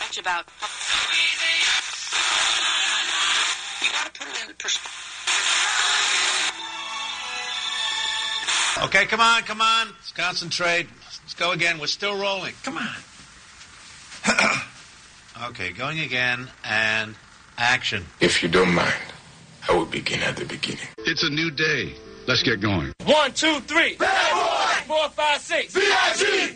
much about. You got to put it in perspective. Okay, come on. Let's concentrate. Let's go again. We're still rolling. Come on. Okay, going again, and action. If you don't mind, I will begin at the beginning. It's a new day. Let's get going. 1, 2, 3. Bad boy. 4, 5, 6. VIG.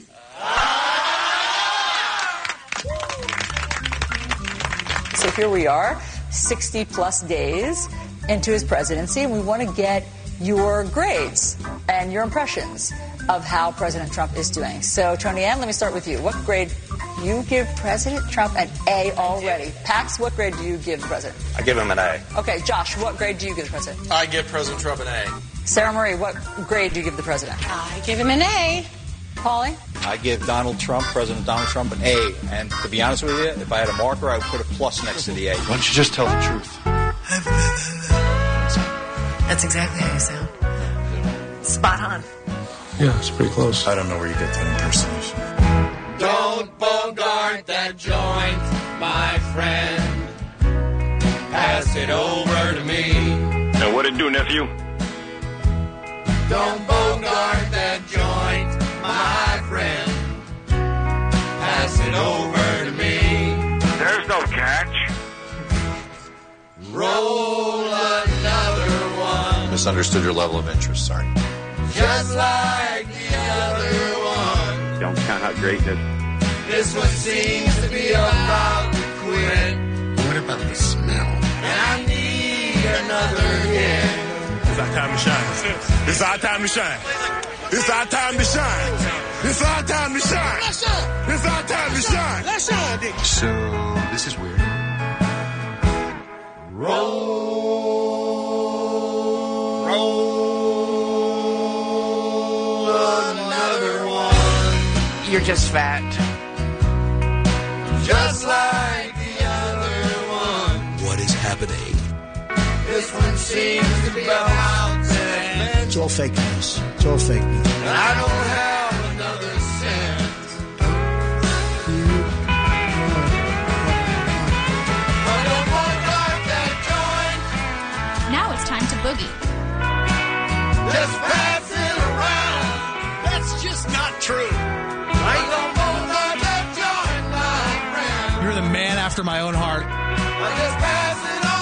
So here we are, 60-plus days into his presidency, and we want to get your grades and your impressions of how President Trump is doing. So, Tony Ann, let me start with you. What grade you give President Trump? An A already. Pax, what grade do you give the president? I give him an A. Okay, Josh, what grade do you give the president? I give President Trump an A. Sarah Marie, what grade do you give the president? I give him an A. Paulie? I give President Donald Trump, an A. And to be honest with you, if I had a marker, I would put a plus next to the A. Why don't you just tell the truth? That's exactly how you sound. Spot on. Yeah, it's pretty close. I don't know where you get that impersonation. Don't bogart that joint, my friend. Pass it over to me. Now, what it do, nephew? Don't bogart that joint, my friend. Pass it over to me. There's no catch. Roll another one. Misunderstood your level of interest, sorry. Just like the other one. Don't count out greatness. This one seems to be about to quit. What about the smell? And I need another hit. It's our time to shine. It's our time to shine. It's our time to shine. It's our time to shine. Let's shine. It's our time to shine. Let's shine, Dick. So, this is weird. Roll another one. You're just fat. Just like the other one. What is happening? This one seems to be about to end. It's all fake news. It's all fake news. And I don't have another cent. But don't bogart that joint. Now it's time to boogie. Just pass it around. That's just not true. I don't bogart that joint, my friend. You're the man after my own heart. I just pass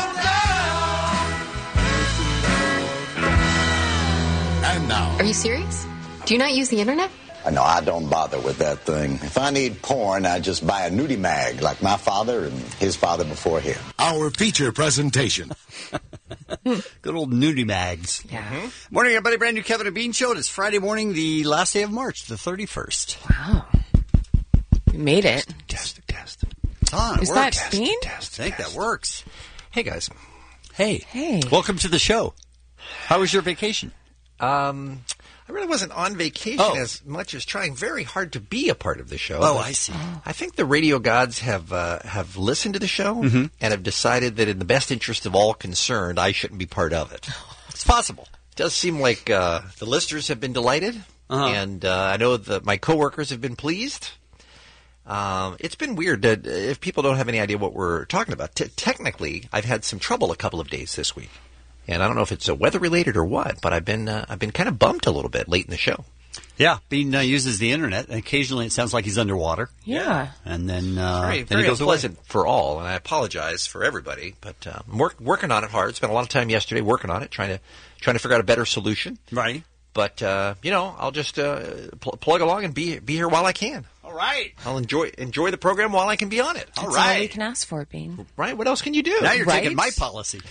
it on down. And now. Are you serious? Do you not use the internet? No, I don't bother with that thing. If I need porn, I just buy a nudie mag like my father and his father before him. Our feature presentation. Good old nudie mags. Yeah. Mm-hmm. Morning, everybody. Brand new Kevin and Bean Show. It's Friday morning, the last day of March, the 31st. Wow. You made it. Test. It's on. Is It that works. Bean? I think that works. Hey, guys. Hey. Welcome to the show. How was your vacation? I really wasn't on vacation as much as trying very hard to be a part of the show. Oh, I see. I think the radio gods have listened to the show and have decided that in the best interest of all concerned, I shouldn't be part of it. It's possible. It does seem like the listeners have been delighted, and I know that my coworkers have been pleased. It's been weird if people don't have any idea what we're talking about. Technically, I've had some trouble a couple of days this week. And I don't know if it's weather related or what, but I've been kind of bumped a little bit late in the show. Yeah, Bean uses the internet, and occasionally it sounds like he's underwater. Yeah. And then, very then he goes unpleasant away. for all, and I apologize for everybody. But I'm working on it hard. Spent a lot of time yesterday working on it, trying to figure out a better solution. Right. But I'll just plug along and be here while I can. All right. I'll enjoy the program while I can be on it. That's all we can ask for, Bean. Right? What else can you do? Now you're taking my policy.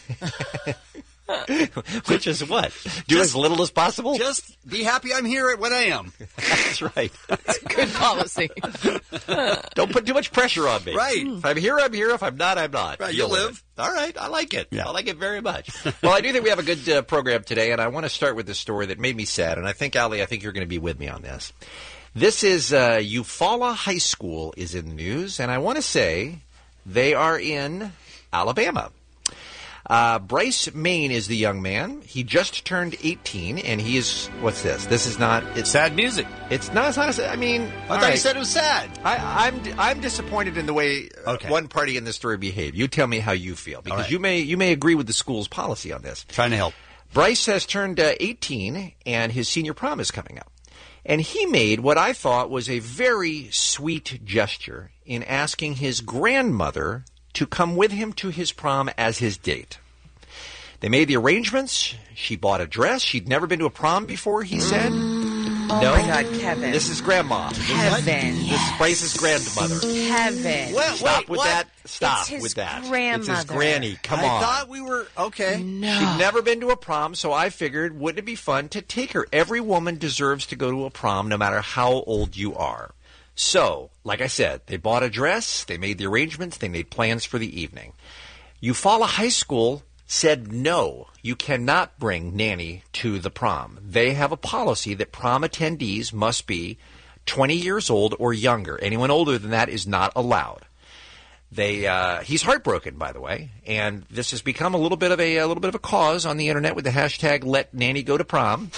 Which is what? Do as little as possible? Just be happy I'm here when I am. That's right. Good policy. Don't put too much pressure on me. Right. If I'm here, I'm here. If I'm not, I'm not. Right, you'll live. All right. I like it. Yeah. I like it very much. Well, I do think we have a good program today, and I want to start with this story that made me sad, and I think, Ali, you're going to be with me on this. This is Eufaula High School is in the news, and I want to say they are in Alabama. Bryce Main is the young man. He just turned 18, and he is, what's this? This is not... It's sad music. It's not I mean... I thought you said it was sad. I'm disappointed in the way one party in this story behaved. You tell me how you feel, because you may agree with the school's policy on this. Trying to help. Bryce has turned 18, and his senior prom is coming up. And he made what I thought was a very sweet gesture in asking his grandmother to come with him to his prom as his date. They made the arrangements. She bought a dress. She'd never been to a prom before, he said. Oh, no, my God, Kevin. This is Grandma. Kevin. This is Bryce's grandmother. Kevin. Stop with that. Stop it's his with that. Grandmother. It's his granny. Come on. I thought we were... Okay. No. She'd never been to a prom, so I figured, wouldn't it be fun to take her? Every woman deserves to go to a prom, no matter how old you are. So, like I said, they bought a dress, they made the arrangements, they made plans for the evening. Eufaula High School said no, you cannot bring Nanny to the prom. They have a policy that prom attendees must be 20 years old or younger. Anyone older than that is not allowed. He's heartbroken, by the way, and this has become a little bit of a cause on the internet with the hashtag Let Nanny Go to Prom.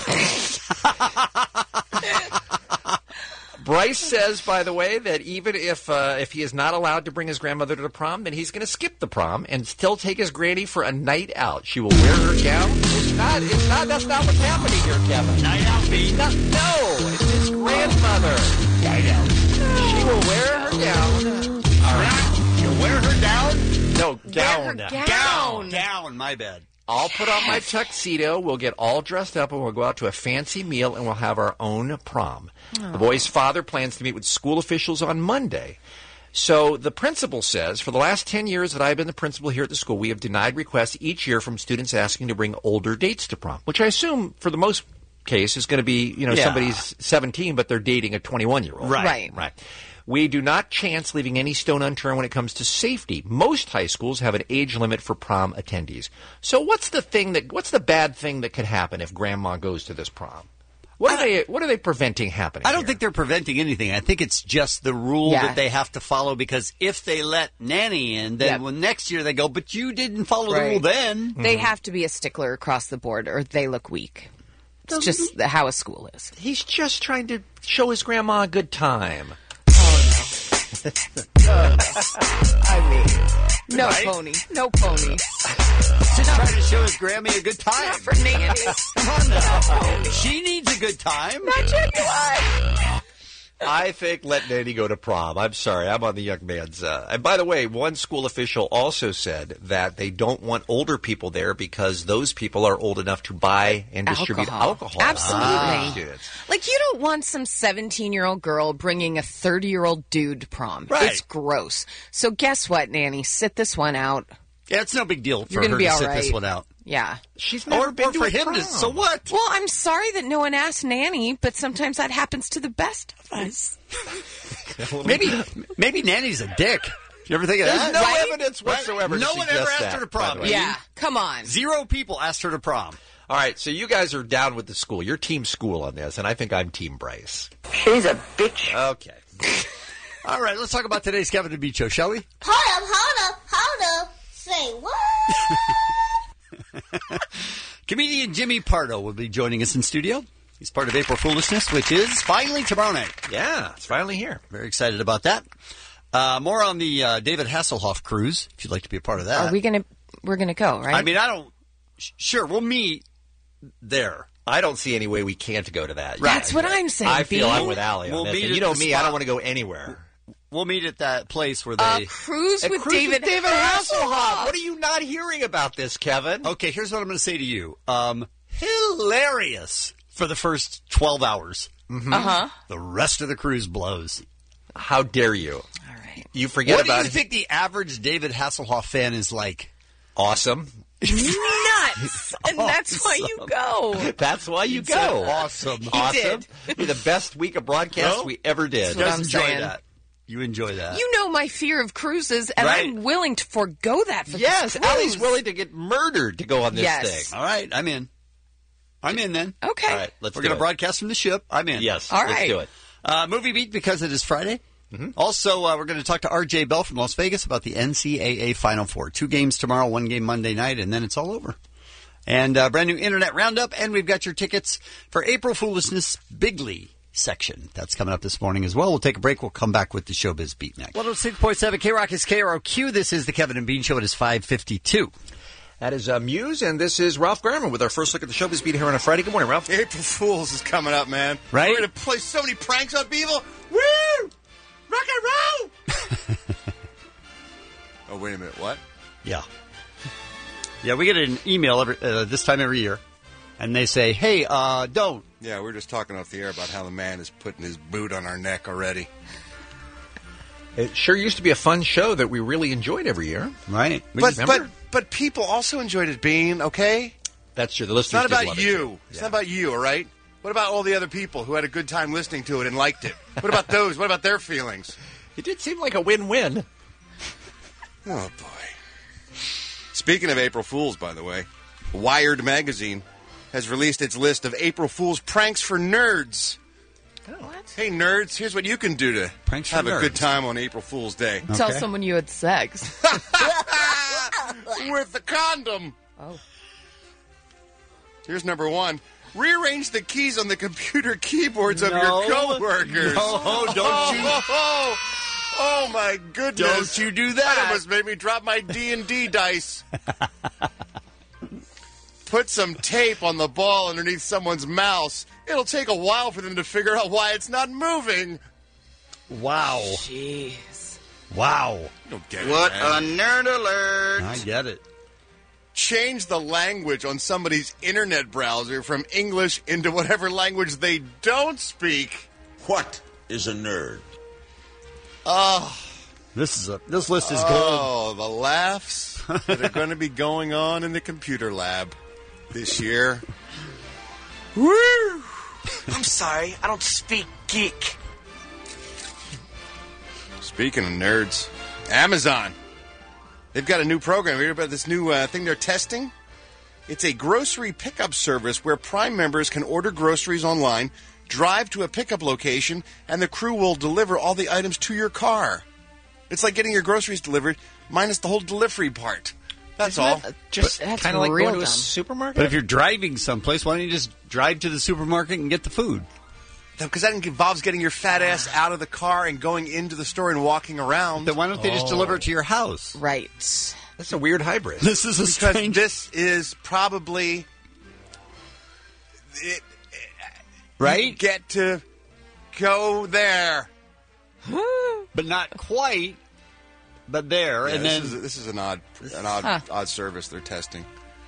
Bryce says, by the way, that even if he is not allowed to bring his grandmother to the prom, then he's going to skip the prom and still take his granny for a night out. She will wear her gown. That's not what's happening here, Kevin. Night out, Pete. No, it's his grandmother. Night out. She will wear her gown. All right. She'll wear her down? No, gown. Gown, my bad. I'll put on my tuxedo, we'll get all dressed up, and we'll go out to a fancy meal, and we'll have our own prom. The boy's father plans to meet with school officials on Monday. So the principal says, for the last 10 years that I've been the principal here at the school, we have denied requests each year from students asking to bring older dates to prom, which I assume, for the most case, is going to be, somebody's 17, but they're dating a 21-year-old. Right. We do not chance leaving any stone unturned when it comes to safety. Most high schools have an age limit for prom attendees. So what's the bad thing that could happen if Grandma goes to this prom? What are they preventing happening? I don't think they're preventing anything. I think it's just the rule that they have to follow, because if they let Nanny in, then when next year they go, but you didn't follow the rule then. They have to be a stickler across the board or they look weak. It's just how a school is. He's just trying to show his grandma a good time. No pony. Just trying to show his Grammy a good time. Not for Nanny. Come on now. She needs a good time. Not genuine. I think let Nanny go to prom. I'm sorry. I'm on the young man's. And by the way, one school official also said that they don't want older people there because those people are old enough to buy and distribute alcohol. Absolutely. Like, you don't want some 17-year-old girl bringing a 30-year-old dude to prom. Right. It's gross. So guess what, Nanny? Sit this one out. Yeah, it's no big deal for You're her gonna be to all sit right. this one out. Yeah. She's never been or to for a him prom. to. So what? Well, I'm sorry that no one asked Nanny, but sometimes that happens to the best of us. Maybe Nanny's a dick. You ever think of that? There's no evidence whatsoever. No to one ever suggest asked her that, to prom. by the way. Yeah, come on. 0 people asked her to prom. All right, so you guys are down with the school. You're team school on this, and I think I'm team Bryce. She's a bitch. Okay. All right, let's talk about today's Kevin and Beach Show, shall we? Hold up. Say what? Comedian Jimmy Pardo will be joining us in studio. He's part of April Foolishness, which is finally tomorrow night. Yeah, it's finally here. Very excited about that. More on the David Hasselhoff cruise, if you'd like to be a part of that. We're gonna go, right? I mean, sure, we'll meet there. I don't see any way we can't go to that. That's what I'm saying, I feel Bean. I'm with Allie on We'll this. meet And you at know the me, spot. I don't want to go anywhere. We'll meet at that place where they... Cruise with David Hasselhoff. What are you not hearing about this, Kevin? Okay, here's what I'm going to say to you. Hilarious for the first 12 hours. Mm-hmm. Uh-huh. The rest of the cruise blows. How dare you? All right. You forget What about do you think the average David Hasselhoff fan is like? Awesome. Nuts. And that's why you go. That's why you said go. awesome. Awesome. Be the best week of broadcast we ever did. That's what You I'm enjoy saying. that. You enjoy that. You know my fear of cruises, and Right. I'm willing to forego that for Yes, this cruise. Allie's willing to get murdered to go on this Yes. thing. All right, I'm in. I'm in then. Okay. All right, let's We're do going to it. broadcast from the ship. I'm in. Yes, All let's right. do it. Movie beat because it is Friday. Also, we're going to talk to R.J. Bell from Las Vegas about the NCAA Final Four. 2 games tomorrow, 1 game Monday night, and then it's all over. And brand new Internet Roundup, and we've got your tickets for April Foolishness Bigly section. That's coming up this morning as well. We'll take a break. We'll come back with the Showbiz Beat next. 106.7 K-Rock is KROQ. This is the Kevin and Bean Show. It is 5:52. That is Muse, and this is Ralph Garman with our first look at the Showbiz Beat here on a Friday. Good morning, Ralph. April Fool's is coming up, man. Right? We're going to play so many pranks on people. Woo! Rock and roll! Oh, wait a minute. What? Yeah. Yeah, we get an email this time every year, and they say, hey, don't. Yeah, we were just talking off the air about how the man is putting his boot on our neck already. It sure used to be a fun show that we really enjoyed every year. Right. But people also enjoyed it being, okay? That's true. The listeners It's not did about love it, you. too. It's not about you, all right? What about all the other people who had a good time listening to it and liked it? What about those? What about their feelings? It did seem like a win-win. Oh, boy. Speaking of April Fools, by the way, Wired magazine has released its list of April Fool's pranks for nerds. What? Hey, nerds, here's what you can do to have a good time on April Fool's Day. Tell someone you had sex. With the condom. Oh. Here's number 1. Rearrange the keys on the computer keyboards of your coworkers. No, don't you. Oh, my goodness. Don't you do that. That almost made me drop my D&D dice. Put some tape on the ball underneath someone's mouse. It'll take a while for them to figure out why it's not moving. Wow. Jeez. Wow. You don't get What it, man. a nerd alert. I get it. Change the language on somebody's internet browser from English into whatever language they don't speak. What is a nerd? Oh. This list is gold. Oh, the laughs that are going to be going on in the computer lab this year. Woo! I'm sorry, I don't speak geek. Speaking of nerds, Amazon. They've got a new program. You hear about this new thing they're testing? It's a grocery pickup service where Prime members can order groceries online, drive to a pickup location, and the crew will deliver all the items to your car. It's like getting your groceries delivered, minus the whole delivery part. That's all. Just kind of like going to a supermarket? But if you're driving someplace, why don't you just drive to the supermarket and get the food? Because that involves getting your fat ass out of the car and going into the store and walking around. Then why don't they just deliver it to your house? Right. That's a weird hybrid. This is because this is probably it. Right? You get to go there, but not quite. But there, yeah, and then this is an odd service they're testing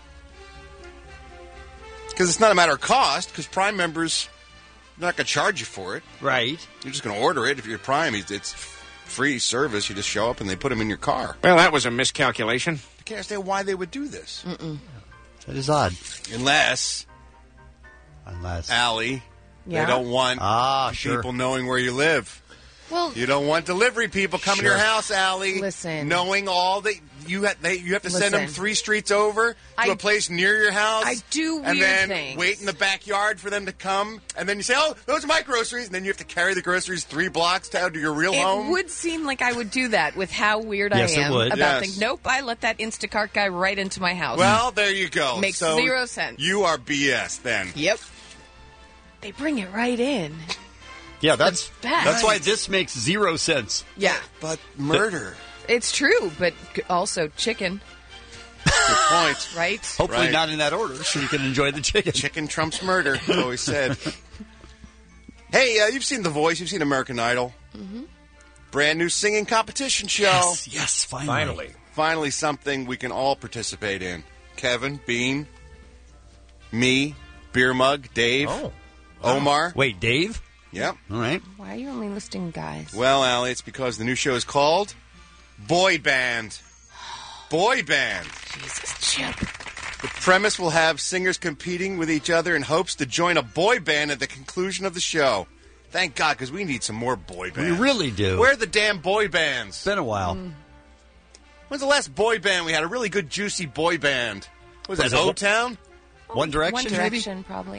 because it's not a matter of cost. Because Prime members, they're not going to charge you for it, right? You're just going to order it. If you're Prime, it's free service. You just show up and they put them in your car. Well, that was a miscalculation. I can't understand why they would do this. That is odd. Unless Allie, Yeah. they don't want sure. people knowing where you live. Well, You don't want delivery people coming to your house, Allie. Listen. Knowing all that you have to send them Listen. 3 streets over to a place near your house. I do and weird then things. wait in the backyard for them to come, and then you say, "Oh, those are my groceries," and then you have to carry the groceries 3 blocks down to your real home. It would seem like I would do that with how weird Yes, I it am would. about Yes. things. Nope, I let that Instacart guy right into my house. Well, there you go. Makes So 0 sense. You are BS then. Yep. They bring it right in. Yeah, that's best. why this makes 0 sense. Yeah. But murder. It's true, but also chicken, Good point. right? Hopefully Right. not in that order, so you can enjoy the chicken. Chicken trumps murder, I've always said. Hey, you've seen The Voice. You've seen American Idol. Mm-hmm. Brand new singing competition show. Yes, finally. Finally something we can all participate in. Kevin, Bean, me, Beer Mug, Dave, Omar. Wait, Dave? Yep. All right. Why are you only listing guys? Well, Allie, it's because the new show is called Boy Band. Boy Band. Jesus, Chip. The premise will have singers competing with each other in hopes to join a boy band at the conclusion of the show. Thank God, because we need some more boy bands. We really do. Where are the damn boy bands? It's been a while. When's the last boy band we had? A really good, juicy boy band. Was that it O-Town? One Direction, One Direction, probably.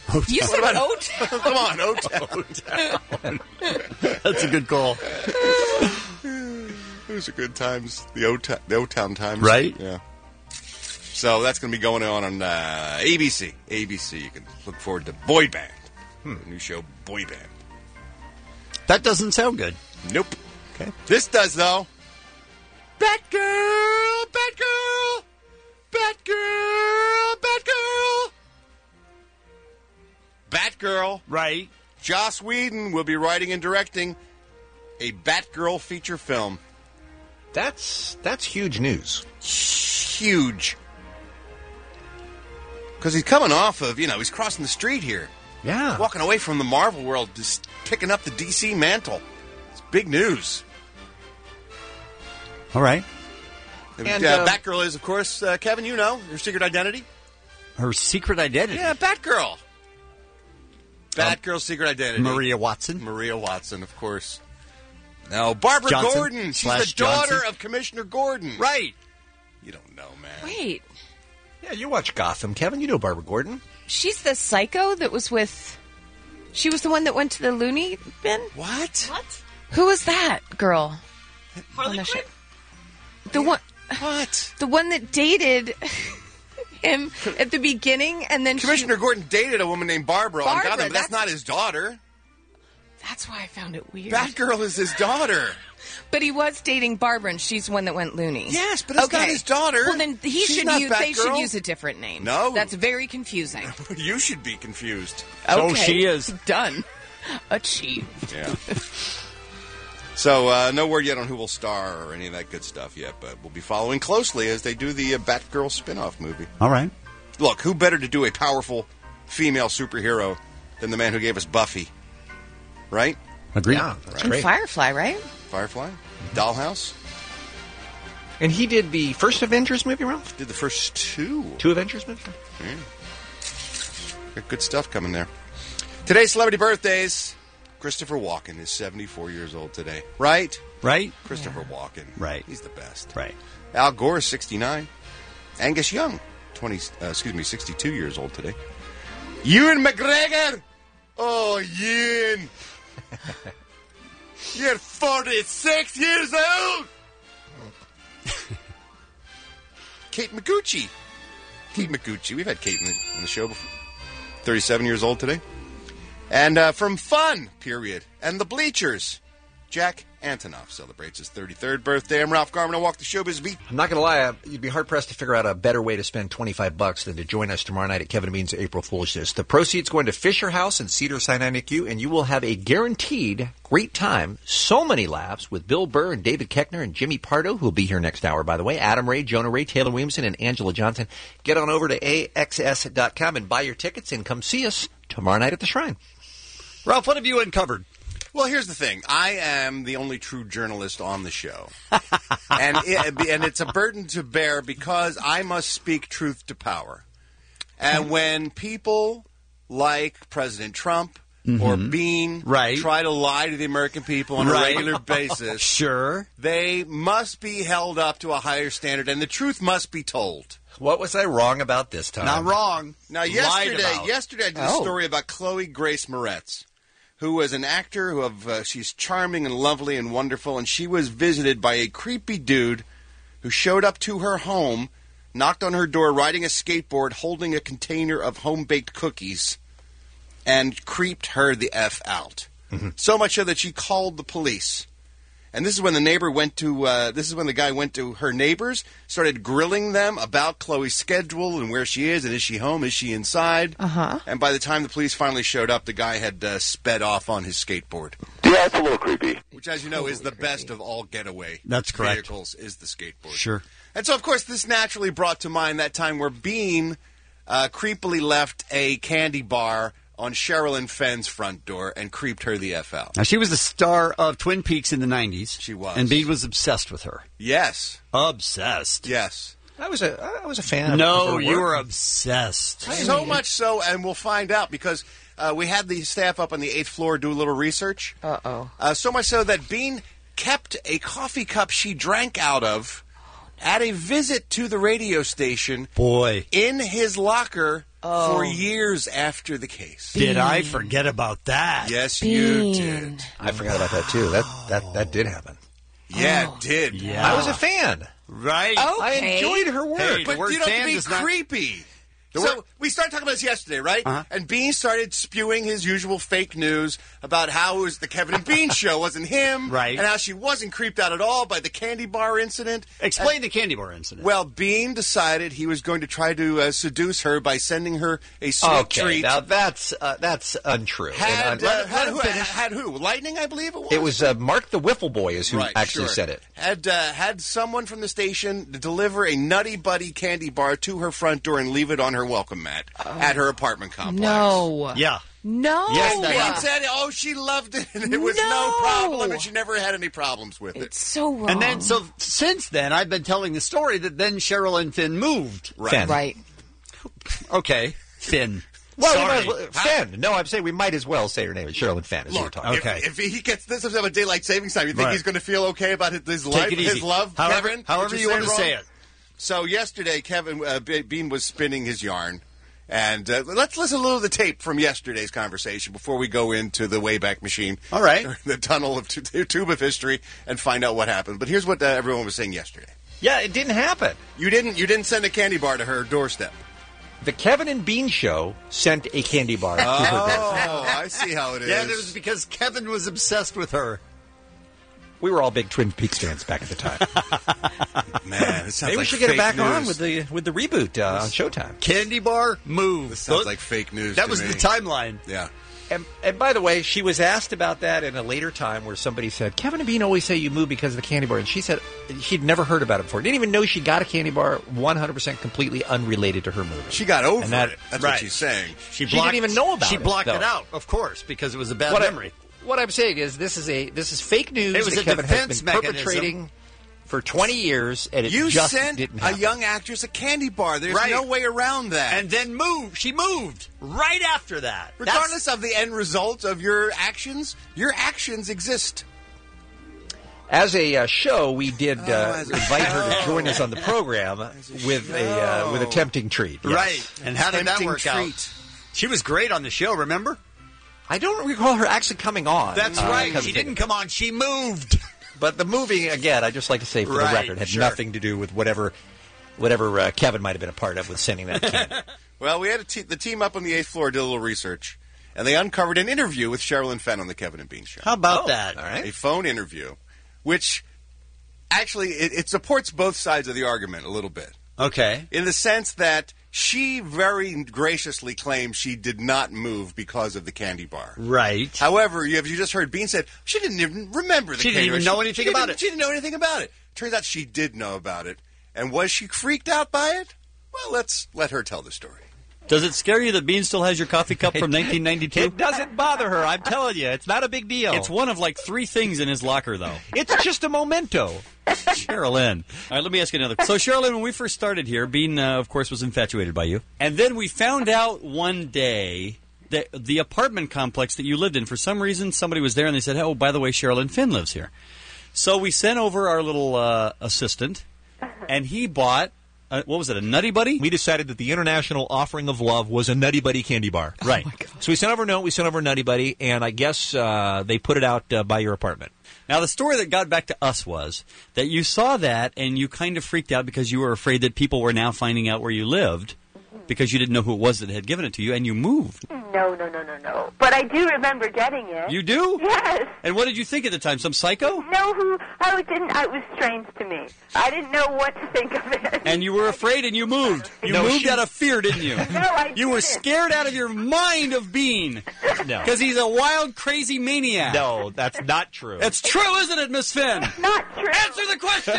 You said O-Town. Come on, O-Town. That's a good call. Those are good times. The O-Town times. Right? Yeah. So that's going to be going on ABC. ABC. You can look forward to Boy Band. The new show, Boy Band. That doesn't sound good. Nope. Okay. This does, though. Batgirl! Batgirl! Batgirl! Batgirl! Batgirl. Right. Joss Whedon will be writing and directing a Batgirl feature film. That's huge news. Huge. Because he's coming off of, he's crossing the street here. Yeah. Walking away from the Marvel world, just picking up the DC mantle. It's big news. All right. And Batgirl is, of course, Kevin, her secret identity. Her secret identity? Yeah, Batgirl. Batgirl's secret identity. Maria Watson. Maria Watson, of course. Now, Barbara Johnson Gordon. She's the daughter Johnson. of Commissioner Gordon. Right. You don't know, man. Wait. Yeah, you watch Gotham, Kevin. You know Barbara Gordon. She's the psycho that was with... She was the one that went to the loony bin? What? Who was that girl? Harley Quinn? The one... What? The one that dated him at the beginning, and then Commissioner Gordon dated a woman named Barbara on Barbara, Gotham, but that's not his daughter. That's why I found it weird. Batgirl is his daughter. But he was dating Barbara, and she's the one that went loony. Yes, but it's not his daughter. Well, then She's not they should Batgirl. use a different name. No. That's very confusing. You should be confused. So Okay. she is. Done. Achieved. Yeah. So, no word yet on who will star or any of that good stuff yet, but we'll be following closely as they do the Batgirl spin-off movie. All right. Look, who better to do a powerful female superhero than the man who gave us Buffy? Right? Agreed. Yeah, that's And great. Firefly, right? Firefly? Dollhouse? And he did the first Avengers movie, Ralph? Did the first two. Two Avengers movies? Got good stuff coming there. Today's celebrity birthdays. Christopher Walken is 74 years old today. Right? Right? Christopher Walken. Right. He's the best. Right. Al Gore is 69. Angus Young, 62 years old today. Ewan McGregor. Oh, Ewan. You're 46 years old. Kate Micucci. We've had Kate on the show before. 37 years old today. And from Fun, period. And the Bleachers, Jack Antonoff celebrates his 33rd birthday. I'm Ralph Garman. I walk the showbiz beat. I'm not going to lie, you'd be hard-pressed to figure out a better way to spend $25 than to join us tomorrow night at Kevin and Bean's April Foolishness. The proceeds going to Fisher House and Cedars-Sinai NICU, and you will have a guaranteed great time. So many laughs with Bill Burr and David Koechner and Jimmy Pardo, who will be here next hour, by the way. Adam Ray, Jonah Ray, Taylor Williamson, and Angela Johnson. Get on over to AXS.com and buy your tickets and come see us tomorrow night at the Shrine. Ralph, what have you uncovered? Well, here's the thing. I am the only true journalist on the show. and it's a burden to bear because I must speak truth to power. And when people like President Trump or Bean try to lie to the American people on a regular basis, sure, they must be held up to a higher standard, and the truth must be told. What was I wrong about this time? Not wrong. Now, yesterday I did a story about Chloe Grace Moretz, who was an actor she's charming and lovely and wonderful, and she was visited by a creepy dude who showed up to her home, knocked on her door, riding a skateboard, holding a container of home-baked cookies, and creeped her the F out. Mm-hmm. So much so that she called the police. And this is when the guy went to her neighbors, started grilling them about Chloe's schedule and where she is, and is she home, is she inside? Uh-huh. And by the time the police finally showed up, the guy had sped off on his skateboard. Yeah, it's a little creepy. Which, as you know, is the best of all getaway That's correct. vehicles, is the skateboard. Sure. And so, of course, this naturally brought to mind that time where Bean creepily left a candy bar on Sherilyn Fenn's front door and creeped her the F out. Now, she was the star of Twin Peaks in the 90s. She was. And Bean was obsessed with her. Yes. Obsessed. Yes. I was a fan of No, her you work. were obsessed. So much so, and we'll find out, because we had the staff up on the 8th floor do a little research. Uh-oh. So much so that Bean kept a coffee cup she drank out of at a visit to the radio station Boy. in his locker for years after the case. Did I forget about that? Yes, you did. I forgot about that too. That did happen. Yeah, it did. Yeah. I was a fan. Right. I enjoyed her work. Hey, But word you know, to fan be does not- creepy. So we started talking about this yesterday, right? And Bean started spewing his usual fake news about how it was the Kevin and Bean show wasn't him, Right. And how she wasn't creeped out at all by the candy bar incident. Explain the candy bar incident. Well, Bean decided he was going to try to seduce her by sending her a sweet treat. Now that's untrue. Had And, who? Lightning, I believe it was. it was Mark the Wiffle Boy is who actually said it. Had someone from the station deliver a Nutty Buddy candy bar to her front door and leave it on her welcome mat at her apartment complex. No. Yeah. No. Yes, Bean said, she loved it, and it was no problem, and she never had any problems with it. It's so wrong. And then, since then, I've been telling the story that then Cheryl and Finn moved. Finn. Right. Okay, Finn. Well, Sorry. Finn. No, I'm saying we might as well say her name. Cheryl and Finn, as you're talking. Okay. If he gets this of a daylight savings time, you think he's going to feel okay about his life, it easy. his love, Kevin? However you want to say it. So yesterday, Bean was spinning his yarn. And let's listen a little to the tape from yesterday's conversation before we go into the Wayback Machine. All right. The tunnel of tube of history and find out what happened. But here's what everyone was saying yesterday. Yeah, it didn't happen. You didn't send a candy bar to her doorstep. The Kevin and Bean show sent a candy bar to her doorstep. Oh, I see how it is. Yeah, it was because Kevin was obsessed with her. We were all big Twin Peaks fans back at the time. Man, it sounds Maybe we like should get it back fake on news. with the reboot on Showtime. Candy bar move. This sounds like fake news. That to was me. the timeline. Yeah. And by the way, she was asked about that in a later time where somebody said, Kevin and Bean always say you move because of the candy bar. And she said she'd never heard about it before. Didn't even know she got a candy bar 100% completely unrelated to her moving. She got over that, it. That's right. what she's saying. She didn't even know about it. She blocked though. it out, of course, because it was a bad What memory. What I'm saying is this is fake news It was that a Kevin has defense been mechanism. perpetrating for 20 years, and it You just sent didn't a happen. young actress a candy bar. There's Right. no way around that. And then she moved right after that. regardless of the end result of your actions exist. As a show, we did invite her to join us on the program with a tempting treat. Yes. Right. And how did that Tempting work treat. out? She was great on the show, remember? I don't recall her actually coming on. That's right. because She of didn't it. come on. She moved. But the moving, again, I'd just like to say for the Right, record, had sure. nothing to do with whatever Kevin might have been a part of with sending that candy. Well, we had the team up on the 8th floor did a little research, and they uncovered an interview with Cheryl and Fenn on the Kevin and Bean show. How about that? All right. A phone interview, which actually it supports both sides of the argument a little bit. Okay. In the sense that she very graciously claims she did not move because of the candy bar. Right. However, you just heard Bean said she didn't even remember the She didn't candy even bar. know anything about it. She didn't know anything about it. Turns out she did know about it. And was she freaked out by it? Well, let's let her tell the story. Does it scare you that Bean still has your coffee cup from 1992? It doesn't bother her, I'm telling you. It's not a big deal. It's one of like 3 things in his locker, though. It's just a memento. Sherilyn. All right, let me ask you another. So, Sherilyn, when we first started here, Bean, of course, was infatuated by you. And then we found out one day that the apartment complex that you lived in, for some reason, somebody was there and they said, oh, by the way, Sherilyn Finn lives here. So we sent over our little assistant, and he bought, what was it, a Nutty Buddy? We decided that the international offering of love was a Nutty Buddy candy bar. Right. So we sent over a note, we sent over a Nutty Buddy, and I guess they put it out by your apartment. Now, the story that got back to us was that you saw that and you kind of freaked out because you were afraid that people were now finding out where you lived because you didn't know who it was that had given it to you, and you moved. No. But I do remember getting it. You do? Yes. And what did you think at the time? Some psycho? No, it was strange to me. I didn't know what to think of it. And you were afraid and you moved. You moved out of fear, didn't you? No, I You were didn't. scared out of your mind of Bean. No. Because he's a wild, crazy maniac. No, that's not true. That's true, isn't it, Miss Finn? Not true. Answer the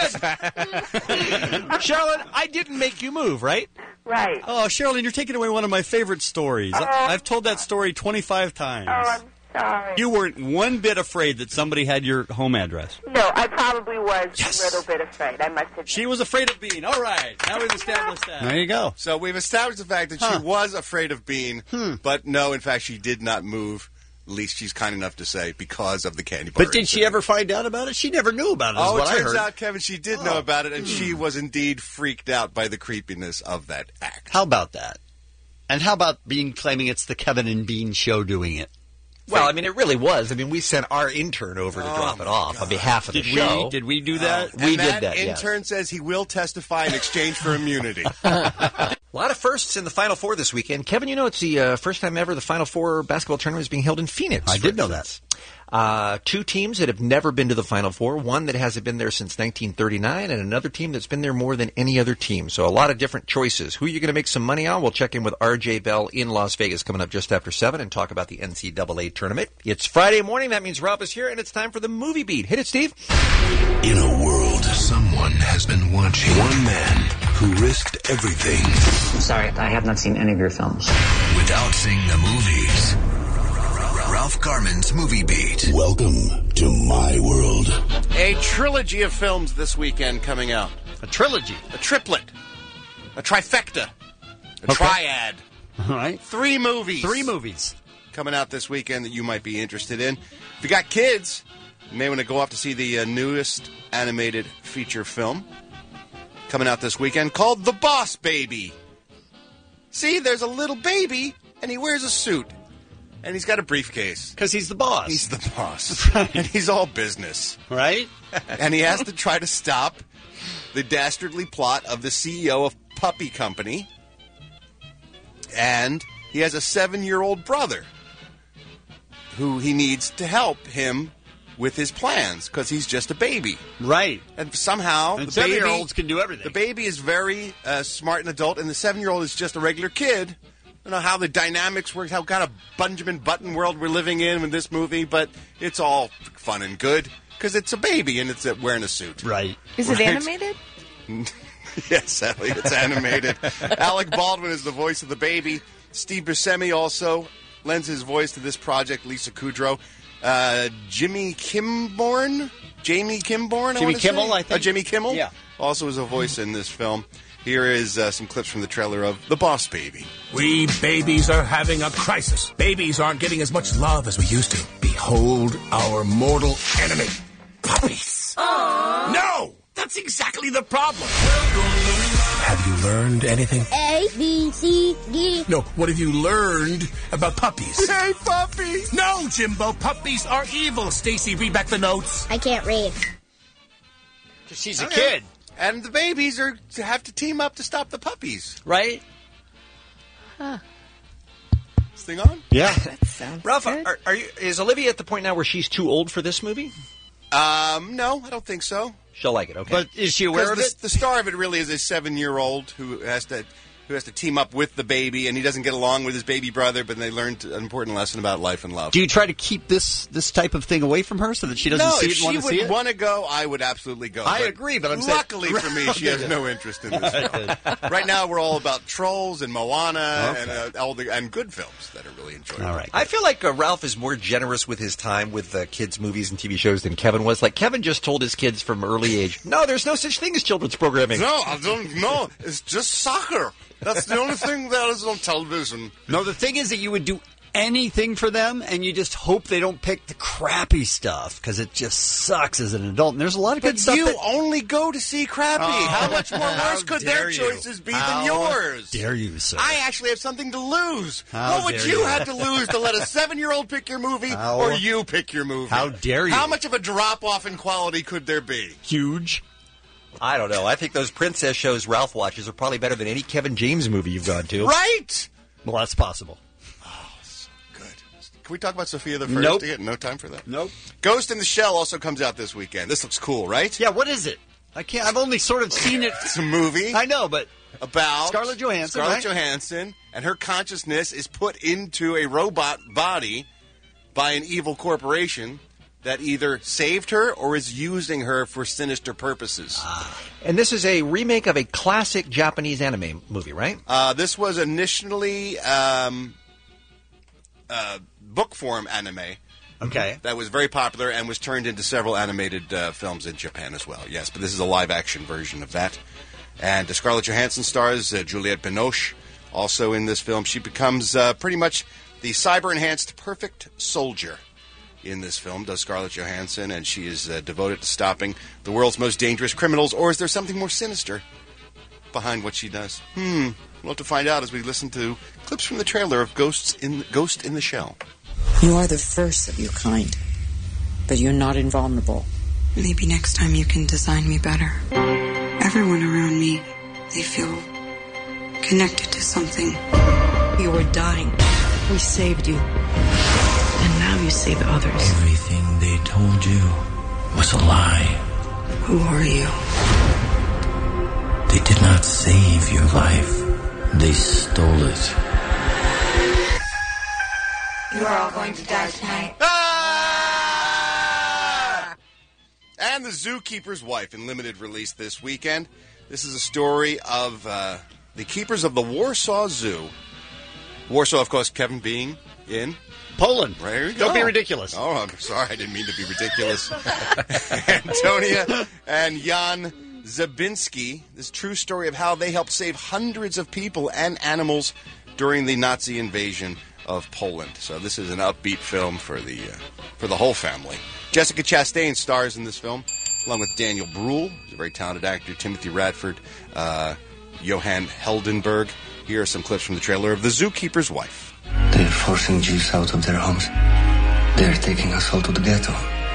question! Charlotte, I didn't make you move, right? Right. Oh, Sherilyn, you're taking away one of my favorite stories. I've told that story 25 times. Oh, I'm sorry. You weren't one bit afraid that somebody had your home address. No, I probably was a little bit afraid. I must admit. She was afraid of Bean. All right. Now we've established that. There you go. So we've established the fact that she was afraid of Bean, but no, in fact, she did not move. At least she's kind enough to say because of the candy bar. But did she ever find out about it? She never knew about it, is Oh, what it I turns heard. out, Kevin, she did know about it, and she was indeed freaked out by the creepiness of that act. How about that? And how about Bean claiming it's the Kevin and Bean show doing it? Well, I mean, it really was. I mean, we sent our intern over to drop it off on behalf of the show. Did we do that? We And did that, yes. intern says he will testify in exchange for immunity. A lot of firsts in the Final Four this weekend. Kevin, you know it's the first time ever the Final Four basketball tournament is being held in Phoenix. I did know that. Two teams that have never been to the Final Four, one that hasn't been there since 1939, and another team that's been there more than any other team. So a lot of different choices. Who are you going to make some money on? We'll check in with R.J. Bell in Las Vegas coming up just after 7 and talk about the NCAA tournament. It's Friday morning. That means Ralph is here, and it's time for the Movie Beat. Hit it, Steve. In a world, someone has been watching. One man who risked everything. I'm sorry, I have not seen any of your films. Without seeing the movies. Ralph Garman's Movie Beat. Welcome to my world. A trilogy of films this weekend coming out. A trilogy? A triplet. A trifecta. A triad. All right. 3 movies. 3 movies. Coming out this weekend that you might be interested in. If you got kids, you may want to go off to see the newest animated feature film coming out this weekend called The Boss Baby. See, there's a little baby, and he wears a suit. And he's got a briefcase. Because he's the boss. He's the boss. Right. And he's all business. Right? And he has to try to stop the dastardly plot of the CEO of Puppy Company. And he has a 7-year-old brother who he needs to help him with his plans because he's just a baby. Right. And somehow And the baby, 7-year-olds can do everything. The baby is very smart and adult, and the 7-year-old is just a regular kid. I don't know how the dynamics work, how kind of Benjamin Button world we're living in this movie, but it's all fun and good because it's a baby and it's wearing a suit. Right. Is it animated? Yes, Elliot, it's animated. Alec Baldwin is the voice of the baby. Steve Buscemi also lends his voice to this project. Lisa Kudrow. Jimmy Kimmel, Jimmy Kimmel, I think. Jimmy Kimmel? Yeah. Also is a voice in this film. Here is some clips from the trailer of The Boss Baby. We babies are having a crisis. Babies aren't getting as much love as we used to. Behold our mortal enemy, puppies. Aww. No! That's exactly the problem. Have you learned anything? A, B, C, D. No, what have you learned about puppies? We hate puppies! No, Jimbo, puppies are evil. Stacy, read back the notes. I can't read. She's a kid. And the babies have to team up to stop the puppies. Right? Huh. This thing on? Yeah. That sounds Ralph, good. is Olivia at the point now where she's too old for this movie? No, I don't think so. She'll like it, okay. But is she aware of it? The star of it really is a 7-year-old who has to team up with the baby, and he doesn't get along with his baby brother, but they learned an important lesson about life and love. Do you try to keep this type of thing away from her so that she doesn't see it and want to see if she it? would want to go, I would absolutely go. I agree, but I'm saying... Luckily for me, she has no interest in this film. Right now, we're all about Trolls and Moana and good films that are really enjoyable. All right. I feel like Ralph is more generous with his time with kids' movies and TV shows than Kevin was. Like, Kevin just told his kids from early age, no, there's no such thing as children's programming. No, I don't know. It's just soccer. That's the only thing that is on television. No, the thing is that you would do anything for them, and you just hope they don't pick the crappy stuff because it just sucks as an adult. And there's a lot of good stuff. You only go to see crappy. How much more worse could their choices be than yours? Dare you, sir? I actually have something to lose. How what would dare you you. have to lose to let a 7-year-old pick your movie or you pick your movie? How dare you? How much of a drop-off in quality could there be? Huge. I don't know. I think those princess shows Ralph watches are probably better than any Kevin James movie you've gone to. Right? Well, that's possible. Oh, so good. Can we talk about Sophia the First? Nope. No time for that? Nope. Ghost in the Shell also comes out this weekend. This looks cool, right? Yeah, what is it? I've only sort of seen it. It's a movie. I know, but... About Scarlett Johansson, right? Johansson, and her consciousness is put into a robot body by an evil corporation that either saved her or is using her for sinister purposes. And this is a remake of a classic Japanese anime movie, right? This was initially book form anime. Okay. That was very popular and was turned into several animated films in Japan as well. Yes, but this is a live-action version of that. And Scarlett Johansson stars Juliette Binoche also in this film. She becomes pretty much the cyber-enhanced perfect soldier in this film, does Scarlett Johansson, and she is devoted to stopping the world's most dangerous criminals. Or is there something more sinister behind what she does? We'll have to find out as we listen to clips from the trailer of Ghost in the Shell. You are the first of your kind, but you're not invulnerable. Maybe next time you can design me better. Everyone around me, they feel connected to something. You were dying. We saved you. And now you save others. Everything they told you was a lie. Who are you? They did not save your life. They stole it. You are all going to die tonight. And The Zookeeper's Wife in limited release this weekend. This is a story of the keepers of the Warsaw Zoo. Warsaw, of course, Kevin being in Poland. There you go. Don't be ridiculous. Oh, I'm sorry. I didn't mean to be ridiculous. Antonia and Jan Zabinski. This true story of how they helped save hundreds of people and animals during the Nazi invasion of Poland. So this is an upbeat film for the whole family. Jessica Chastain stars in this film, along with Daniel Bruhl, who's a very talented actor, Timothy Radford, Johan Heldenberg. Here are some clips from the trailer of The Zookeeper's Wife. They're forcing Jews out of their homes. They're taking us all to the ghetto.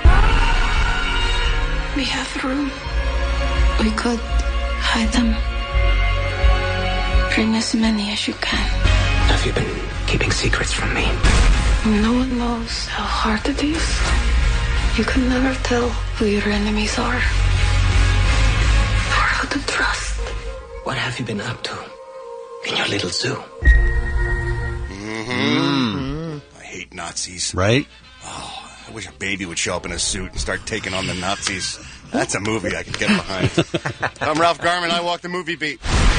We have room. We could hide them. Bring as many as you can. Have you been keeping secrets from me? No one knows how hard it is. You can never tell who your enemies are. Or who to trust. What have you been up to in your little zoo? I hate Nazis. Right? Oh, I wish a baby would show up in a suit and start taking on the Nazis. That's a movie I could get behind. I'm Ralph Garman. I walk the movie beat.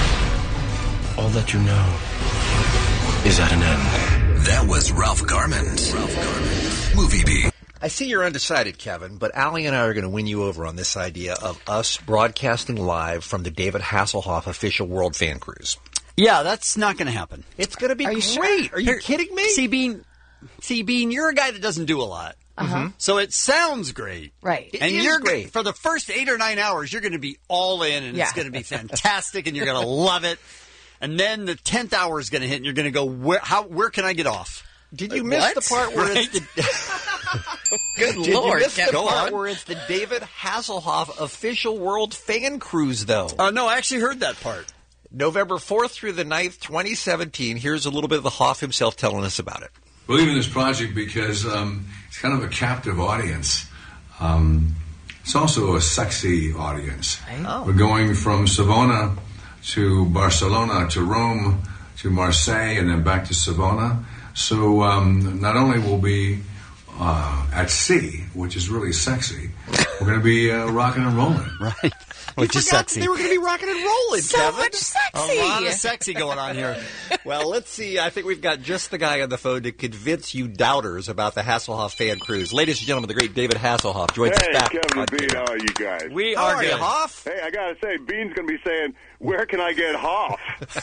All that you know is at an end. That was Ralph Garman. Movie Beat. I see you're undecided, Kevin, but Allie and I are going to win you over on this idea of us broadcasting live from the David Hasselhoff official World Fan Cruise. Yeah, that's not going to happen. It's going to be great. Sure? Are you kidding me? See, Bean, you're a guy that doesn't do a lot. Uh-huh. So it sounds great. Right. And is you're great. For the first 8 or 9 hours, you're going to be all in, and it's going to be fantastic, and you're going to love it. And then the 10th hour is going to hit, and you're going to go, where can I get off? Did you miss the part where it's the... Good Did Lord. you miss the Go part on. where it's the David Hasselhoff official World Fan Cruise, though? No, I actually heard that part. November 4th through the 9th, 2017. Here's a little bit of the Hoff himself telling us about it. Believe in this project because it's kind of a captive audience. It's also a sexy audience. Oh. We're going from Savona to Barcelona to Rome to Marseille and then back to Savona. So not only will we at sea, which is really sexy, we're going to be rocking and rolling. Right. Which is sexy. They were going to be rocking and rolling, So Kevin. much sexy. A lot of sexy going on here. Well, let's see. I think we've got just the guy on the phone to convince you doubters about the Hasselhoff Fan Cruise. Ladies and gentlemen, the great David Hasselhoff joins us back. Kevin on and Bean, how are you guys? We How are are you, good. Hoff? Hey, I gotta say, Bean's gonna be saying, "Where can I get Hoff?"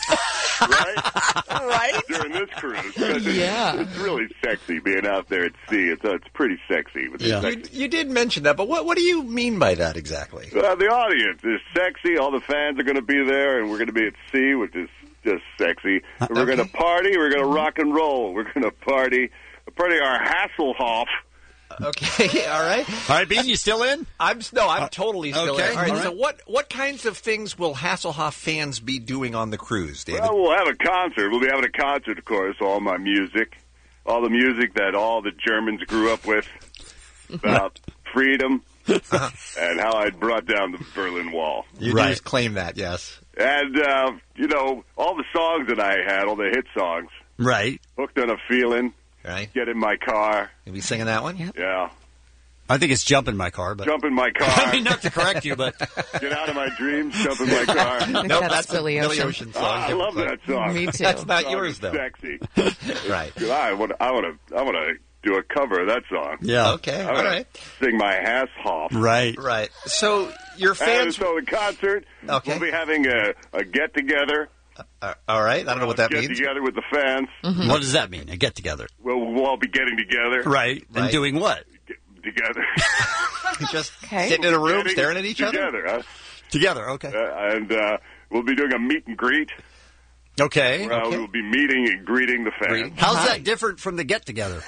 right? Right? During this cruise, 'cause Yeah. it's really sexy being out there at sea. It's pretty sexy. With the sexy. You did mention that, but what do you mean by that exactly? The audience is sexy. All the fans are going to be there, and we're going to be at sea, which is just sexy. We're going to party. We're going to rock and roll. We're going to party our Hasselhoff. Okay, all right. All right, Bean, you still in? I'm totally still okay, in. All right, all right. so what kinds of things will Hasselhoff fans be doing on the cruise, David? Well, we'll have a concert. We'll be having a concert, of course. All my music, all the music that all the Germans grew up with about freedom and how I brought down the Berlin Wall. You Right. just claim that, yes. And, all the songs that I had, all the hit songs. Right. Hooked on a Feeling. Right. Get in my car. You'll be singing that one? Yep. Yeah. I think it's Jump in My Car, but Jump in my car. I mean, not to correct you, but Get out of my dreams. Jump in my car. Nope, That's that's Billy a Billy Ocean. Ocean song. I love that song. Me too. That's not Song yours, is though. Sexy. Right. I want to do a cover of that song. yeah. Okay, I all wanna right. Sing my ass off. Right. Right. So your And fans... so the concert, Okay. we'll be having a get together. all right, I don't know what that get means. together with the fans. What does that mean? A get together. We'll all be getting together. Right. And Right. doing what? Together. Just Okay. sitting in a room Getting staring at each other? together, huh? Together. Okay. And we'll be doing a meet and greet. Okay. We'll be meeting and greeting the fans. How's that different from the get-together?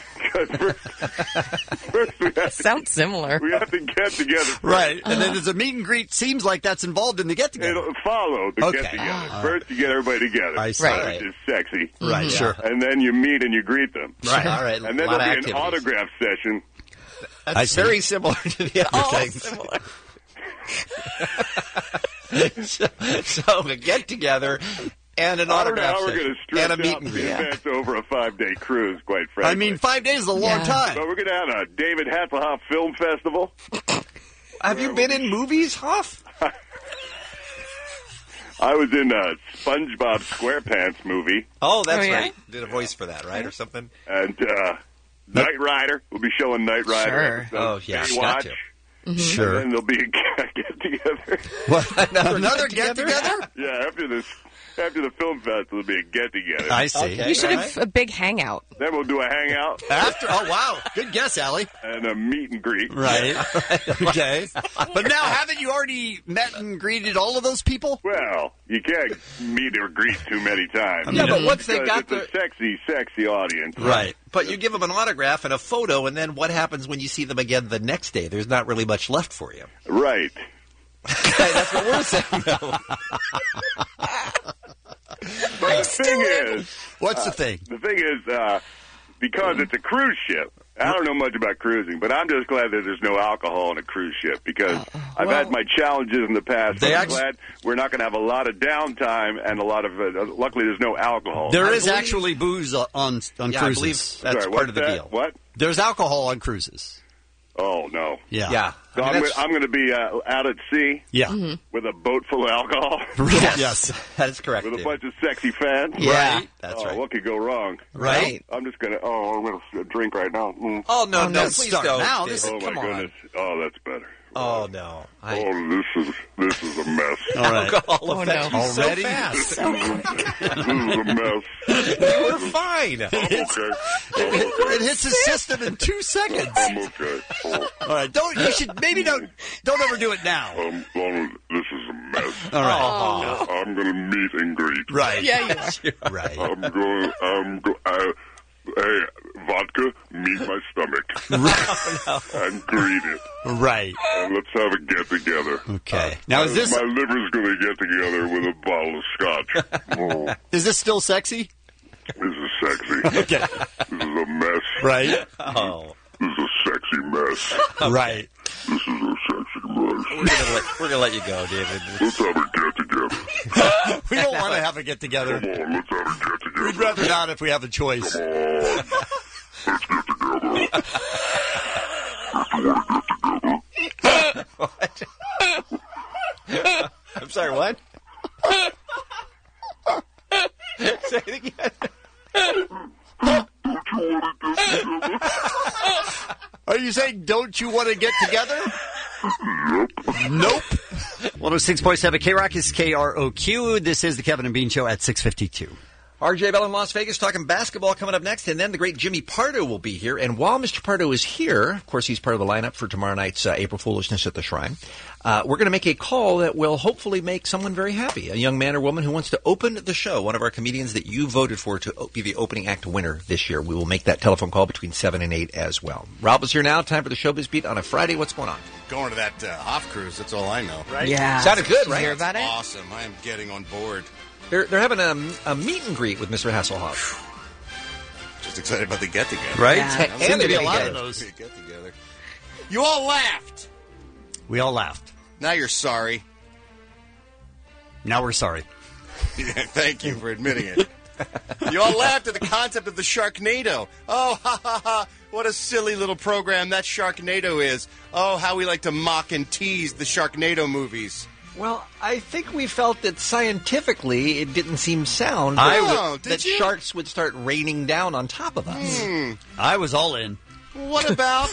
First we have Sounds similar. We have to get together first. Right. And then there's a meet and greet. Seems like that's involved in the get-together. It'll follow the Okay. get-together. First, you get everybody together. I see. Which is sexy. Right, sure. And then you meet and you greet them. Right. All right. And then a lot there'll of be an activities. autograph session. That's very similar to the other All things. similar. So a get together and an I don't know autograph how we're session going to stretch and a meet out and the greet. event over a 5-day cruise, quite frankly. I mean, 5 days is a long time. But we're going to have a David Hasselhoff Film Festival. Have you been in movies, Hoff? I was in a SpongeBob SquarePants movie. Oh, that's Oh, yeah? right. Did a voice for that, right, or something? And Knight Rider. We'll be showing Knight Rider. Sure. episodes. Oh, yeah, Baywatch. got to. Sure. And then there'll be a get-together. What? Another get-together? Yeah, after the film festival, there'll be a get-together. I see. Okay. You should have a big hangout. Then we'll do a hangout After? Oh, wow. Good guess, Allie. and a meet and greet. Right. Okay. But now, haven't you already met and greeted all of those people? Well, you can't meet or greet too many times. Yeah, but once they Because got it's a sexy, sexy audience. Right. But you give them an autograph and a photo, and then what happens when you see them again the next day? There's not really much left for you. Right. That's what we're saying, though. But the thing is, What's the thing? the thing is, because it's a cruise ship, I don't know much about cruising, but I'm just glad that there's no alcohol on a cruise ship because I've had my challenges in the past. But I'm glad we're not going to have a lot of downtime and a lot of. Luckily, there's no alcohol. There is actually booze on Yeah, I cruises. believe that's Sorry, part of the what's that? deal. What? There's alcohol on cruises. Oh no. Yeah. Yeah. So I mean, that's- I'm going to be out at sea Yeah. with a boat full of alcohol Yes. That is correct. with a David. bunch of sexy fans. Yeah, Right. that's Oh, right. what could go wrong? Right. I'm just going to. I'm going to drink right now. Mm. Oh, no, no, don't please start don't. now. David. This Oh come my on. goodness. Oh, that's better. Oh, no. Oh, this is a mess. All right. Alcohol Oh, affects no. you so Already? fast. This is a mess. You were fine. I'm okay. It hits his system in 2 seconds. I'm okay. Oh, All right. You should maybe don't overdo it now. this is a mess. All right. I'm going to meet and greet. Right. Yeah, you are. Right. Hey, vodka, meet my stomach. And greet it. Right. And let's have a get-together. Okay. Now, is this My liver's going to get together with a bottle of scotch. Oh, is this still sexy? this is sexy. Okay. This is a mess. Right. Oh. This is a sexy mess. Right. This is a sexy mess. We're gonna let you go, David. Let's have a get-together. We don't want to have a get together. Come on, let's have a get-together. We'd rather not if we have a choice. Come on. Let's get together. I'm sorry, what? Say it again. Are you saying don't you want to get together? Nope. 106.7 K-Rock is KROQ. This is the Kevin and Bean Show at 6:52. RJ Bell in Las Vegas talking basketball coming up next, and then the great Jimmy Pardo will be here. And while Mr. Pardo is here, of course, he's part of the lineup for tomorrow night's April Foolishness at the Shrine. We're going to make a call that will hopefully make someone very happy. A young man or woman who wants to open the show, one of our comedians that you voted for to be the opening act winner this year. We will make that telephone call between 7 and 8 as well. Rob is here now. Time for the Showbiz Beat on a Friday. What's going on? Going to that Hoff cruise, that's all I know. Right? Yeah. Sounded good, Did you right? hear about it? Awesome. I am getting on board. They're having a meet and greet with Mr. Hasselhoff. Just excited about the get-together. Right? Yeah. Seem And to be a they're lot gonna of get- those. Get-together. You all laughed. We all laughed. Now you're sorry. Now we're sorry. Yeah, thank you for admitting it. You all laughed at the concept of the Sharknado. Oh, ha, ha, ha. What a silly little program that Sharknado is. Oh, how we like to mock and tease the Sharknado movies. Well, I think we felt that scientifically it didn't seem sound did that you? sharks would start raining down on top of us. I was all in. What about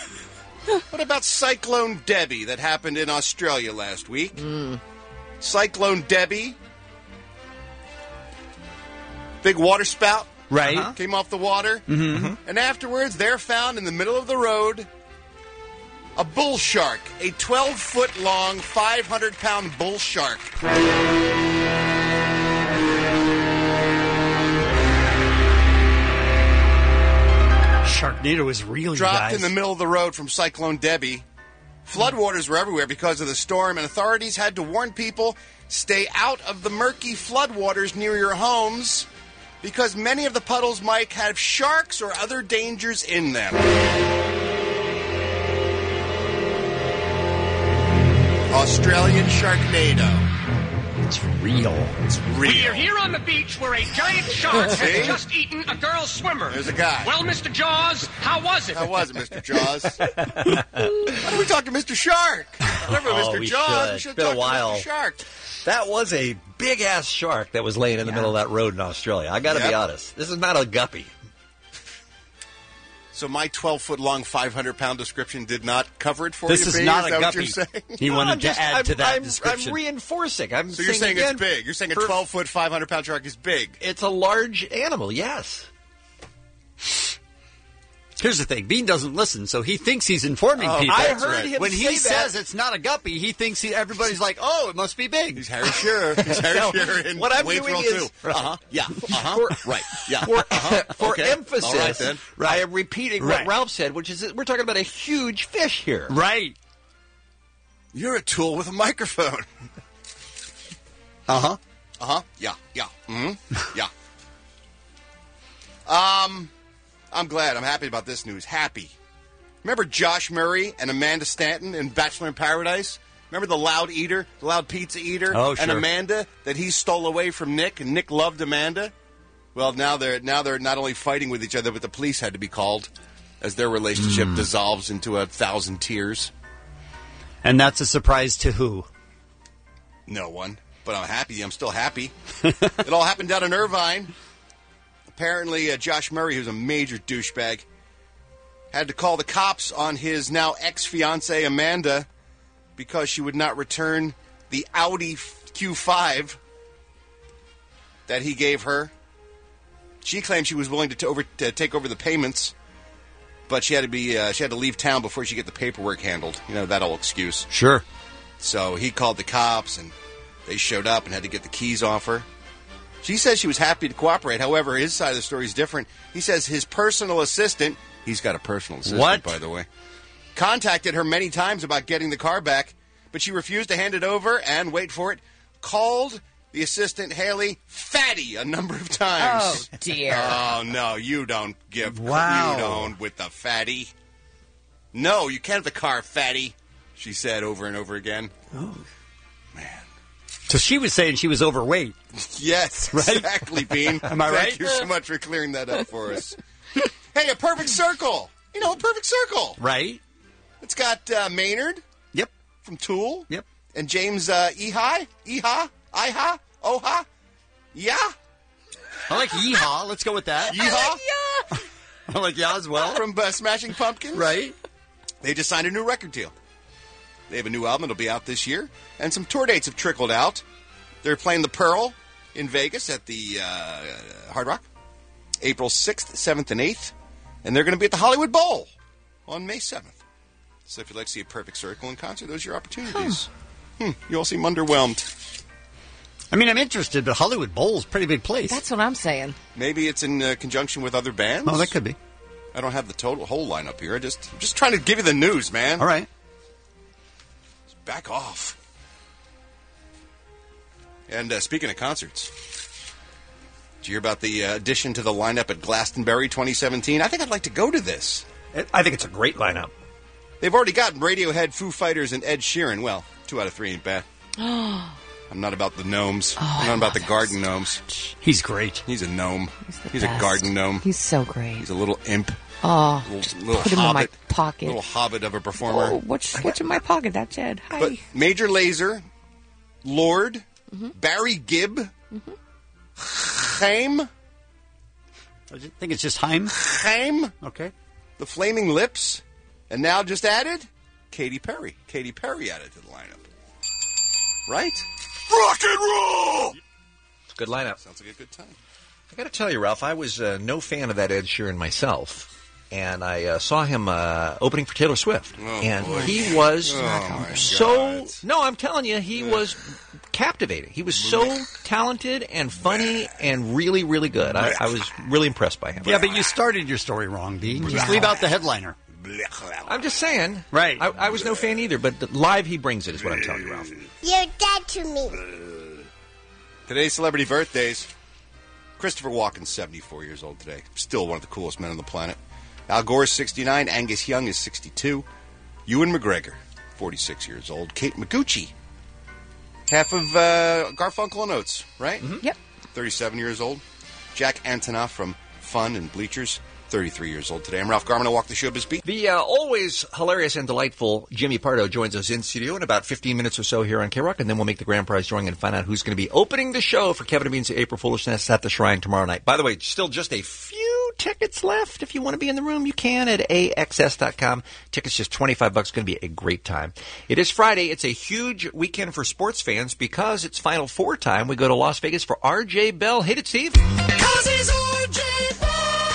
Cyclone Debbie that happened in Australia last week? Cyclone Debbie, big water spout, Right. came off the water, and afterwards they're found in the middle of the road a bull shark, a 12-foot long, 500-pound bull shark. Sharknado is real, you dropped guys. in the middle of the road from Cyclone Debbie. Floodwaters were everywhere because of the storm, and authorities had to warn people, stay out of the murky floodwaters near your homes because many of the puddles might have sharks or other dangers in them. Australian Sharknado. It's real. It's real. We are here on the beach where a giant shark has just eaten a girl swimmer. There's a guy. Well, Mr. Jaws, how was it? How was it, Mr. Jaws? Why don't we talk to Mr. Shark? Remember Mr. we Jaws? should. We should It's been talk a while. to Mr. Shark. That was a big-ass shark that was laying in the middle of that road in Australia. I got to be honest. This is not a guppy. So my 12-foot-long, 500-pound description did not cover it for This you, is B? not Is a that what guppy. you're saying? He wanted to add to that description. I'm reinforcing. So you're saying again, it's big. You're saying a 12-foot, 500-pound shark is big. It's a large animal, yes. Here's the thing. Bean doesn't listen, so he thinks he's informing people. I heard him when say he that. says it's not a guppy, he thinks everybody's like, oh, it must be big. He's Harry Shearer. He's Harry No, Shearer in what I'm Wayne's doing World is- 2. Uh-huh. Yeah. Uh-huh. For- right. Yeah. For Okay. emphasis, All right, then. I am repeating Right. what Ralph said, which is that we're talking about a huge fish here. Right. You're a tool with a microphone. Uh-huh. Uh-huh. Yeah. Yeah. Mm-hmm. Yeah. I'm glad. I'm happy about this news. Happy. Remember Josh Murray and Amanda Stanton in Bachelor in Paradise? Remember the loud eater, the loud pizza eater? Oh, And sure. Amanda that he stole away from Nick, and Nick loved Amanda? Well, now they're not only fighting with each other, but the police had to be called as their relationship dissolves into 1,000 tears. And that's a surprise to who? No one. But I'm happy. I'm still happy. It all happened down in Irvine. Apparently, Josh Murray, who's a major douchebag, had to call the cops on his now ex-fiancée, Amanda, because she would not return the Audi Q5 that he gave her. She claimed she was willing to take over the payments, but she had to leave town before she could get the paperwork handled. You know, that old excuse. Sure. So he called the cops, and they showed up and had to get the keys off her. She says she was happy to cooperate. However, his side of the story is different. He says his personal assistant, he's got a personal assistant, What? by the way, contacted her many times about getting the car back, but she refused to hand it over and, wait for it, called the assistant, Haley, fatty a number of times. Oh, dear. Oh, no, you don't give. Wow. You don't with the fatty. No, you can't have the car, fatty, she said over and over again. Oh. So she was saying she was overweight. Yes, Right? exactly, Bean. Am I right? Thank you so much for clearing that up for us. Hey, a perfect circle. You know, a perfect circle. Right? It's got Maynard. Yep. From Tool. Yep. And James Iha. Iha. Oha. Yeah. I like Yeehaw. Let's go with that. Yeehaw. I like yeah as well. From Smashing Pumpkins. Right. They just signed a new record deal. They have a new album that'll be out this year, and some tour dates have trickled out. They're playing the Pearl in Vegas at the Hard Rock, April 6th, 7th, and 8th, and they're going to be at the Hollywood Bowl on May 7th. So if you'd like to see a Perfect Circle in concert, those are your opportunities. You all seem underwhelmed. I mean, I'm interested, but Hollywood Bowl's a pretty big place. That's what I'm saying. Maybe it's in conjunction with other bands. Oh, that could be. I don't have the whole lineup here. I'm just trying to give you the news, man. All right. Back off. And speaking of concerts, did you hear about the addition to the lineup at Glastonbury 2017? I think I'd like to go to this. I think it's a great lineup. They've already got Radiohead, Foo Fighters, and Ed Sheeran. Well, 2 out of 3 ain't bad. I'm not about the gnomes. I'm not about the garden gnomes. He's great. He's a gnome. He's a best. garden gnome. He's so great. He's a little imp. Oh, Little put him in my hobbit. pocket. Little hobbit of a performer. Oh, what's in my pocket? That's Ed. Hi. But Major Lazer, Lord, Barry Gibb, Chaim. I think it's just Haim. Chaim. Okay. The Flaming Lips. And now just added, Katy Perry. Katy Perry added to the lineup. Right? Rock and roll! Good lineup. Sounds like a good time. I got to tell you, Ralph, I was no fan of that Ed Sheeran myself. and I saw him opening for Taylor Swift. And boy. he was God. No, I'm telling you, he was captivating. He was so talented and funny and really, really good. I was really impressed by him. Yeah, but you started your story wrong, Dean. Just leave out the headliner. I'm just saying. Right. I was no fan either, but live he brings it, is what I'm telling you, Ralph. You're dead to me. Today's celebrity birthdays. Christopher Walken's 74 years old today. Still one of the coolest men on the planet. Al Gore's 69. Angus Young is 62. Ewan McGregor, 46 years old. Kate Micucci, half of Garfunkel and Oates, right? Mm-hmm. Yep. 37 years old. Jack Antonoff from Fun and Bleachers, 33 years old today. I'm Ralph Garman. I walk the showbiz beat. The always hilarious and delightful Jimmy Pardo joins us in studio in about 15 minutes or so here on K-Rock, and then we'll make the grand prize drawing and find out who's going to be opening the show for Kevin and Bean's April Foolishness at the Shrine tomorrow night. By the way, still just a few tickets left. If you want to be in the room, you can at AXS.com. Tickets just $25. Going to be a great time. It is Friday. It's a huge weekend for sports fans because it's Final Four time. We go to Las Vegas for R.J. Bell. Hit it, Steve. 'Cause he's R.J. Bell.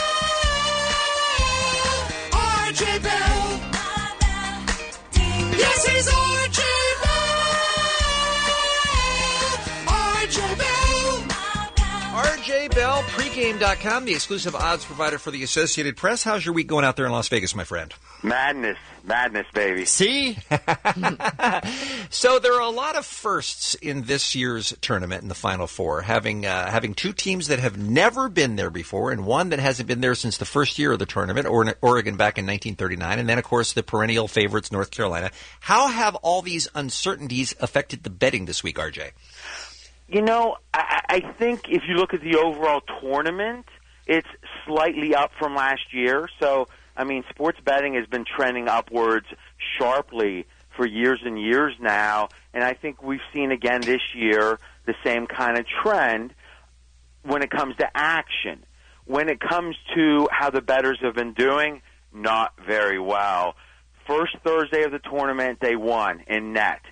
R.J. Bell. Yes, he's R.J. Bell. R.J. Bell. R.J. Bell, pregame.com, the exclusive odds provider for the Associated Press. How's your week going out there in Las Vegas, my friend? Madness, baby. See? So there are a lot of firsts in this year's tournament in the Final Four, having two teams that have never been there before and one that hasn't been there since the first year of the tournament, Oregon back in 1939, and then, of course, the perennial favorites, North Carolina. How have all these uncertainties affected the betting this week, RJ? You know, I think if you look at the overall tournament, it's slightly up from last year. So, I mean, sports betting has been trending upwards sharply for years and years now, and I think we've seen again this year the same kind of trend when it comes to action. When it comes to how the bettors have been doing, not very well. First Thursday of the tournament, they won in net.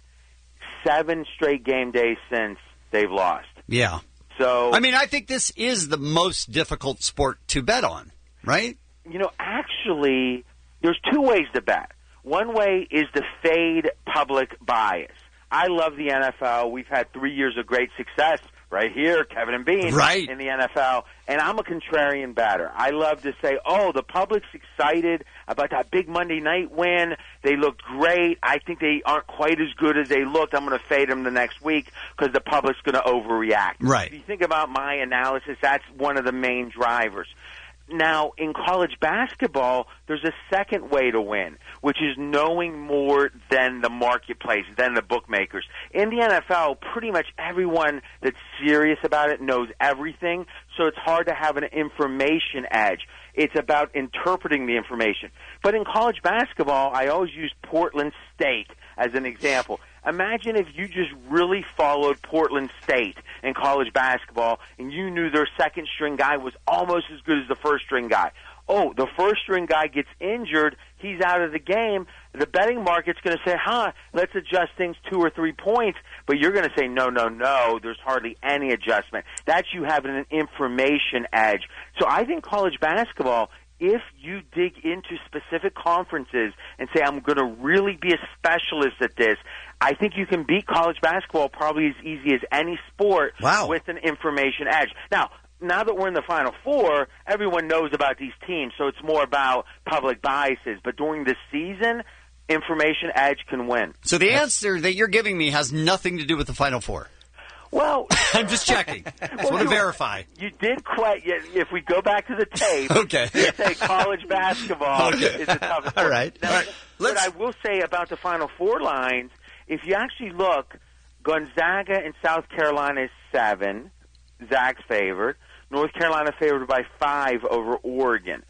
7 straight game days since they've lost. Yeah. So, I mean, I think this is the most difficult sport to bet on, right? You know, actually, there's 2 ways to bet. One way is to fade public bias. I love the NFL. We've had 3 years of great success right here, Kevin and Bean, right, in the NFL. And I'm a contrarian batter. I love to say, oh, the public's excited about that big Monday night win. They looked great. I think they aren't quite as good as they looked. I'm going to fade them the next week because the public's going to overreact. Right. If you think about my analysis, that's one of the main drivers. Now, in college basketball, there's a second way to win, which is knowing more than the marketplace, than the bookmakers. In the NFL, pretty much everyone that's serious about it knows everything, so it's hard to have an information edge. It's about interpreting the information. But in college basketball, I always use Portland State as an example. Imagine if you just really followed Portland State in college basketball and you knew their second-string guy was almost as good as the first-string guy. Oh, the first-string guy gets injured, he's out of the game. The betting market's going to say, let's adjust things 2 or 3 points. But you're going to say, no, there's hardly any adjustment. That's you having an information edge. So I think college basketball, if you dig into specific conferences and say, I'm going to really be a specialist at this, I think you can beat college basketball probably as easy as any sport with an information edge. Now that we're in the Final Four, everyone knows about these teams, so it's more about public biases. But during the season, information edge can win. So the answer that you're giving me has nothing to do with the Final Four. Well, I'm just checking. Just want to verify. You did quite. If we go back to the tape, okay, you say college basketball is the toughest. All right. Now, All right. What I will say about the Final Four lines, if you actually look, Gonzaga in South Carolina is 7. Zach's favored. North Carolina favored by 5 over Oregon.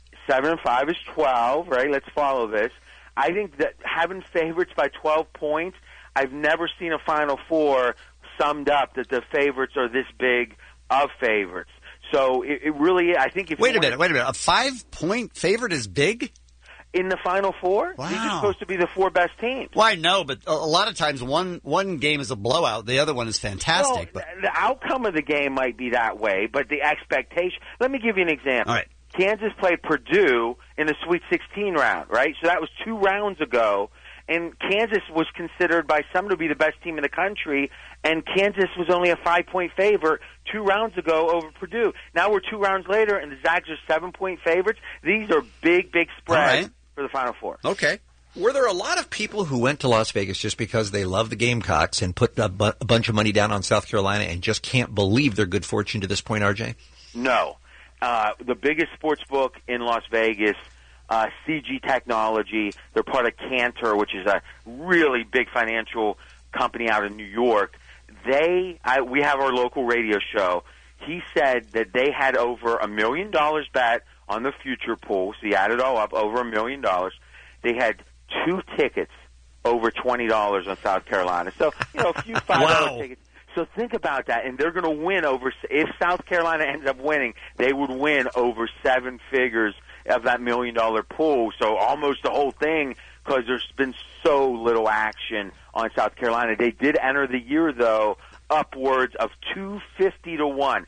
7 and 5 is 12. Right. Let's follow this. I think that having favorites by 12 points, I've never seen a Final Four summed up that the favorites are this big of favorites. So it really, I think if Wait a minute. A 5-point favorite is big? In the Final Four? Wow. These are supposed to be the 4 best teams. Well, I know, but a lot of times one game is a blowout, the other one is fantastic. Well, the outcome of the game might be that way, but the expectation. Let me give you an example. All right. Kansas played Purdue in the Sweet 16 round, right? So that was 2 rounds ago. And Kansas was considered by some to be the best team in the country, and Kansas was only a 5-point favorite 2 rounds ago over Purdue. Now we're 2 rounds later, and the Zags are 7-point favorites. These are big, big spreads for the Final Four. Okay. Were there a lot of people who went to Las Vegas just because they love the Gamecocks and put a bunch of money down on South Carolina and just can't believe their good fortune to this point, RJ? No. The biggest sports book in Las Vegas, CG Technology, they're part of Cantor, which is a really big financial company out in New York. We have our local radio show. He said that they had over $1 million bet on the future pool, so you add it all up, over $1 million. They had 2 tickets over $20 on South Carolina. So, a few $5 tickets. So think about that, and they're going to win if South Carolina ends up winning, they would win over 7 figures of that $1 million pool. So almost the whole thing, because there's been so little action on South Carolina. They did enter the year, though, upwards of 250 to 1,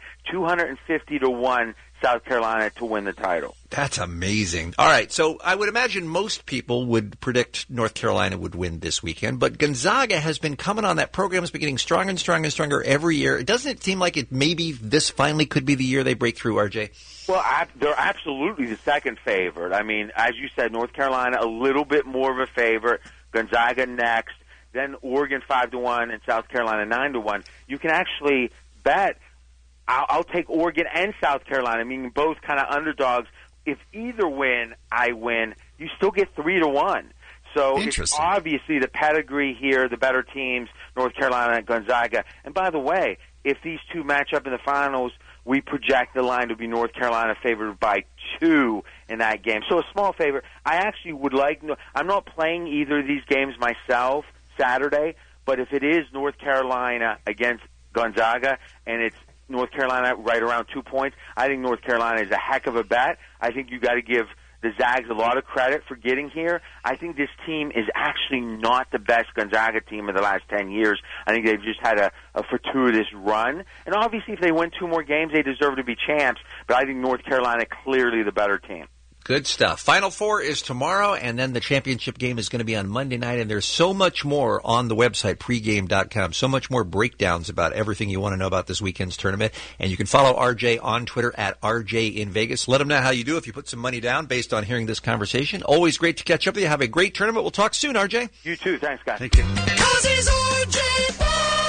250 to 1 South Carolina to win the title. That's amazing. All right, so I would imagine most people would predict North Carolina would win this weekend, but Gonzaga has been coming on. That program has been getting stronger and stronger and stronger every year. Doesn't it seem like maybe this finally could be the year they break through, RJ? Well, they're absolutely the second favorite. I mean, as you said, North Carolina a little bit more of a favorite, Gonzaga next, then Oregon 5-1 and South Carolina 9-1. You can actually bet. I'll take Oregon and South Carolina, meaning both kind of underdogs. If either win, I win. You still get 3-1. So it's obviously the pedigree here, the better teams, North Carolina and Gonzaga. And by the way, if these two match up in the finals, we project the line to be North Carolina favored by 2 in that game. So a small favorite. I actually would like – I'm not playing either of these games myself Saturday, but if it is North Carolina against Gonzaga and it's North Carolina right around 2 points, I think North Carolina is a heck of a bet. I think you got to give the Zags a lot of credit for getting here. I think this team is actually not the best Gonzaga team of the last 10 years. I think they've just had a fortuitous run. And obviously if they win 2 more games, they deserve to be champs. But I think North Carolina clearly the better team. Good stuff. Final Four is tomorrow, and then the championship game is going to be on Monday night, and there's so much more on the website, pregame.com, so much more breakdowns about everything you want to know about this weekend's tournament. And you can follow RJ on Twitter at RJ in Vegas. Let him know how you do if you put some money down based on hearing this conversation. Always great to catch up with you. Have a great tournament. We'll talk soon, RJ. You too. Thanks, guys. Thank you. Cause he's RJ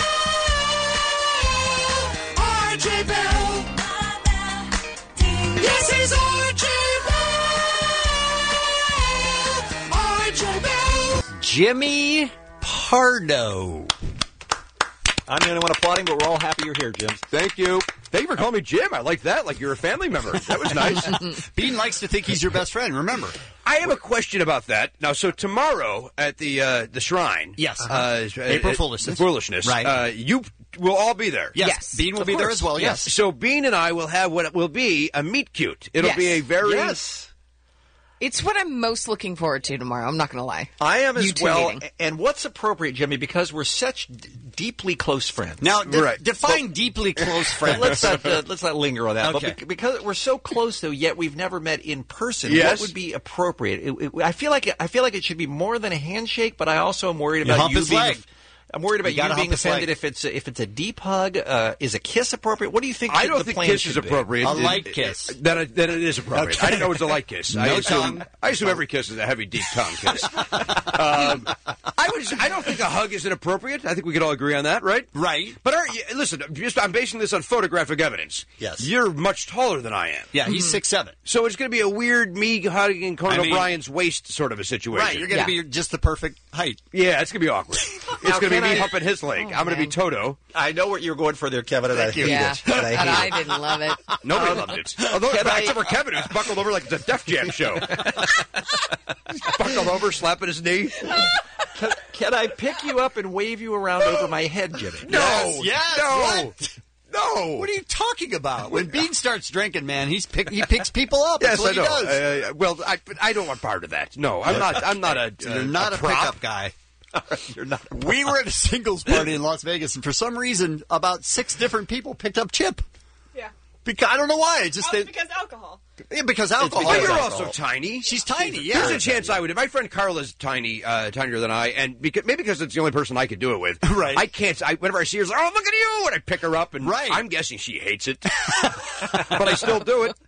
Bell. RJ Bell. Yes, he's RJ Bell. Jimmy Pardo. I'm the only one applauding, but we're all happy you're here, Jim. Thank you. Thank you for calling me Jim. I like that. Like you're a family member. That was nice. Bean likes to think he's your best friend. Remember. I have a question about that. Now, so tomorrow at the Shrine. Yes. April Foolishness. Foolishness. Right. You will all be there. Yes. Bean will be there as well, yes. So Bean and I will have what will be a meet cute. It'll be a very... Yes. It's what I'm most looking forward to tomorrow. I'm not going to lie. I am as well. Meeting. And what's appropriate, Jimmy, because we're such deeply close friends. Now, define deeply close friends. Let's not linger on that. Okay. But because we're so close, though, yet we've never met in person. Yes. What would be appropriate? I feel like it should be more than a handshake, but I also am worried about you being. I'm worried about you being offended if it's a deep hug. Is a kiss appropriate? What do you think? I don't think kiss is appropriate. A light kiss. Then it is appropriate. Okay. I didn't know it was a light kiss. No tongue. I assume every kiss is a heavy, deep tongue kiss. I don't think a hug is inappropriate. I think we could all agree on that, right? Right. But listen, I'm basing this on photographic evidence. Yes. You're much taller than I am. Yeah, he's 6'7". So it's going to be a weird me hugging Conan O'Brien's waist sort of a situation. Right, you're going to be just the perfect height. Yeah, it's going to be awkward. It's going to be me humping his leg. I'm going to be Toto. I know what you're going for there, Kevin, and I hate it. And I didn't love it. Nobody loved it. Although, except for Kevin, who's buckled over like it's a Def Jam show. Buckled over, slapping his knee. Can I pick you up and wave you around over my head, Jimmy? No. Yes. No. What? No. What are you talking about? When Bean starts drinking, man, he picks people up. Yes, That's what I know. he does. Well, I don't want part of that. No, I'm not a. You're not a prop. pickup guy. You're not. We were at a singles party in Las Vegas, and for some reason, about 6 different people picked up Chip. Yeah. Because I don't know why. Because alcohol. Yeah, because alcohol. But you're also tiny. She's tiny. Yeah. There's a chance I would. My friend Carla's tiny, tinier than I, and maybe because it's the only person I could do it with. Right. I can't. Whenever I see her, it's like, oh, look at you, and I pick her up, and right. I'm guessing she hates it, but I still do it.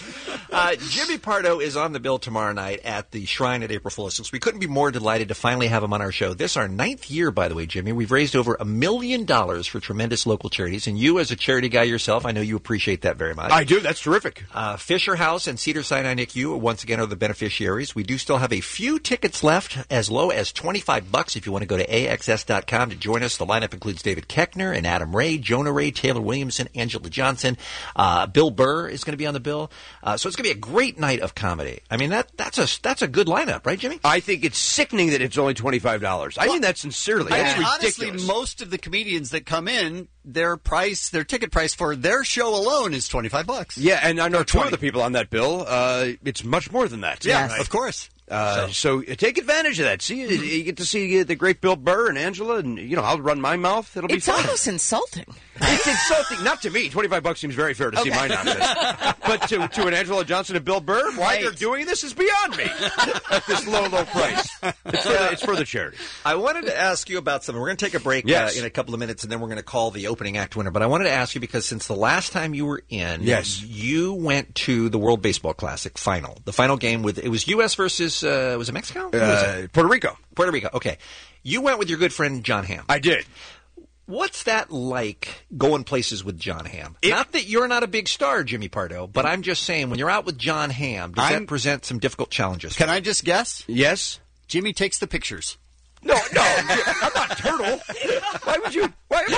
Jimmy Pardo is on the bill tomorrow night at the Shrine at April Fool's. We couldn't be more delighted to finally have him on our show. This is our 9th year, by the way, Jimmy. We've raised over $1 million for tremendous local charities, and you, as a charity guy yourself, I know you appreciate that very much. I do. That's terrific. Fisher House and Cedars-Sinai NICU once again are the beneficiaries. We do still have a few tickets left, as low as $25 if you want to go to AXS.com to join us. The lineup includes David Koechner and Adam Ray, Jonah Ray, Taylor Williamson, Angela Johnson. Bill Burr is going to be on the bill. So it's going to be a great night of comedy. I mean, that's a good lineup, right, Jimmy? I think it's sickening that it's only $25. I mean that sincerely. That's ridiculous. Honestly, most of the comedians that come in, their ticket price for their show alone is $25. Yeah, and I know two of the people on that bill. It's much more than that. Yeah, right. Of course. So take advantage of that. See, you get to see the great Bill Burr and Angela, and I'll run my mouth. It'll be fun. It's almost insulting. It's insulting, not to me. $25 seems very fair to see my nonsense, but to an Angela Johnson and Bill Burr, why they're doing this is beyond me. At this low price, it's for the charity. I wanted to ask you about something. We're going to take a break in a couple of minutes, and then we're going to call the opening act winner. But I wanted to ask you because since the last time you were in, you went to the World Baseball Classic final. The final game it was U.S. versus was it Mexico? Puerto Rico. Puerto Rico. Okay, you went with your good friend John Hamm. I did. What's that like going places with John Hamm? Not that you're not a big star, Jimmy Pardo, but I'm just saying when you're out with John Hamm, does that present some difficult challenges? Can I just guess? Yes. Jimmy takes the pictures. No, I'm not Turtle. Why would you? Why am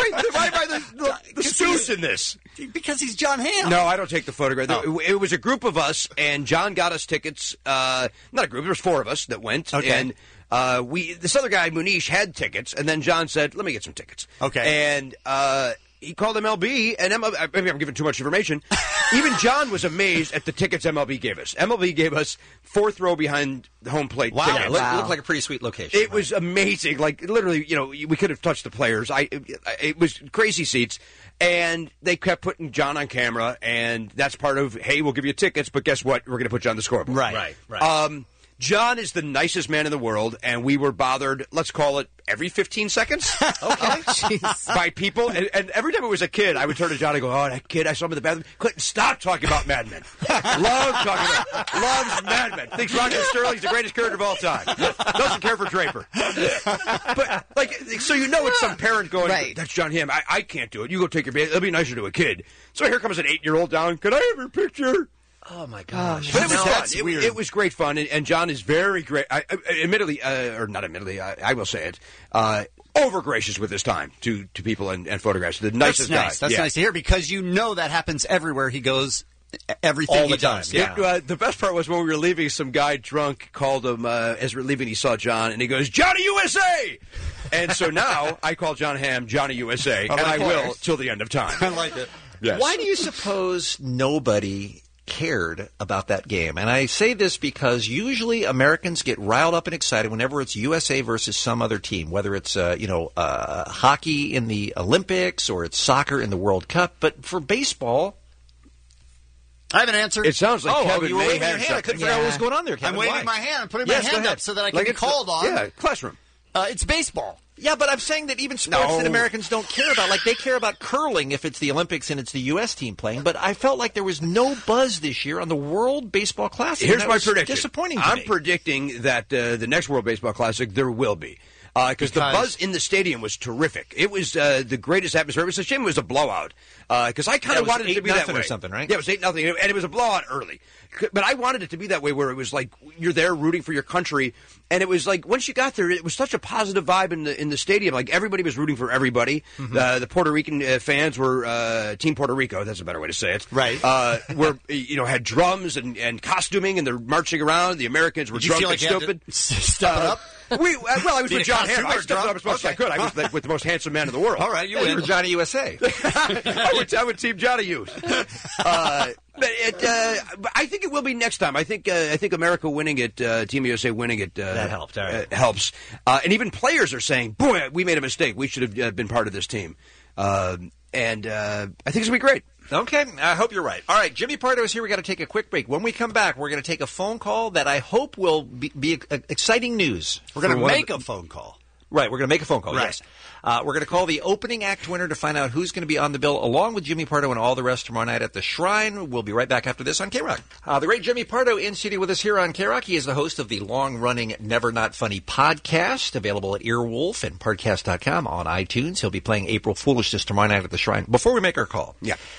I the stooge in this? Because he's John Hamm. No, I don't take the photograph. Oh. It was a group of us, and John got us tickets. Not a group. There was 4 of us that went. Okay. And this other guy, Munish, had tickets, and then John said, let me get some tickets. Okay. And he called MLB, and maybe I'm giving too much information. Even John was amazed at the tickets MLB gave us. MLB gave us 4th row behind the home plate tickets. Yeah, it looked like a pretty sweet location. It was amazing. Like, literally, we could have touched the players. It was crazy seats. And they kept putting John on camera, and that's part of, hey, we'll give you tickets, but guess what? We're going to put you on the scoreboard. Right. John is the nicest man in the world, and we were bothered, let's call it, every 15 seconds. Okay. By people. And every time it was a kid, I would turn to John and go, oh, that kid, I saw him in the bathroom. Couldn't stop talking about Mad Men. Loves Mad Men. Thinks Roger Sterling's the greatest character of all time. Doesn't care for Draper. But, so it's some parent going, that's John Hamm. I can't do it. You go take your baby. It'll be nicer to a kid. So here comes an 8-year-old down. Can I have your picture? Oh, my gosh. But it was fun. It was great fun, and John is very great. I will say it, over gracious with his time to people and photographs. The nicest guy. That's nice to hear because that happens everywhere he goes. Everything all the time. Yeah. The best part was when we were leaving, some guy drunk called him as we're leaving. He saw John, and he goes, Johnny USA! And so now I call John Hamm Johnny USA, and I will till the end of time. I like it. Yes. Why do you suppose nobody cared about that game? And I say this because usually Americans get riled up and excited whenever it's USA versus some other team, whether it's hockey in the Olympics or it's soccer in the World Cup. But for baseball, I have an answer. It sounds like Kevin you were may waving have your hand. I couldn't figure out what was going on there, Kevin. I'm waving my hand. I'm putting my hand up so that I can be called on. Yeah, classroom. It's baseball. Yeah, but I'm saying that even sports that Americans don't care about, like they care about curling if it's the Olympics and it's the U.S. team playing, but I felt like there was no buzz this year on the World Baseball Classic. Here's my prediction. Disappointing to I'm me. predicting that the next World Baseball Classic, there will be. Because the buzz in the stadium was terrific. It was the greatest atmosphere. It was a shame it was a blowout. Because I kind of wanted it to be that way. or something, right? Yeah, it was 8-0, and it was a blowout early. But I wanted it to be that way, where it was like you're there rooting for your country, and it was like once you got there, it was such a positive vibe in the stadium. Like everybody was rooting for everybody. Mm-hmm. The Puerto Rican fans were Team Puerto Rico. That's a better way to say it. Right. Were had drums and costuming, and they're marching around. The Americans were drunk and stupid. Step up. I was with John Hamm. I stepped up as much as I could. I was with the most handsome man in the world. All right, you win. You were Johnny USA. I would team Johnny Hughes. But I think it will be next time. I think America winning it, Team USA winning it, that helped. All right. Helps. And even players are saying, "Boy, we made a mistake. We should have been part of this team." And I think it's gonna be great. Okay, I hope you're right. All right, Jimmy Pardo is here. We got to take a quick break. When we come back, we're going to take a phone call that I hope will be exciting news. We're going to make a phone call. Right, we're going to make a phone call, Right. yes. We're going to call the opening act winner to find out who's going to be on the bill, along with Jimmy Pardo and all the rest tomorrow night at the Shrine. We'll be right back after this on K-Rock. The great Jimmy Pardo in studio with us here on K-Rock. He is the host of the long-running Never Not Funny podcast, available at Earwolf and Podcast.com on iTunes. He'll be playing April Foolishness tomorrow night at the Shrine. Before we make our call,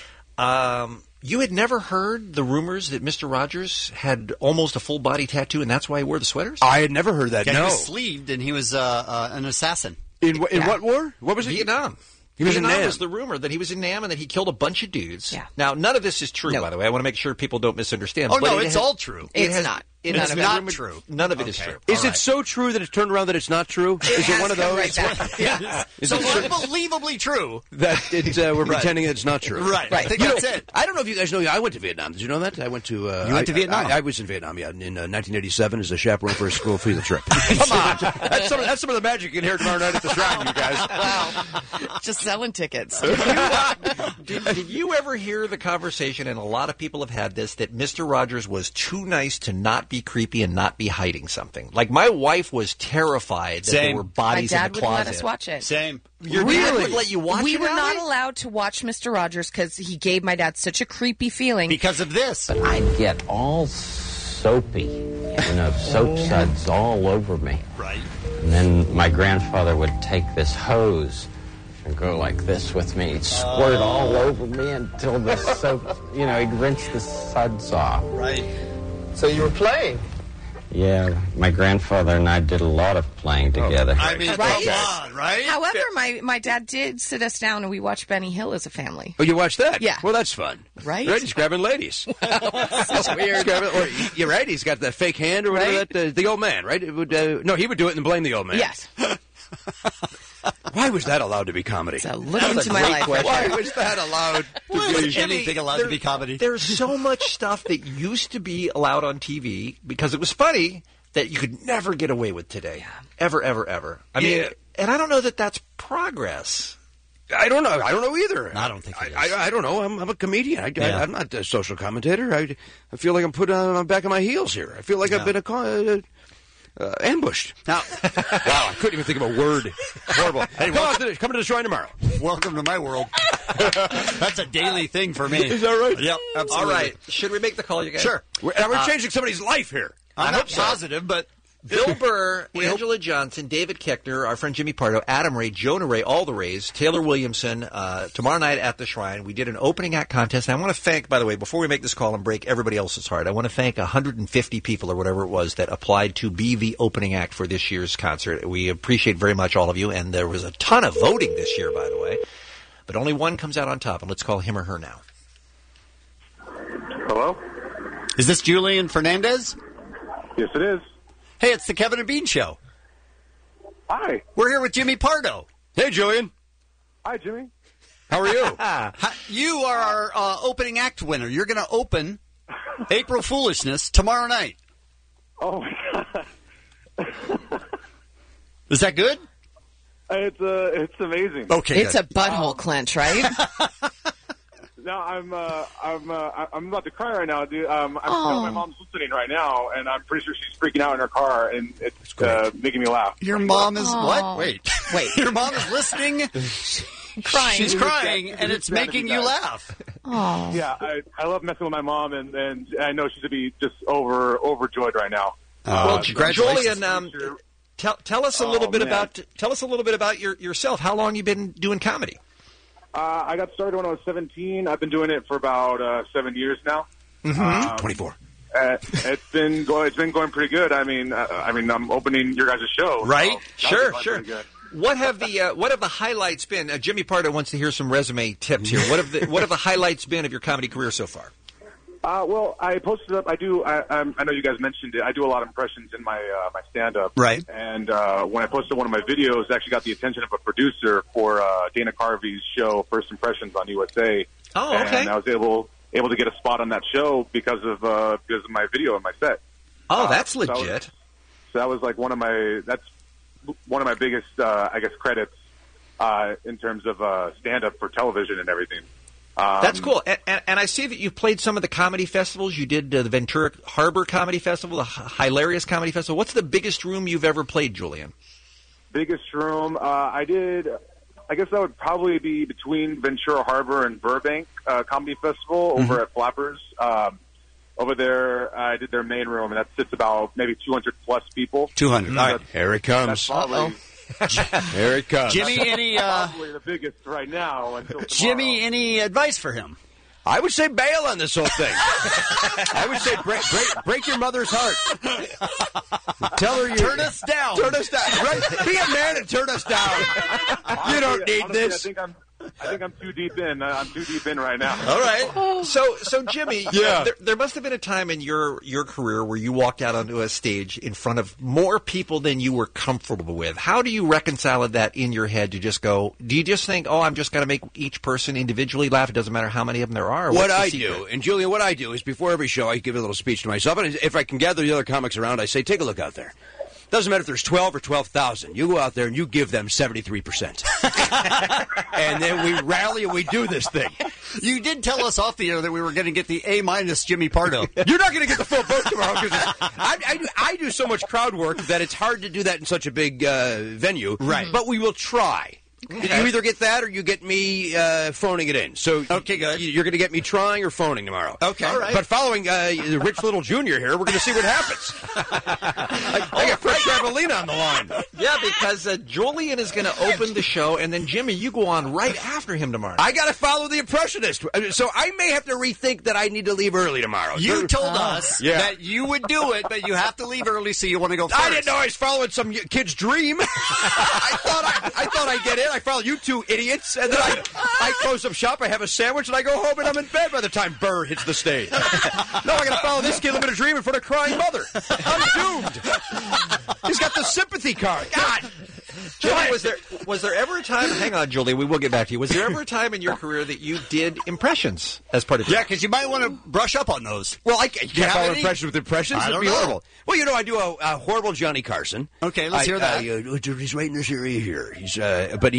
you had never heard the rumors that Mr. Rogers had almost a full-body tattoo, and that's why he wore the sweaters? I had never heard that, Yeah, no. he was sleeved, and he was an assassin. In what war? What was it? Vietnam. He was in Vietnam Nam. was the rumor that he was in Nam and that he killed a bunch of dudes. Yeah. Now, none of this is true, by the way. I want to make sure people don't misunderstand. Oh, But no, it it's has- all true. it It's has- not. It It's has been not rumored- true. None of it is true. Is it so true that it's turned around that it's not true? Is it one of those? Yeah. Is So it so- unbelievably true. that we're Right. pretending that it's not true? Right. I think You that's know, it. I don't know if you guys know. I went to Vietnam. Did you know that? I went to. You went to Vietnam? I was in Vietnam. Yeah, in 1987 as a chaperone for a school field trip. Come on, that's some of the magic you can hear tomorrow night at the Shrine, you guys. Wow. Just selling tickets. Did you ever hear the conversation, and a lot of people have had this, that Mr. Rogers was too nice to not be creepy and not be hiding something? Like, my wife was terrified that there were bodies My dad in the wouldn't closet. let us watch it. Same. Your dad would let you watch We it, were not Allie? allowed to watch Mr. Rogers because he gave my dad such a creepy feeling. Because of this. I'd get all soapy, soap suds all over me. Right. And then my grandfather would take this hose and go like this with me. He'd squirt all over me until the soap, he'd rinse the suds off. Right. So you were playing? Yeah, my grandfather and I did a lot of playing together. I mean, Right? come on, right? However, my dad did sit us down and we watched Benny Hill as a family. Oh, you watched that? Yeah. Well, that's fun. Right? He's grabbing ladies. Such weird. You're right. He's got that fake hand or whatever. Right? The old man, right? It would, no, he would do it and blame the old man. Yes. Why was that allowed to be comedy? So look into my life. Why was that allowed to be anything allowed to be comedy? There's so much stuff that used to be allowed on TV because it was funny that you could never get away with today. Ever, ever, ever. I mean, and I don't know that that's progress. I don't know. I don't know either. I don't think it is. I don't know. I'm a comedian. I'm not a social commentator. I feel like I'm put on the back of my heels here. I feel like I've been ambushed. Now, wow, I couldn't even think of a word. Horrible. Hey, come to the Shrine tomorrow. Welcome to my world. That's a daily thing for me. Is that right? Yep, absolutely. All right. Should we make the call, you guys? Sure. We're changing somebody's life here. I'm not positive, but Bill Burr, Angela Johnson, David Koechner, our friend Jimmy Pardo, Adam Ray, Jonah Ray, all the Rays, Taylor Williamson, tomorrow night at the Shrine. We did an opening act contest. And I want to thank, by the way, before we make this call and break everybody else's heart, I want to thank 150 people or whatever it was that applied to be the opening act for this year's concert. We appreciate very much all of you, and there was a ton of voting this year, by the way. But only one comes out on top, and let's call him or her now. Hello? Is this Julian Fernandez? Yes, it is. Hey, it's the Kevin and Bean Show. Hi. We're here with Jimmy Pardo. Hey, Julian. Hi, Jimmy. How are you? You are our opening act winner. You're going to open April Foolishness tomorrow night. Oh, my God. Is that good? It's amazing. Okay, It's a butthole clench, right? No, I'm about to cry right now, dude. My mom's listening right now, and I'm pretty sure she's freaking out in her car, and it's making me laugh. Your mom is what? Wait. Your mom is listening. Crying. She's crying, and it's making you laugh. Oh. Yeah, I love messing with my mom, and I know she's gonna be just overjoyed right now. Well, congratulations. Julian, tell us a little bit about yourself. How long you been doing comedy? I got started when I was 17. I've been doing it for about 7 years now. 24. It's been going pretty good. I mean, I'm opening your guys' show, right? So Sure. What have the highlights been? Jimmy Pardo wants to hear some resume tips here. What have the highlights been of your comedy career so far? Well, I posted up. I know you guys mentioned it. I do a lot of impressions in my my stand-up. Right. And when I posted one of my videos, it actually got the attention of a producer for Dana Carvey's show, First Impressions on USA. Oh, okay. And I was able to get a spot on that show because of my video and my set. Oh, that's legit. So that was like one of my biggest, I guess, credits in terms of stand-up for television and everything. That's cool. And I see that you've played some of the comedy festivals. You did the Ventura Harbor Comedy Festival, the Hilarious Comedy Festival. What's the biggest room you've ever played, Julian? Biggest room? I guess that would probably be between Ventura Harbor and Burbank Comedy Festival over at Flappers. Over there, I did their main room, and that sits about maybe 200-plus people. 200. All right. Here it comes. Probably, Here it comes. Jimmy, any probably the biggest right now until tomorrow. Jimmy, any advice for him? I would say bail on this whole thing. I would say break your mother's heart. Tell her you turn us down. Turn us down. Right? Be a man and turn us down. You don't need this. I think I'm too deep in. I'm too deep in right now. All right. So Jimmy, there must have been a time in your career where you walked out onto a stage in front of more people than you were comfortable with. How do you reconcile that in your head to just go, do you just think, I'm just going to make each person individually laugh? It doesn't matter how many of them there are. What I do, and Julian, what I do is before every show, I give a little speech to myself. And if I can gather the other comics around, I say, take a look out there. Doesn't matter if there's 12 or 12,000. You go out there and you give them 73%. And then we rally and we do this thing. You did tell us off the air that we were going to get the A- Jimmy Pardo. You're not going to get the full vote tomorrow because I do so much crowd work that it's hard to do that in such a big venue. Right. But we will try. Okay. You either get that or you get me phoning it in. So okay, good. You're going to get me trying or phoning tomorrow. Okay. All right. But following Rich Little Jr. here, we're going to see what happens. I got Fred Travelina on the line. Yeah, because Julian is going to open the show, and then, Jimmy, you go on right after him tomorrow. I got to follow the impressionist. So I may have to rethink that I need to leave early tomorrow. You told us that you would do it, but you have to leave early, so you want to go first. I didn't know I was following some kid's dream. I thought I'd get in. I follow you two idiots, and then I close up shop, I have a sandwich, and I go home, and I'm in bed by the time Burr hits the stage. No, I got to follow this kid living a dream in front of crying mother. I'm doomed. He's got the sympathy card. God. Julie, was there ever a time? Hang on, Julie. We will get back to you. Was there ever a time in your career that you did impressions as part of? Yeah, because you might want to brush up on those. Well, I can't follow impressions with impressions. It'd be horrible. Well, I do a horrible Johnny Carson. Okay, let's hear that. He's right in this area here. He's but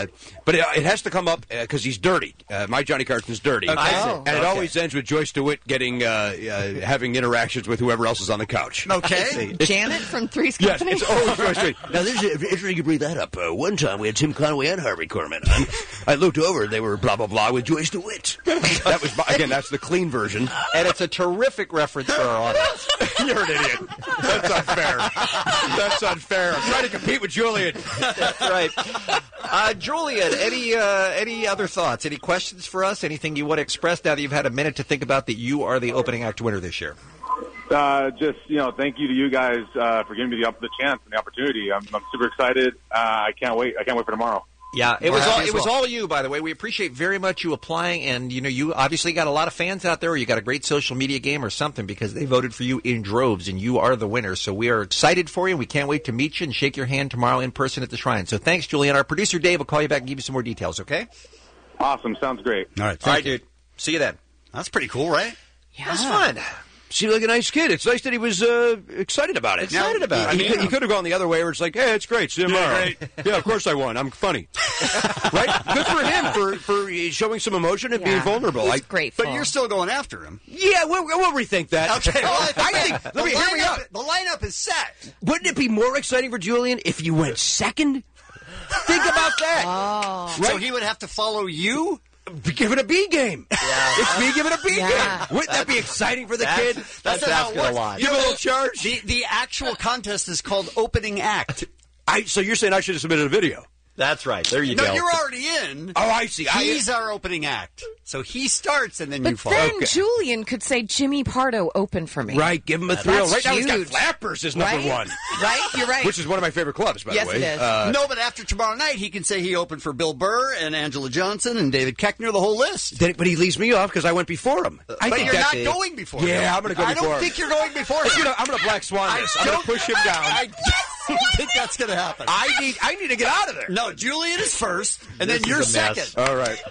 it has to come up because he's dirty. My Johnny Carson's dirty, and it always ends with Joyce DeWitt getting having interactions with whoever else is on the couch. Okay, Janet from Three's Company. Yes, it's always Joyce DeWitt. Now, this is interesting you bring that up. One time we had Tim Conway and Harvey Korman on. I looked over, they were blah, blah, blah with Joyce DeWitt. That was, again, that's the clean version. And it's a terrific reference for our audience. You're an idiot. That's unfair. That's unfair. I'm trying to compete with Julian. That's right. Julian, any other thoughts? Any questions for us? Anything you want to express now that you've had a minute to think about that you are the opening act winner this year? Just, thank you to you guys for giving me the chance and the opportunity. I'm super excited. I can't wait. I can't wait for tomorrow. Yeah, it was all you, by the way. We appreciate very much you applying, and you obviously got a lot of fans out there, or you got a great social media game or something, because they voted for you in droves, and you are the winner. So we are excited for you, and we can't wait to meet you and shake your hand tomorrow in person at the Shrine. So thanks, Julian. Our producer Dave will call you back and give you some more details. Okay? Awesome. Sounds great. All right, all right, dude. See you then. That's pretty cool, right? Yeah, that's fun. Seemed like a nice kid. It's nice that he was excited about it. Excited about it. He could have gone the other way where it's like, hey, it's great. See you tomorrow. Yeah, of course I won. I'm funny. Right? Good for him for showing some emotion and being vulnerable. He's grateful. But you're still going after him. Yeah, we'll rethink that. Okay. Well, I think, let me hear me out. The lineup is set. Wouldn't it be more exciting for Julian if you went second? Think about that. Oh. Right? So he would have to follow you? Give it a B game. Yeah. It's me giving a B game. Wouldn't that be exciting for the kid? That's asking a lot. Give a little charge. The actual contest is called Opening Act. So you're saying I should have submitted a video? That's right. There you go. No, you're already in. Oh, I see. He's our opening act. So he starts and then you follow. But then Julian could say, Jimmy Pardo, open for me. Right, give him a thrill. That's right now he's got huge. Flappers as number one. Right, you're right. Which is one of my favorite clubs, by the way. Yes, it is. No, but after tomorrow night, he can say he opened for Bill Burr and Angela Johnson and David Koechner, the whole list. But he leaves me off because I went before him. But you're not going before him. Yeah, I'm going to go before him. I don't think you're going before him. I'm going to Black Swan this. I'm going to push him down. I don't think that's going to happen. I need to get out of there. No, Julian is first, and then you're second. All right.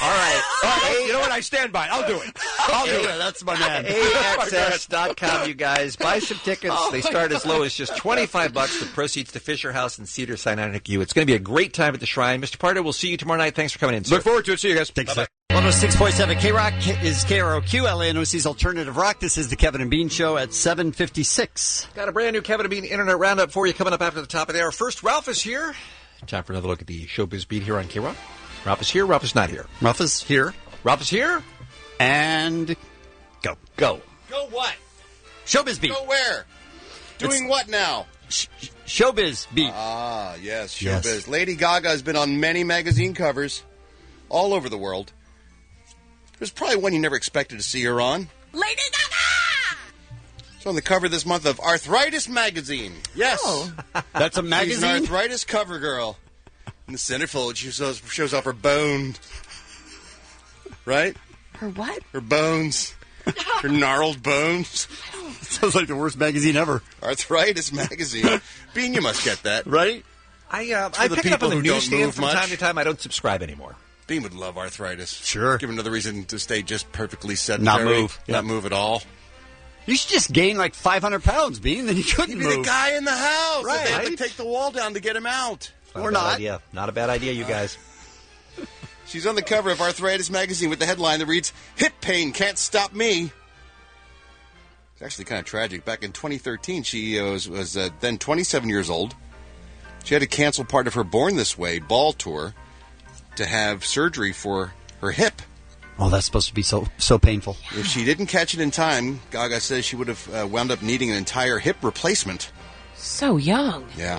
You know what? I stand by it. I'll do it. That's my man. AXS.com, you guys. Buy some tickets. They start as low as just $25. The proceeds to Fisher House and Cedar Sinai. It's going to be a great time at the Shrine. Mr. Pardo, we'll see you tomorrow night. Thanks for coming in, sir. Look forward to it. See you guys. Thanks. 106.7 K-Rock is KROQ, LANOC's Alternative Rock. This is the Kevin and Bean Show at 7:56. Got a brand new Kevin and Bean Internet Roundup for you coming up after the top of the hour. First, Ralph is here. Time for another look at the Showbiz Beat here on K-Rock. Ralph is here. Ralph is not here. Ralph is here. Ralph is here. And go. Go. Go what? Showbiz Beat. Go where? Doing what now? Showbiz Beat. Ah, yes, Showbiz. Yes. Lady Gaga has been on many magazine covers all over the world. There's probably one you never expected to see her on. Lady Gaga! She's on the cover this month of Arthritis magazine. Yes. Oh. That's a She's magazine? an arthritis cover girl. In the centerfold, she shows off her bones. Right? Her what? Her bones. Her gnarled bones. Sounds like the worst magazine ever. Arthritis magazine. Bean, you must get that. Right? I for the pick it up on people the who don't newsstand move from much. time to time. I don't subscribe anymore. Bean would love arthritis. Sure. Give him another reason to stay just perfectly sedentary. Not move. Not move at all. You should just gain like 500 pounds, Bean, then you couldn't He'd be move. the guy in the house. Right. They have to take the wall down to get him out. Or not. Idea. Not a bad idea, you guys. She's on the cover of Arthritis magazine with the headline that reads, "Hip pain can't stop me." It's actually kind of tragic. Back in 2013, she was then 27 years old. She had to cancel part of her Born This Way ball tour to have surgery for her hip. Oh, that's supposed to be so painful. If she didn't catch it in time, Gaga says she would have wound up needing an entire hip replacement. So young. Yeah.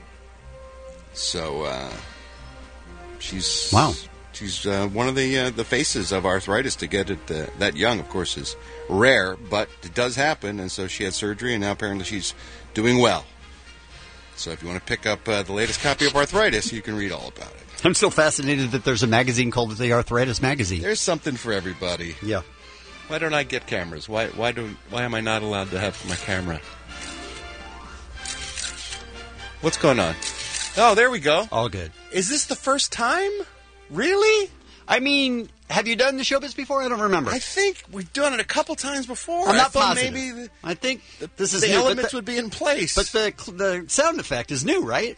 So she's She's one of the faces of arthritis. To get it that young, of course, is rare, but it does happen. And so she had surgery, and now apparently she's doing well. So if you want to pick up the latest copy of Arthritis, you can read all about it. I'm still fascinated that there's a magazine called the Arthritis Magazine. There's something for everybody. Yeah. Why don't I get cameras? Why am I not allowed to have my camera? What's going on? Oh, there we go. All good. Is this the first time? Really? I mean, have you done the Showbiz before? I don't remember. I think we've done it a couple times before. I'm not I thought positive. maybe I think this is the new, elements would be in place. But the sound effect is new, right?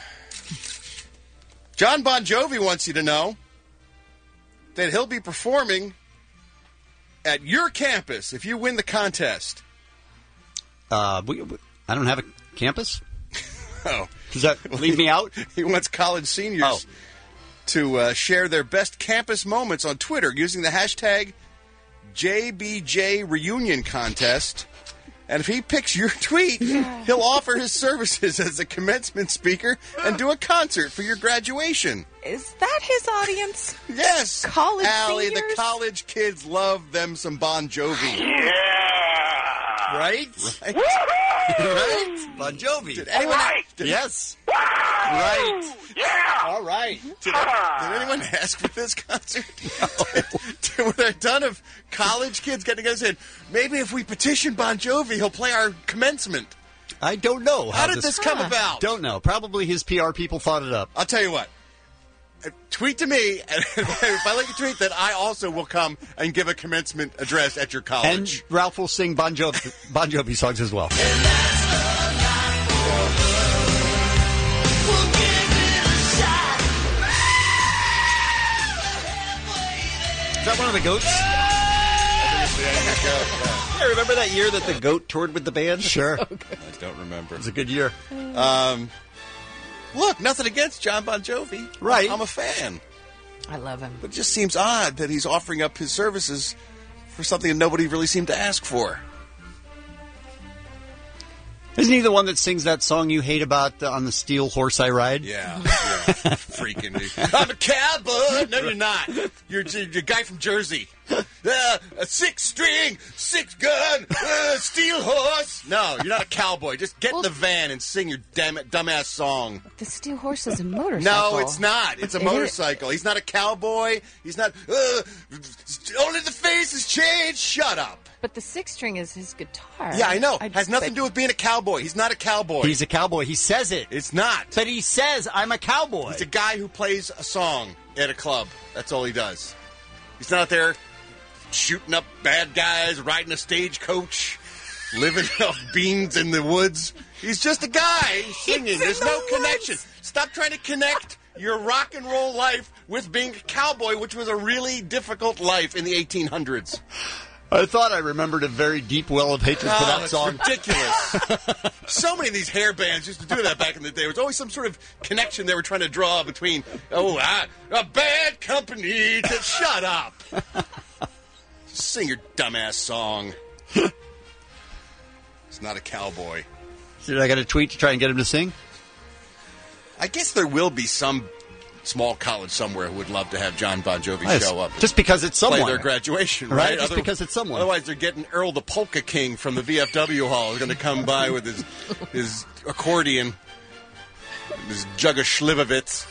John Bon Jovi wants you to know that he'll be performing at your campus if you win the contest. I don't have a campus. Oh. Does that leave me out? He wants college seniors to share their best campus moments on Twitter using the hashtag JBJ Reunion Contest. And if he picks your tweet, he'll offer his services as a commencement speaker and do a concert for your graduation. Is that his audience? Yes. College Allie, seniors? the college kids love them some Bon Jovi. Yeah. Right? Right? Right? Bon Jovi. Did anyone Yes. Right. Yeah. All right. Did anyone ask for this concert? No. Were there a ton of college kids getting together saying, maybe if we petition Bon Jovi, he'll play our commencement? I don't know. How did this come about? Don't know. Probably his PR people thought it up. I'll tell you what. Tweet to me, and if I like your tweet, that I also will come and give a commencement address at your college. And Ralph will sing Bon Jovi songs as well. Is that one of the goats? Yeah, remember that year that the goat toured with the band? Sure. I don't remember. It was a good year. Look, nothing against John Bon Jovi. Right. I'm a fan. I love him. But it just seems odd that he's offering up his services for something that nobody really seemed to ask for. Isn't he the one that sings that song you hate about on the steel horse I ride? Yeah. Freaking me. I'm a cowboy. No, you're not. You're a guy from Jersey. A 6-string, 6-gun, steel horse. No, you're not a cowboy. Just get in the van and sing your dumbass song. The steel horse is a motorcycle. No, it's not. It's a motorcycle. He's not a cowboy. He's not. Only the face has changed. Shut up. But the 6-string is his guitar. Yeah, I know. Has nothing to do with being a cowboy. He's not a cowboy. He's a cowboy. He says it. It's not. But he says, I'm a cowboy. He's a guy who plays a song at a club. That's all he does. He's not out there shooting up bad guys, riding a stagecoach, living off beans in the woods. He's just a guy singing. There's no connection. Stop trying to connect your rock and roll life with being a cowboy, which was a really difficult life in the 1800s. I thought I remembered a very deep well of hatred for that it's song. ridiculous. So many of these hair bands used to do that back in the day. There was always some sort of connection they were trying to draw between, a bad company. Shut up. Just sing your dumbass song. It's not a cowboy. Did I get a tweet to try and get him to sing? I guess there will be some small college somewhere who would love to have John Bon Jovi show up. Just because it's someone. Play their graduation, right? Just because it's someone. Otherwise, they're getting Earl the Polka King from the VFW Hall. He's going to come by with his accordion, his jug of Schlivovitz.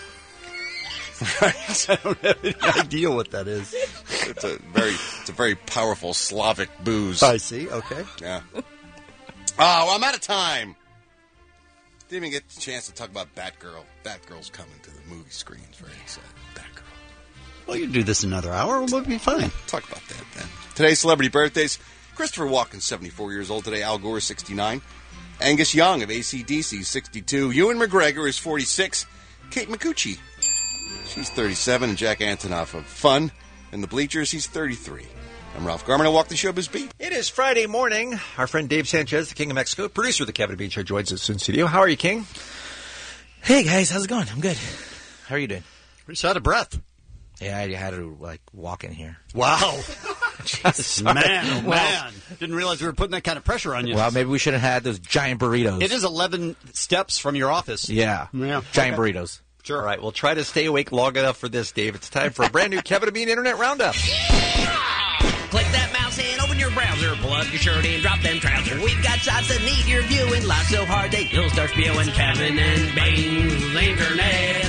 Right? I don't have any idea what that is. It's a very powerful Slavic booze. I see. Okay. Yeah. Oh, I'm out of time. Didn't even get the chance to talk about Batgirl. Batgirl's coming to the movie screens. Very excited. Batgirl. Well, you can do this another hour. We'll be fine. Talk about that then. Today's celebrity birthdays. Christopher Walken, 74 years old today. Al Gore, 69. Angus Young of AC/DC, 62. Ewan McGregor is 46. Kate Micucci, she's 37. And Jack Antonoff of Fun and the Bleachers, he's 33. I'm Ralph Garman. I walk the showbiz beat. It is Friday morning. Our friend Dave Sanchez, the King of Mexico, producer of the Kevin and Bean Show, joins us in studio. How are you, King? Hey, guys. How's it going? I'm good. How are you doing? Pretty out of breath. Yeah, I had to, walk in here. Wow. Man, oh, man. Didn't realize we were putting that kind of pressure on you. Well, maybe we should have had those giant burritos. It is 11 steps from your office. Yeah. Giant burritos. Sure. All right, we'll try to stay awake long enough for this, Dave. It's time for a brand new Kevin and Bean Internet Roundup. Click that mouse and open your browser. Pull up your shirt and drop them trousers. We've got sites that need your viewing. Live so hard they'll start spewing. Kevin and Bean's Internet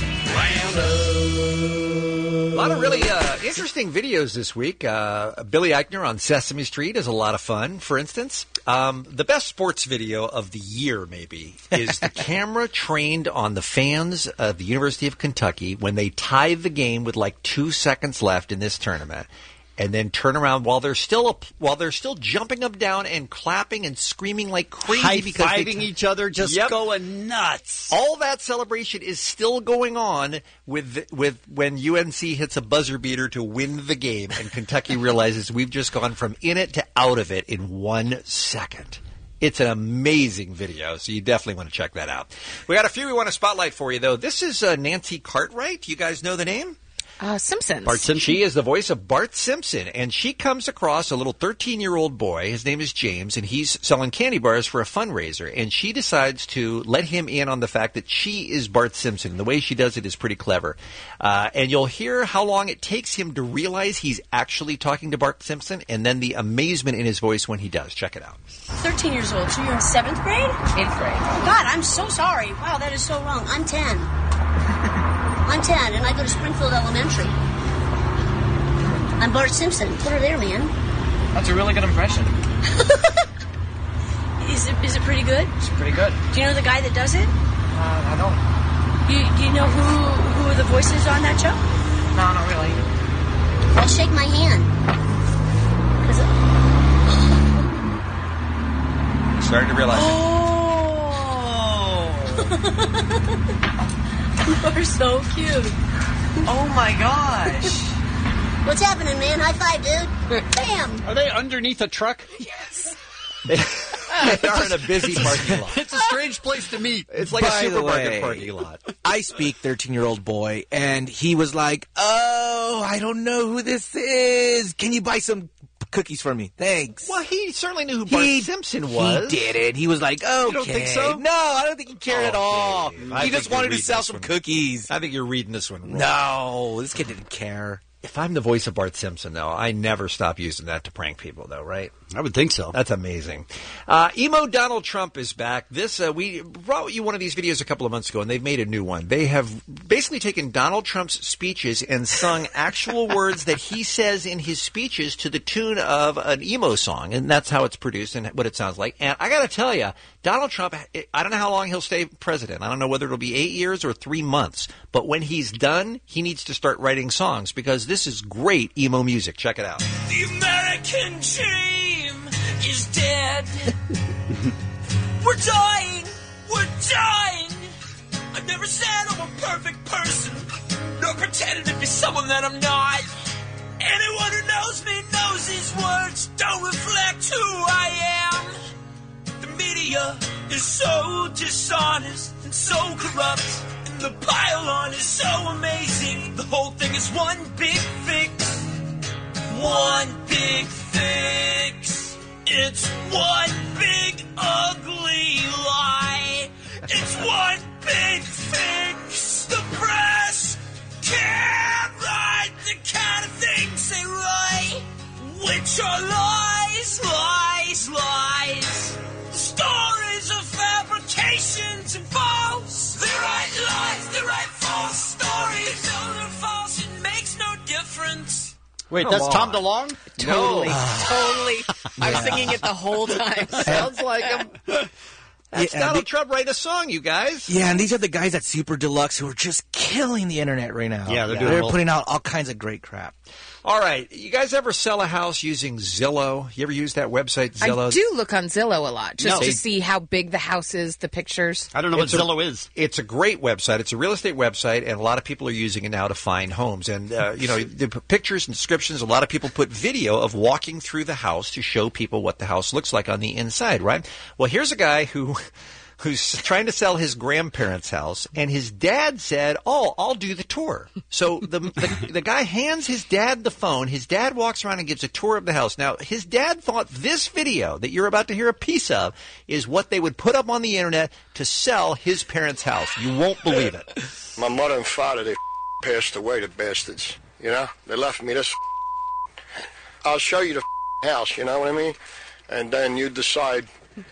Roundup. A lot of really interesting videos this week. Billy Eichner on Sesame Street is a lot of fun, for instance. The best sports video of the year, maybe, is the camera trained on the fans of the University of Kentucky when they tied the game with 2 seconds left in this tournament. And then turn around while they're still jumping up, down, and clapping and screaming like crazy, high-fiving each other, just going nuts. All that celebration is still going on with when UNC hits a buzzer beater to win the game, and Kentucky realizes we've just gone from in it to out of it in 1 second. It's an amazing video, so you definitely want to check that out. We got a few we want to spotlight for you, though. This is Nancy Cartwright. You guys know the name? Simpsons. Bart Simpson. She is the voice of Bart Simpson, and she comes across a little 13-year-old boy. His name is James, and he's selling candy bars for a fundraiser. And she decides to let him in on the fact that she is Bart Simpson. And the way she does it is pretty clever. And you'll hear how long it takes him to realize he's actually talking to Bart Simpson, and then the amazement in his voice when he does. Check it out. 13 years old, so you're in 7th grade? 8th grade. Oh, God, I'm so sorry. Wow, that is so wrong. I'm 10. I'm 10, and I go to Springfield Elementary. I'm Bart Simpson. Put her there, man. That's a really good impression. Is it pretty good? It's pretty good. Do you know the guy that does it? I don't. Do you know who are the voices on that show? No, not really. Well, shake my hand. Starting to realize You're so cute. Oh, my gosh. What's happening, man? High five, dude. Bam. Are they underneath a truck? Yes. They are in a busy parking lot. It's a strange place to meet. It's like By a the supermarket way, parking lot. I speak 13-year-old boy, and he was like, oh, I don't know who this is. Can you buy some cookies for me? Thanks. Well, he certainly knew who Bart Simpson was. He did it. He was like, okay. You don't think so? No, I don't think he cared at all. I He just wanted to sell some cookies. I think you're reading this one wrong. No, this kid didn't care. If I'm the voice of Bart Simpson, though, I never stop using that to prank people, though, right? I would think so. That's amazing. Emo Donald Trump is back. We brought you one of these videos a couple of months ago, and they've made a new one. They have basically taken Donald Trump's speeches and sung actual words that he says in his speeches to the tune of an emo song, and that's how it's produced and what it sounds like. And I got to tell you, Donald Trump, I don't know how long he'll stay president. I don't know whether it'll be 8 years or 3 months. But when he's done, he needs to start writing songs because this is great emo music. Check it out. The American dream is dead. We're dying. We're dying. I never said I'm a perfect person, nor pretended to be someone that I'm not. Anyone who knows me knows these words don't reflect who I am. The media is so dishonest and so corrupt, and the pile-on is so amazing. The whole thing is one big fix. One big fix. It's one big ugly lie. It's one big fix. The press can't write the kind of things they write, which are lies, lies, lies. The stories are fabrications and false. They write lies, they write false stories. No, they're false, it makes no difference. Wait, that's Tom DeLonge? Totally. I was singing it the whole time. Sounds like him. That's Donald Trump writing a song, you guys. Yeah, and these are the guys at Super Deluxe who are just killing the internet right now. Yeah, they're putting out all kinds of great crap. All right. You guys ever sell a house using Zillow? You ever use that website, Zillow? I do look on Zillow a lot just to see how big the house is, the pictures. I don't know what Zillow is. It's a great website. It's a real estate website, and a lot of people are using it now to find homes. And, the pictures and descriptions, a lot of people put video of walking through the house to show people what the house looks like on the inside, right? Well, here's a guy who's trying to sell his grandparents' house, and his dad said, "Oh, I'll do the tour." So the guy hands his dad the phone. His dad walks around and gives a tour of the house. Now, his dad thought this video that you're about to hear a piece of is what they would put up on the internet to sell his parents' house. You won't believe it. My mother and father, they passed away, the bastards. You know, they left me this. I'll show you the house, you know what I mean? And then you decide,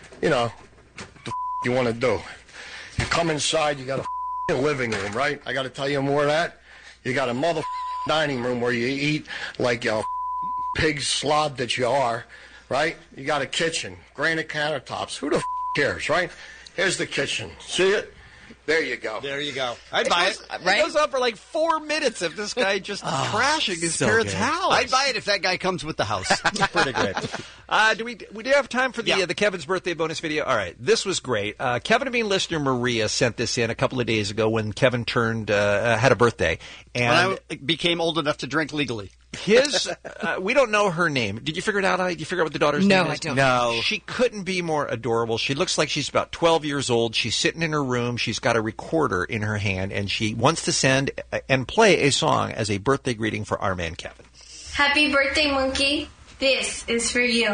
you want to do. You come inside, you got a living room, right? I got to tell you more of that. You got a mother dining room where you eat like your pig slob that you are, right? You got a kitchen, granite countertops. Who the cares, right? Here's the kitchen. See it? There you go. There you go. I'd buy it. Right? It goes on for like 4 minutes of this guy just crashing his parents' house. I'd buy it if that guy comes with the house. It's pretty great. Do we have time for the Kevin's birthday bonus video? All right, this was great. Kevin and Bean listener Maria sent this in a couple of days ago when Kevin had a birthday, and when I became old enough to drink legally. We don't know her name. Did you figure it out? Did you figure out what the daughter's name is? No, I don't. No. She couldn't be more adorable. She looks like she's about 12 years old. She's sitting in her room. She's got a recorder in her hand, and she wants to send and play a song as a birthday greeting for our man, Kevin. Happy birthday, Monkey. This is for you.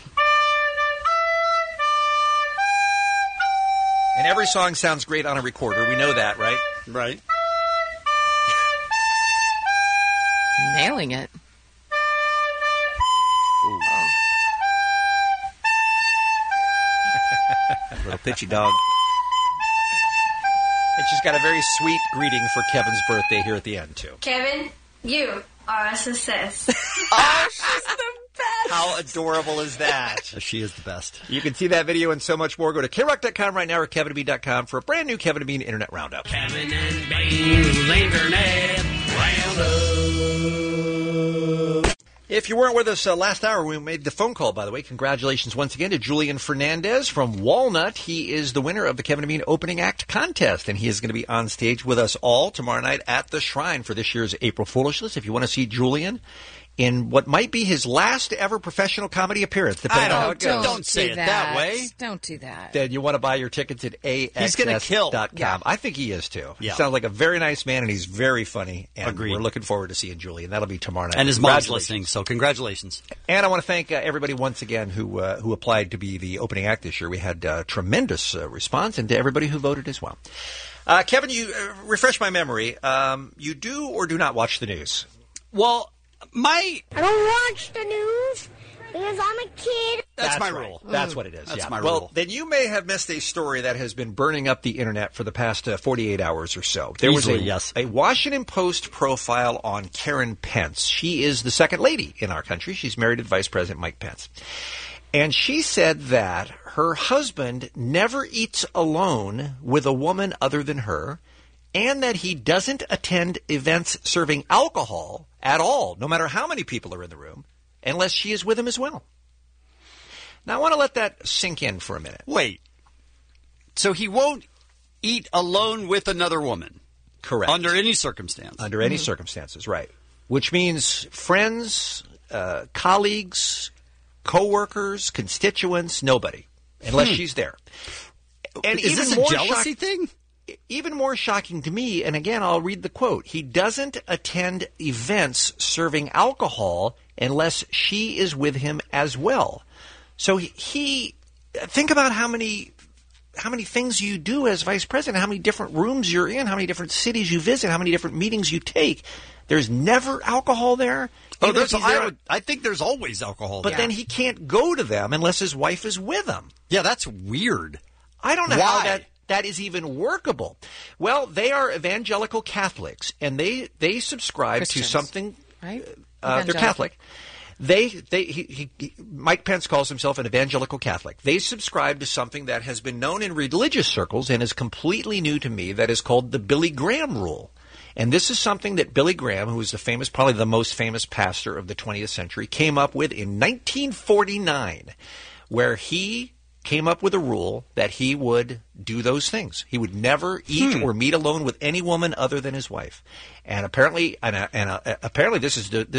And every song sounds great on a recorder. We know that, right? Right. Nailing it. Little pitchy dog. And she's got a very sweet greeting for Kevin's birthday here at the end, too. Kevin, you are a success. Oh, she's the best. How adorable is that? She is the best. You can see that video and so much more. Go to KROQ.com right now or KevinandBean.com for a brand new Kevin and Bean Internet Roundup. Kevin and Bean's Internet Roundup. If you weren't with us last hour, we made the phone call, by the way. Congratulations once again to Julian Fernandez from Walnut. He is the winner of the Kevin and Bean Opening Act Contest, and he is going to be on stage with us all tomorrow night at the Shrine for this year's April Foolishness. If you want to see Julian in what might be his last ever professional comedy appearance, depending on how it goes. Don't say it that way. Don't do that. Then you want to buy your tickets at AXS.com. He's going to kill. Yeah. I think he is, too. Yeah. He sounds like a very nice man, and he's very funny. And Agreed. We're looking forward to seeing Julian. That'll be tomorrow night. And his mom's listening, so congratulations. And I want to thank everybody once again who applied to be the opening act this year. We had tremendous response, and to everybody who voted as well. Kevin, you refresh my memory. You do or do not watch the news? Well, I don't watch the news because I'm a kid. That's my right. rule. That's what it is. That's yeah. my Well, rule. then you may have missed a story that has been burning up the internet for the past 48 hours or so. There Easily, was a Washington Post profile on Karen Pence. She is the second lady in our country. She's married to Vice President Mike Pence. And she said that her husband never eats alone with a woman other than her, and that he doesn't attend events serving alcohol at all, no matter how many people are in the room, unless she is with him as well. Now, I want to let that sink in for a minute. Wait. So he won't eat alone with another woman. Correct. Under any circumstance. Under any circumstances, right. Which means friends, colleagues, co-workers, constituents, nobody. Unless she's there. And is this a jealousy thing? Even more shocking to me, and again, I'll read the quote. He doesn't attend events serving alcohol unless she is with him as well. So he think about how many things you do as vice president, how many different rooms you're in, how many different cities you visit, how many different meetings you take. There's never alcohol there. Oh, I think there's always alcohol there. But then he can't go to them unless his wife is with him. Yeah, that's weird. I don't know how that is even workable. Well, they are evangelical Catholics, and they subscribe Christians, to something. Right? They're Catholic. Mike Pence calls himself an evangelical Catholic. They subscribe to something that has been known in religious circles and is completely new to me, that is called the Billy Graham rule. And this is something that Billy Graham, who is probably the most famous pastor of the 20th century, came up with in 1949, where he came up with a rule that he would do those things. He would never eat or meet alone with any woman other than his wife. And apparently, this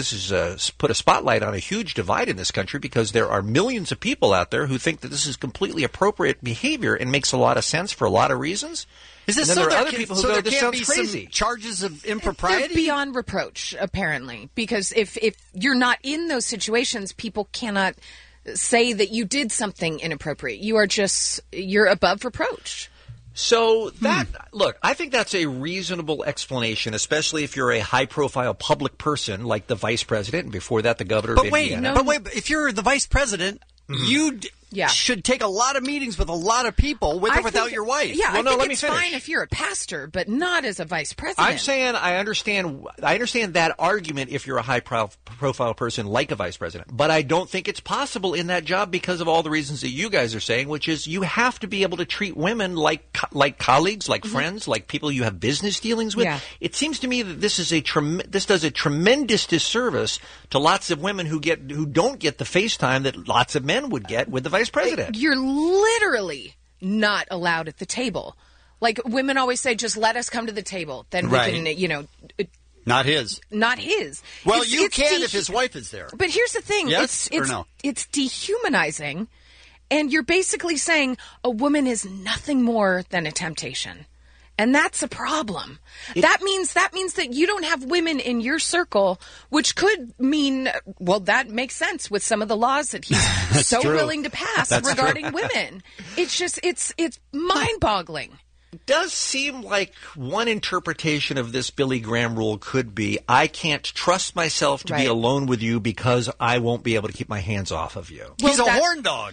is put a spotlight on a huge divide in this country, because there are millions of people out there who think that this is completely appropriate behavior and makes a lot of sense for a lot of reasons. Is this and then so there are there other people who so go, there this can't sounds be crazy. some charges of impropriety? They're beyond reproach, apparently, because if you're not in those situations, people cannot say that you did something inappropriate. You're above reproach. So look, I think that's a reasonable explanation, especially if you're a high-profile public person like the vice president, and before that, the governor of Indiana. But wait, if you're the vice president, you should take a lot of meetings with a lot of people, with or without your wife. Yeah, well, I think let me it's finish. fine if you're a pastor, but not as a vice president. I'm saying I understand that argument if you're a high-profile person like a vice president, but I don't think it's possible in that job because of all the reasons that you guys are saying, which is you have to be able to treat women like colleagues, like friends, like people you have business dealings with. Yeah. It seems to me that this does a tremendous disservice to lots of women who don't get the face time that lots of men would get with the vice president. You're literally not allowed at the table. Like women always say, just let us come to the table. Then we can, Not his. Not his. Well, you can if his wife is there. But here's the thing. Yes or no? It's dehumanizing, and you're basically saying a woman is nothing more than a temptation. And that's a problem. That means that you don't have women in your circle, which could mean, well, that makes sense with some of the laws that he's so willing to pass regarding women. It's just, it's mind-boggling. It does seem like one interpretation of this Billy Graham rule could be, I can't trust myself to be alone with you because I won't be able to keep my hands off of you. Well, he's a horn dog.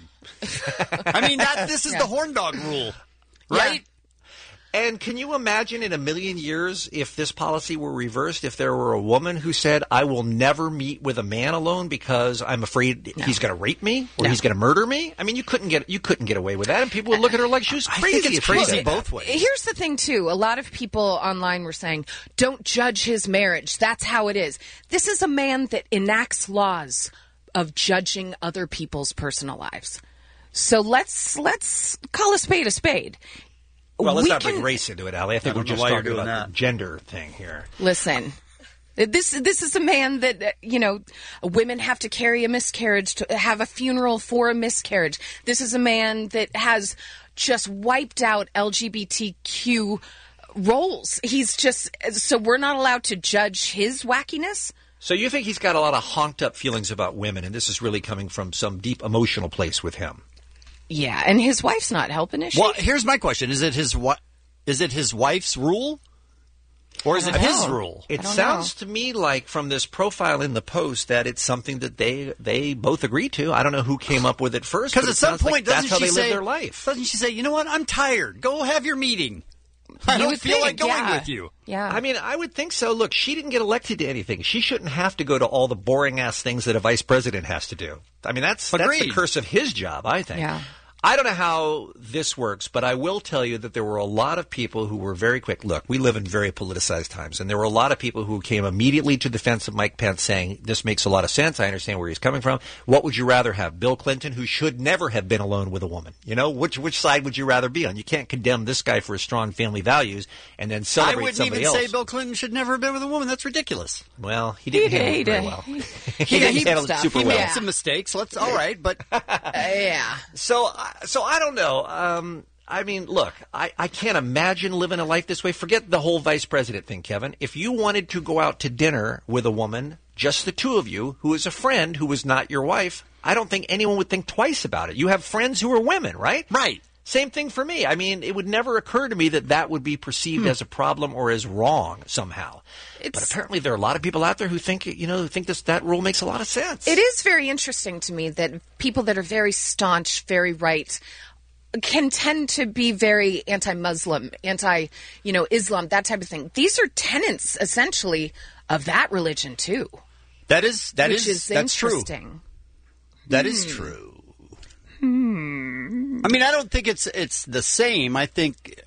I mean, this is the horn dog rule, right? Yeah. And can you imagine in a million years if this policy were reversed, if there were a woman who said, I will never meet with a man alone because I'm afraid he's going to rape me or he's going to murder me? I mean, you couldn't get away with that, and people would look at her like she was crazy. I think it's crazy both ways. Here's the thing, too. A lot of people online were saying, don't judge his marriage. That's how it is. This is a man that enacts laws of judging other people's personal lives. So let's call a spade a spade. Well, let's not bring race into it, Allie. I think we're just talking about that the gender thing here. Listen, this is a man that, women have to carry a miscarriage, to have a funeral for a miscarriage. This is a man that has just wiped out LGBTQ roles. So we're not allowed to judge his wackiness? So you think he's got a lot of honked up feelings about women, and this is really coming from some deep emotional place with him? Yeah, and his wife's not helping, is she? Well, here's my question: is it his wife's rule, or is it his rule? It sounds to me like from this profile in the Post that it's something that they both agree to. I don't know who came up with it first, because at some point, that's how they live their life. Doesn't she say, "You know what? I'm tired. Go have your meeting. I don't feel like going with you." Yeah. I mean, I would think so. Look, she didn't get elected to anything. She shouldn't have to go to all the boring ass things that a vice president has to do. I mean, that's the curse of his job, I think. Yeah. I don't know how this works, but I will tell you that there were a lot of people who were very quick. Look, we live in very politicized times, and there were a lot of people who came immediately to the defense of Mike Pence saying, this makes a lot of sense. I understand where he's coming from. What would you rather have? Bill Clinton, who should never have been alone with a woman? You know, which side would you rather be on? You can't condemn this guy for his strong family values and then celebrate somebody else. I wouldn't even say Bill Clinton should never have been with a woman. That's ridiculous. Well, he didn't handle it very well. He handled it super well. He made some mistakes. All right, but yeah. So I don't know. I mean, look, I can't imagine living a life this way. Forget the whole vice president thing, Kevin. If you wanted to go out to dinner with a woman, just the two of you, who is a friend who was not your wife, I don't think anyone would think twice about it. You have friends who are women, right? Right. Same thing for me. I mean, it would never occur to me that would be perceived as a problem or as wrong somehow. But apparently there are a lot of people out there who think, that rule makes a lot of sense. It is very interesting to me that people that are very staunch, very right, can tend to be very anti-Muslim, Islam, that type of thing. These are tenets, essentially, of that religion, too. That's interesting. True. That is true. I mean, I don't think it's the same. I think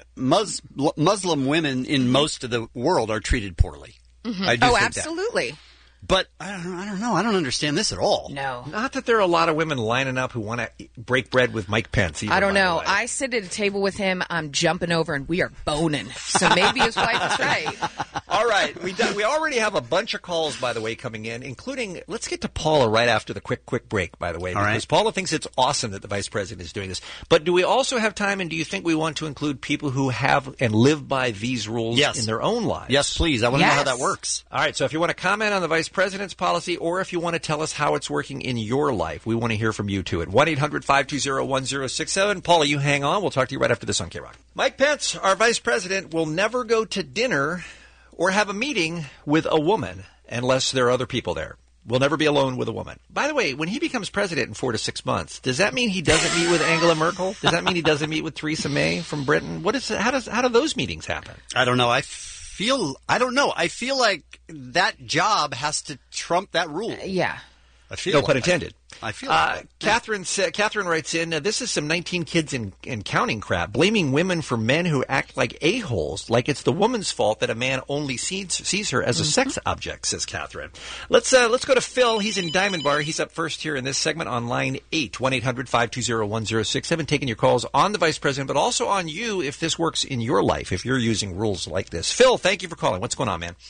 Muslim women in most of the world are treated poorly. Mm-hmm. I do think absolutely. That. But I don't know. I don't understand this at all. No. Not that there are a lot of women lining up who want to break bread with Mike Pence either, I don't know. I sit at a table with him. I'm jumping over, and we are boning. So maybe his wife is right. All right. We already have a bunch of calls, by the way, coming in, including, let's get to Paula right after the quick break, by the way, because Paula thinks it's awesome that the vice president is doing this. But do we also have time, and do you think we want to include people who have and live by these rules in their own lives? Yes, please. I want to know how that works. All right. So if you want to comment on the vice president's policy, or if you want to tell us how it's working in your life, we want to hear from you too at 1-800-520-1067. Paula, you hang on. We'll talk to you right after this on K-Rock. Mike Pence, our vice president, will never go to dinner or have a meeting with a woman unless there are other people there. Will never be alone with a woman. By the way, when he becomes president in 4 to 6 months, does that mean he doesn't meet with Angela Merkel? Does that mean he doesn't meet with Theresa May from Britain? How do those meetings happen? I don't know. I don't know. I feel like that job has to trump that rule. Yeah. I feel no pun intended. I feel like Catherine writes in, this is some 19 kids and counting crap, blaming women for men who act like a-holes, like it's the woman's fault that a man only sees her as a sex object, says Catherine. Let's go to Phil. He's in Diamond Bar. He's up first here in this segment on line 8, 1-800-520-1067, taking your calls on the vice president, but also on you if this works in your life, if you're using rules like this. Phil, thank you for calling. What's going on, man?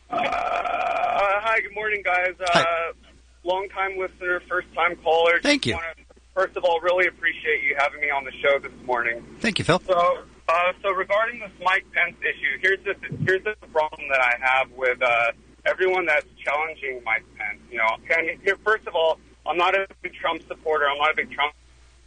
Hi, good morning, guys. Long-time listener, first-time caller. Thank you. First of all, really appreciate you having me on the show this morning. Thank you, Phil. So regarding this Mike Pence issue, here's the problem that I have with everyone that's challenging Mike Pence. First of all, I'm not a big Trump supporter. I'm not a big Trump.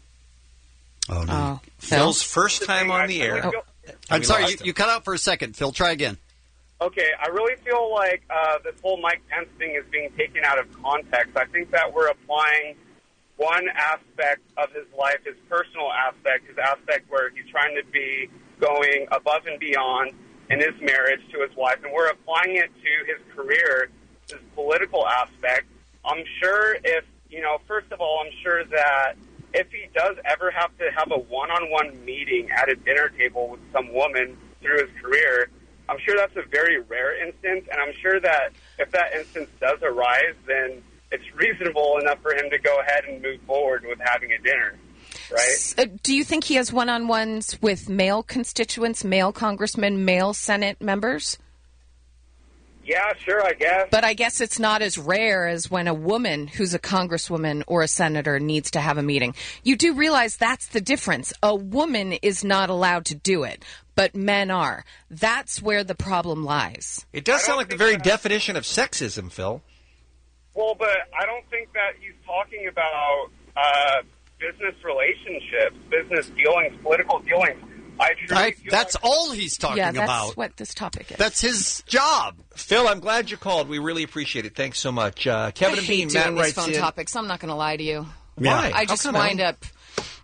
Oh no! Phil's first time on the air. I'm sorry, you cut out for a second. Phil, try again. Okay, I really feel like this whole Mike Pence thing is being taken out of context. I think that we're applying one aspect of his life, his personal aspect, his aspect where he's trying to be going above and beyond in his marriage to his wife, and we're applying it to his career, his political aspect. I'm sure first of all, I'm sure that if he does ever have to have a one-on-one meeting at a dinner table with some woman through his career, I'm sure that's a very rare instance, and I'm sure that if that instance does arise, then it's reasonable enough for him to go ahead and move forward with having a dinner, right? Do you think he has one-on-ones with male constituents, male congressmen, male Senate members? Yeah, sure, I guess. But I guess it's not as rare as when a woman who's a congresswoman or a senator needs to have a meeting. You do realize that's the difference. A woman is not allowed to do it, but men are. That's where the problem lies. It does sound like the very definition of sexism, Phil. Well, but I don't think that he's talking about business relationships, business dealings, political dealings. That's all he's talking about. Yeah, that's what this topic is. That's his job. Phil, I'm glad you called. We really appreciate it. Thanks so much. Kevin and Bean, Matt writes phone in. topics. I'm not going to lie to you. Why? I just wind up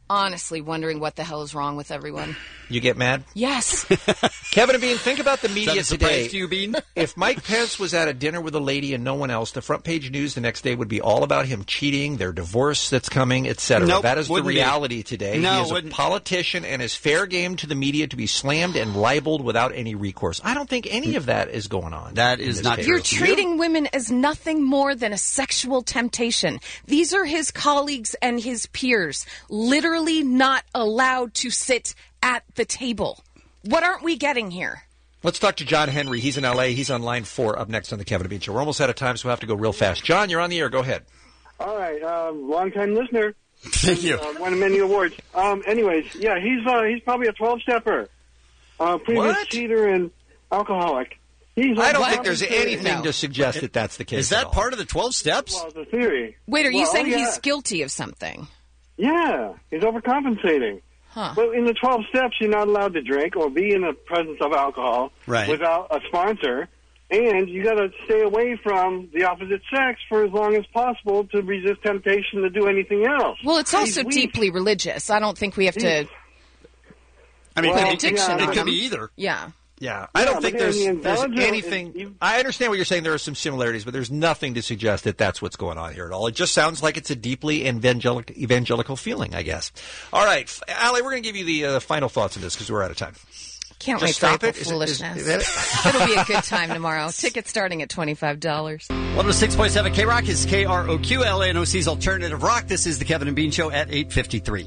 honestly wondering what the hell is wrong with everyone. You get mad? Yes. Kevin and Bean, think about the media Is that a today. surprise to you, Bean? If Mike Pence was at a dinner with a lady and no one else, the front page news the next day would be all about him cheating, their divorce that's coming, etc. Nope, That is the wouldn't be. reality today. No, he is a wouldn't. politician and is fair game to the media to be slammed and libeled without any recourse. I don't think any of that is going on. That in is this not case. true. You're treating women as nothing more than a sexual temptation. These are his colleagues and his peers, literally not allowed to sit at the table. What aren't we getting here? Let's talk to John Henry. He's in L.A. He's on line 4 up next on the Kevin and Bean Show. We're almost out of time, so we'll have to go real fast. John, you're on the air. Go ahead. All right, long-time listener. Thank you. Won many awards. Anyways, yeah, he's probably a 12-stepper. Previous What? cheater and alcoholic. I don't think there's anything to suggest that that's the case. Is that at all. part of the 12 steps? Well, the theory. Wait, are you Well, saying yeah. he's guilty of something? Yeah, he's overcompensating. Huh. Well, in the 12 steps, you're not allowed to drink or be in the presence of alcohol Right. without a sponsor, and you got to stay away from the opposite sex for as long as possible to resist temptation to do anything else. Well, it's also He's weak. deeply religious. I don't think we have to I mean, Well, it could be, addiction it on could him. be either. Yeah. Yeah, I don't Yeah, think but there's then the evangel- anything. I understand what you're saying. There are some similarities, but there's nothing to suggest that that's what's going on here at all. It just sounds like it's a deeply evangelical feeling, I guess. All right, Allie, we're going to give you the final thoughts on this because we're out of time. Can't Just wait for stop April it? foolishness. Is that it? It'll be a good time tomorrow. Tickets starting at $25. 106.7 K-Rock is KROQ, LANOC's Alternative Rock. This is the Kevin and Bean Show at 8:53.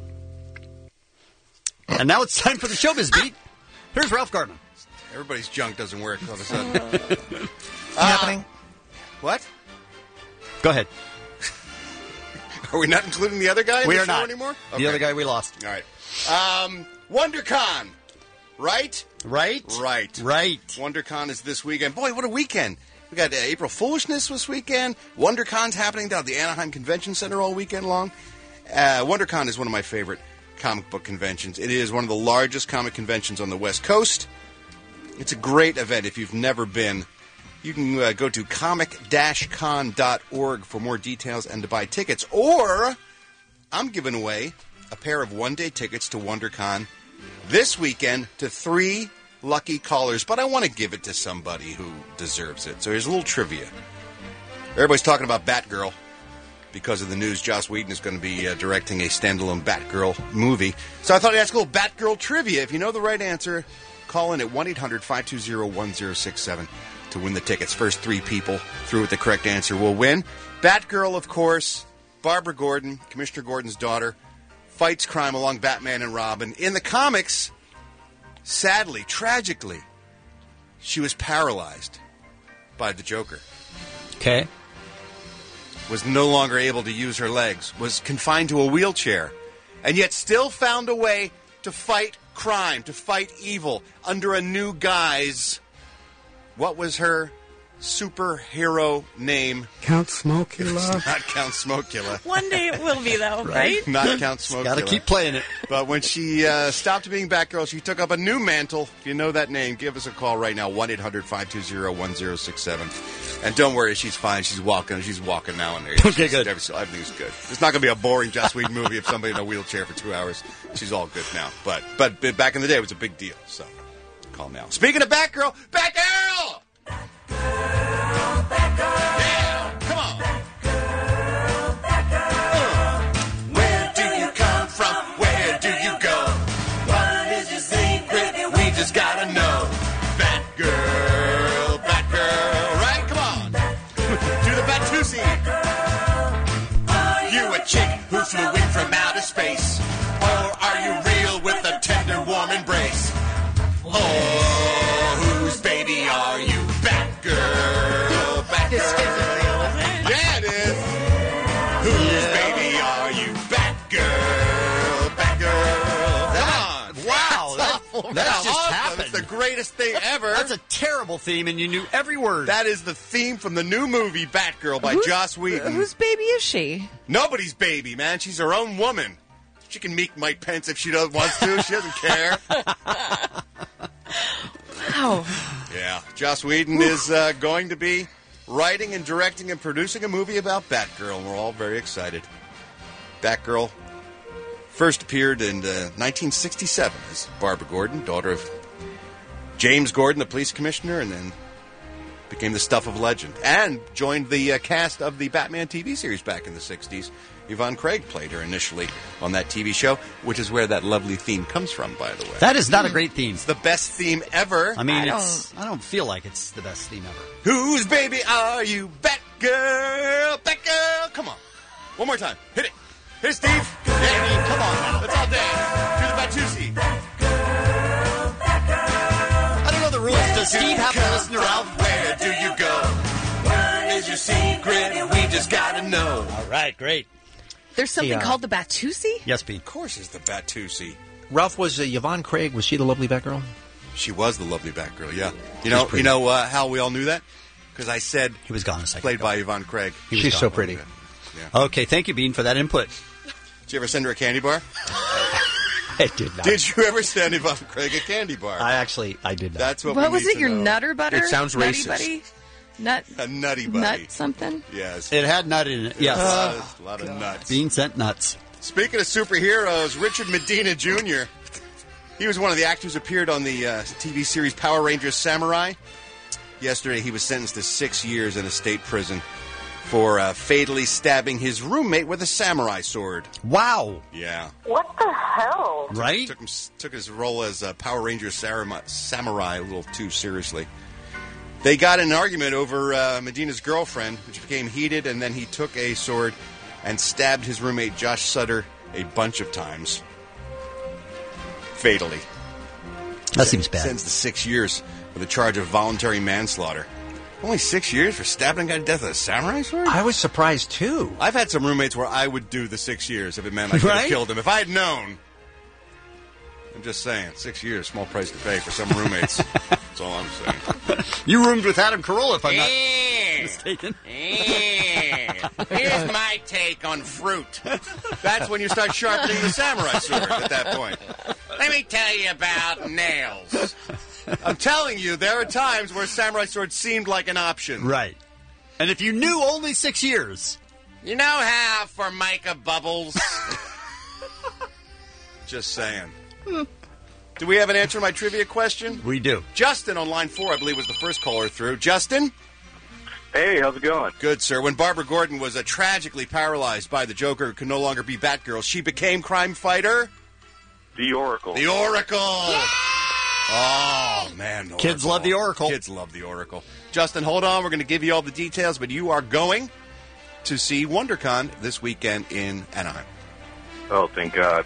And now it's time for the Showbiz Beat. Here's Ralph Garman. Everybody's junk doesn't work all of a sudden. Happening? What? Go ahead. Are we not including the other guy in We the are show not. anymore? The other guy we lost. All right. WonderCon, right? Right. WonderCon is this weekend. Boy, what a weekend. We got April Foolishness this weekend. WonderCon's happening down at the Anaheim Convention Center all weekend long. WonderCon is one of my favorite comic book conventions. It is one of the largest comic conventions on the West Coast. It's a great event. If you've never been, you can go to comic-con.org for more details and to buy tickets. Or I'm giving away a pair of one-day tickets to WonderCon this weekend to 3 lucky callers. But I want to give it to somebody who deserves it. So here's a little trivia. Everybody's talking about Batgirl. Because of the news, Joss Whedon is going to be directing a standalone Batgirl movie. So I thought I'd ask a little Batgirl trivia. If you know the right answer, call in at 1-800-520-1067 to win the tickets. First 3 people through with the correct answer will win. Batgirl, of course, Barbara Gordon, Commissioner Gordon's daughter, fights crime along Batman and Robin. In the comics, sadly, tragically, she was paralyzed by the Joker. Okay. Was no longer able to use her legs, was confined to a wheelchair, and yet still found a way to fight crime, to fight evil under a new guise. What was her superhero name? Count Smokula. It's not Count Smokula. One day it will be, though, right? Not Count Smokula. Got to keep playing it. But when she stopped being Batgirl, she took up a new mantle. If you know that name, give us a call right now, 1-800-520-1067. And don't worry, she's fine. She's walking now in there. Okay, good. Everything's good. It's not going to be a boring Joss Whedon movie if somebody in a wheelchair for 2 hours. She's all good now. But back in the day, it was a big deal. So call now. Speaking of Batgirl, Batgirl! Yeah, come on. Where do you come from? Where do you go? What is your secret? We just gotta know. Batgirl, Batgirl, right? Come on. Do the Batusi. You a chick who flew in from outer space? Or are you real with a tender, warm embrace? Oh, whose baby are you? Batgirl, Batgirl. This isn't real, is it? Yeah, it is. Whose baby are you? Batgirl, Batgirl. Come on. Wow, that's just awesome. happened. It's the greatest thing ever. That's a terrible theme, and you knew every word. That is the theme from the new movie Batgirl by Joss Whedon. Whose baby is she? Nobody's baby, man. She's her own woman. She can meet Mike Pence if she wants to. She doesn't care. Wow. Yeah, Joss Whedon is going to be writing and directing and producing a movie about Batgirl, and we're all very excited. Batgirl First appeared in 1967 as Barbara Gordon, daughter of James Gordon, the police commissioner, and then became the stuff of legend. And joined the cast of the Batman TV series back in the 60s. Yvonne Craig played her initially on that TV show, which is where that lovely theme comes from, by the way. That is not a great theme. It's the best theme ever. I mean, I don't feel like it's the best theme ever. Whose baby are you, Batgirl? Batgirl! Come on. One more time. Hit it. Hit it, Steve. Yeah, come on now. Let's all dance. Do the Batusi. I don't know the rules. Does Steve have to listen to Ralph? Where do you go? What is your secret? We just gotta know. All right, great. There's something called the Batusi? Yes, Pete. Of course it's the Batusi. Ralph, was Yvonne Craig, was she the lovely Batgirl? She was the lovely Batgirl, yeah. You know how we all knew that? Because I said he was gone a second played ago. by Yvonne Craig. She's so pretty. Yeah. Okay, thank you, Bean, for that input. Did you ever send her a candy bar? I did not. Did you ever send Yvonne Craig a candy bar? I did not. That's what What we was need it, to your know. Nutter Butter? It sounds Nutty racist. Buddy? A nutty buddy. Nut something? Yes. It had nut in it, yes. A lot of nuts. Bean sent nuts. Speaking of superheroes, Richard Medina Jr., he was one of the actors who appeared on the TV series Power Rangers Samurai. Yesterday, he was sentenced to 6 years in a state prison for fatally stabbing his roommate with a samurai sword. Wow. Yeah. What the hell? Right? Took his role as Power Rangers Samurai a little too seriously. They got in an argument over Medina's girlfriend, which became heated, and then he took a sword and stabbed his roommate Josh Sutter a bunch of times. Fatally. That seems bad. Sentenced to 6 years with a charge of voluntary manslaughter. Only 6 years for stabbing a guy to death with a samurai sword? I was surprised, too. I've had some roommates where I would do the 6 years if it meant I could have killed him. If I had known. I'm just saying, 6 years, small price to pay for some roommates. That's all I'm saying. You roomed with Adam Carolla, if I'm not mistaken. Here's my take on fruit. That's when you start sharpening the samurai sword at that point. Let me tell you about nails. I'm telling you, there are times where samurai sword seemed like an option. Right. And if you knew only 6 years. You know how Formica bubbles? Just saying. Do we have an answer to my trivia question? We do. Justin on line 4, I believe, was the first caller through. Justin? Hey, how's it going? Good, sir. When Barbara Gordon was tragically paralyzed by the Joker who could no longer be Batgirl, she became crime fighter? The Oracle. The Oracle! Yeah! Oh, man. Oracle. Kids love the Oracle. Kids love the Oracle. Justin, hold on. We're going to give you all the details, but you are going to see WonderCon this weekend in Anaheim. Oh, thank God.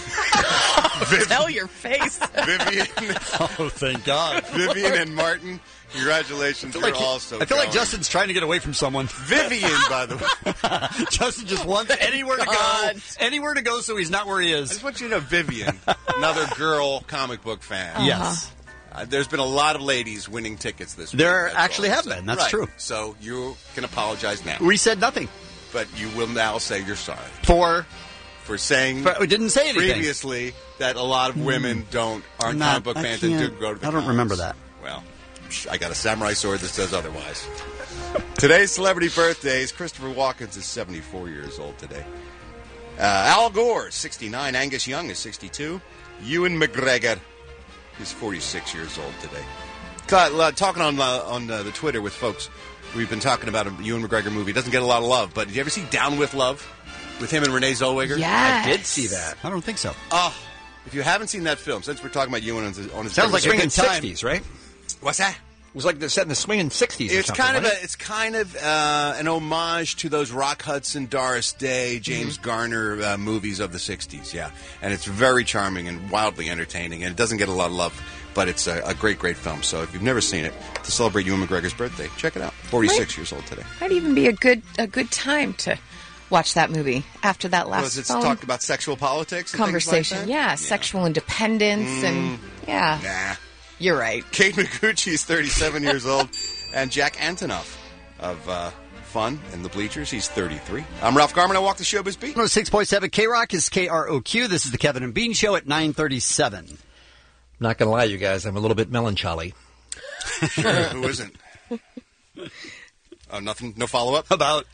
Tell your face. Vivian. Oh, thank God. Vivian and Martin, congratulations. You're also I feel like going. Justin's trying to get away from someone. Vivian, by the way. Justin just wants anywhere to go. Anywhere to go so he's not where he I is. just want you to know Vivian, another girl comic book fan. Yes. There's been a lot of ladies winning tickets this week. There that's actually all. have been. That's Right. true. So you can apologize now. We said nothing. But you will now say you're sorry. For saying we didn't say anything previously that a lot of women aren't comic book fans and do go to the I don't cons. remember that. Well, I got a samurai sword that says otherwise. Today's celebrity birthdays. Christopher Walken is 74 years old today. Al Gore is 69. Angus Young is 62. Ewan McGregor is 46 years old today. Talking on the Twitter with folks, we've been talking about a Ewan McGregor movie. It doesn't get a lot of love, but did you ever see Down with Love? With him and Renee Zellweger? Yes. I did see that. I don't think so. Oh, if you haven't seen that film, since we're talking about Ewan on his Sounds like birthday, swinging 60s, right? What's that? It was like set in the swinging 60s. It's or something, kind of an homage to those Rock Hudson, Doris Day, James Garner movies of the 60s, yeah. And it's very charming and wildly entertaining, and it doesn't get a lot of love, but it's a great, great film. So if you've never seen it, to celebrate Ewan McGregor's birthday, check it out. 46 years old today. Might even be a good time to watch that movie after that last Was it phone talked about sexual politics and conversation. things like that? Yeah, sexual independence and Nah. You're right. Kate Micucci is 37 years old, and Jack Antonoff of Fun and the Bleachers, he's 33. I'm Ralph Garman. I walk the showbiz beat. 106.7 K-Rock is KROQ. This is the Kevin and Bean Show at 9:37. I'm not going to lie, you guys. I'm a little bit melancholy. Who isn't? Oh, nothing? No follow-up? About?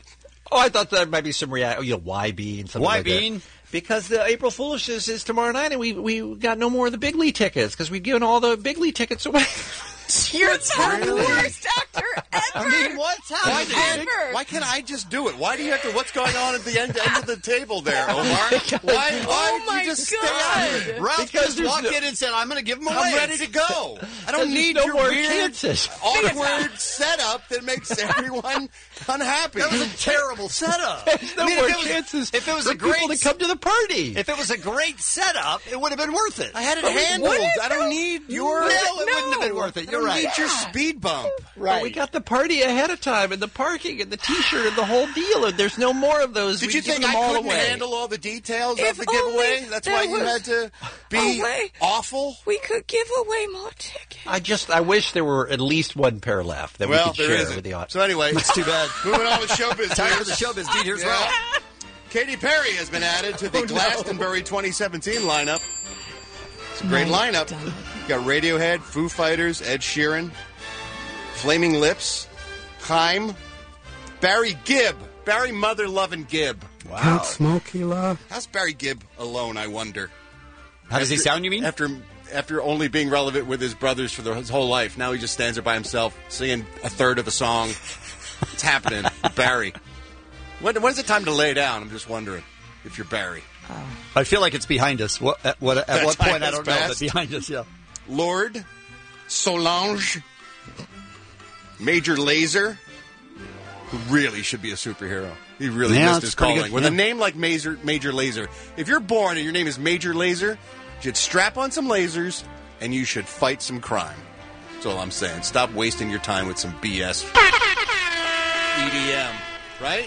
Oh, I thought there might be some why Bean? Something Why like Bean? That. Because the April Foolishness is tomorrow night, and we got no more of the Big League tickets because we've given all the Big League tickets away. You're the worst actor ever. I mean, what's happening? Why can't I just do it? Why do you have to? What's going on at the end of the table there, Omar? Why Oh did you just stay God. out of it? Ralph just walked in and said, I'm going to give him away. I'm ready to go. I don't need no your more weird, chances. awkward setup that makes everyone unhappy. That was a terrible setup. There's no more chances if it was for a great people to come to the party. If it was a great setup, it would have been worth it. I had it handled. I don't need your... No, it wouldn't have been worth it. You're I don't right. need your speed bump. Right. But we got the party ahead of time, and the parking, and the T-shirt, and the whole deal. And there's no more of those. Did you think I couldn't handle all the details of the giveaway? That's why you had to be awful? We could give away more tickets. I wish there were at least one pair left that we could there share isn't. with the audience. So anyway, that's too bad. Moving on with showbiz. Time for the showbiz beat. Here's Ralph. Katy Perry has been added to the Glastonbury 2017 lineup. It's a great lineup. You got Radiohead, Foo Fighters, Ed Sheeran, Flaming Lips, Haim, Barry Gibb, Barry Mother-loving Gibb. Wow. Count Smokey Love. How's Barry Gibb alone, I wonder? How does he sound, you mean? After only being relevant with his brothers for his whole life, now he just stands there by himself, singing a third of a song. It's happening, Barry. When's it time to lay down? I'm just wondering if you're Barry. I feel like it's behind us. At what point, I don't know, but behind us, yeah. Lord, Solange, Major Lazer, who really should be a superhero. He really missed his calling. Good. With a name like Major Lazer, if you're born and your name is Major Lazer, you should strap on some lasers and you should fight some crime. That's all I'm saying. Stop wasting your time with some BS. EDM, right?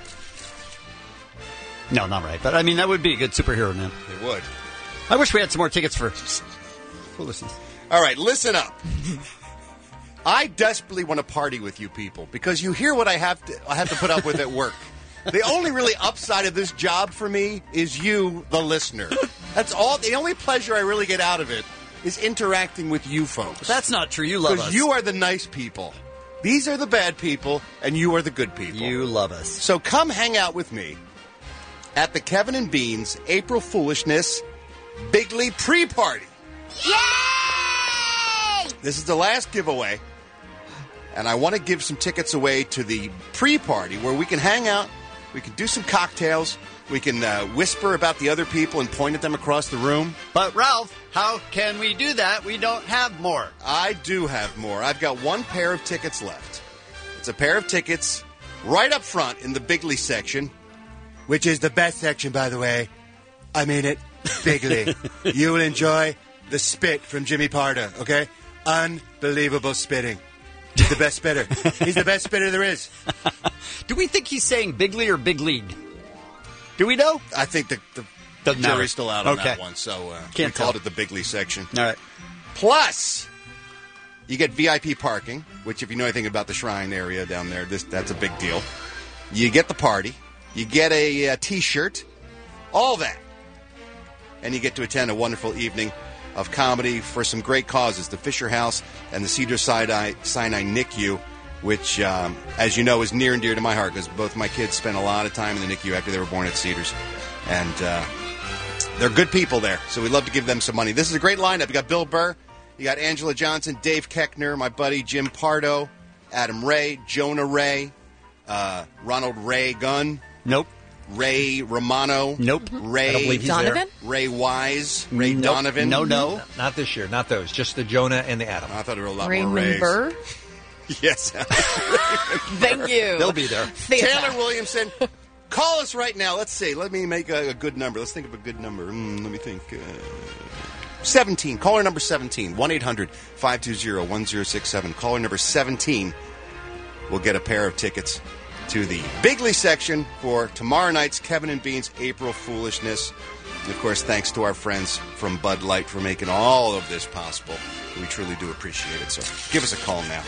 No, not right. But, I mean, that would be a good superhero name. It would. I wish we had some more tickets for Foolishness. All right, listen up. I desperately want to party with you people because you hear what I have to put up with at work. The only really upside of this job for me is you, the listener. That's all. The only pleasure I really get out of it is interacting with you folks. That's not true. You love us. Because you are the nice people. These are the bad people, and you are the good people. You love us. So come hang out with me at the Kevin and Beans April Foolishness Bigly Pre-Party. Yay! This is the last giveaway, and I want to give some tickets away to the pre-party where we can hang out, we can do some cocktails, we can whisper about the other people and point at them across the room. But, Ralph, how can we do that? We don't have more. I do have more. I've got one pair of tickets left. It's a pair of tickets right up front in the Bigly section, which is the best section, by the way. I mean it, Bigly. You will enjoy the spit from Jimmy Pardo, okay? Unbelievable spitting. He's the best spitter. He's the best spitter there is. Do we think he's saying Bigly or Big League? Do we know? I think the Doesn't matter. jury's still out on Okay. that one, so Can't we called tell. it the Bigly section. All right. Plus, you get VIP parking, which if you know anything about the Shrine area down there, that's a big deal. You get the party. You get a T-shirt. All that. And you get to attend a wonderful evening of comedy for some great causes. The Fisher House and the Cedars-Sinai NICU, which, as you know, is near and dear to my heart because both my kids spent a lot of time in the NICU after they were born at Cedars. And they're good people there, so we'd love to give them some money. This is a great lineup. You got Bill Burr, you got Angela Johnson, Dave Keckner, my buddy Jim Pardo, Adam Ray, Jonah Ray, Ronald Ray Gunn. Nope. Ray Romano. Nope. Ray I don't believe he's Donovan? there. Ray Wise. Ray Nope. Donovan. No. Not this year. Not those. Just the Jonah and the Adam. I thought there were a lot more Raymond Rays. Burr? Yes. Thank you. They'll be there. Taylor Williamson. Call us right now. Let's see. Let me make a good number. Let's think of a good number. Let me think. 17. Caller number 17. 1-800-520-1067. Caller number 17 will get a pair of tickets to the Bigly section for tomorrow night's Kevin and Beans April Foolishness. And of course, thanks to our friends from Bud Light for making all of this possible. We truly do appreciate it. So give us a call now.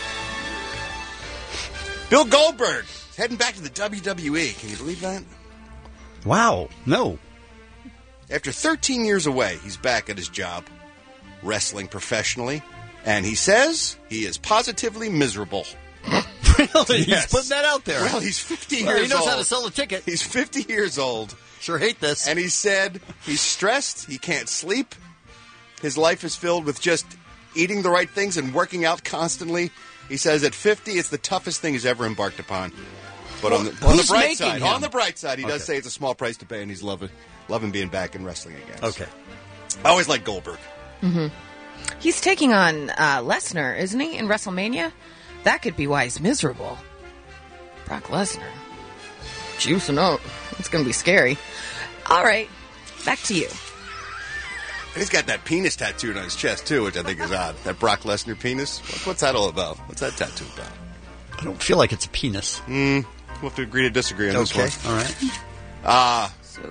Bill Goldberg is heading back to the WWE. Can you believe that? Wow. No. After 13 years away, he's back at his job, wrestling professionally, and he says he is positively miserable. Really? Yes. He's putting that out there. Well, he's 50 Well, years he knows old. how to sell a ticket. He's 50 years old. Sure hate this. And he said he's stressed. He can't sleep. His life is filled with just eating the right things and working out constantly. He says at 50, it's the toughest thing he's ever embarked upon. But on the who's bright making side, he does Okay. say it's a small price to pay, and he's loving being back in wrestling again. Okay. I always like Goldberg. Mm-hmm. He's taking on Lesnar, isn't he, in WrestleMania? That could be why he's miserable. Brock Lesnar. Juicing up. It's going to be scary. All right, back to you. And he's got that penis tattooed on his chest, too, which I think is odd. That Brock Lesnar penis. What's that all about? What's that tattoo about? I don't feel like it's a penis. We'll have to agree to disagree on this one. All right.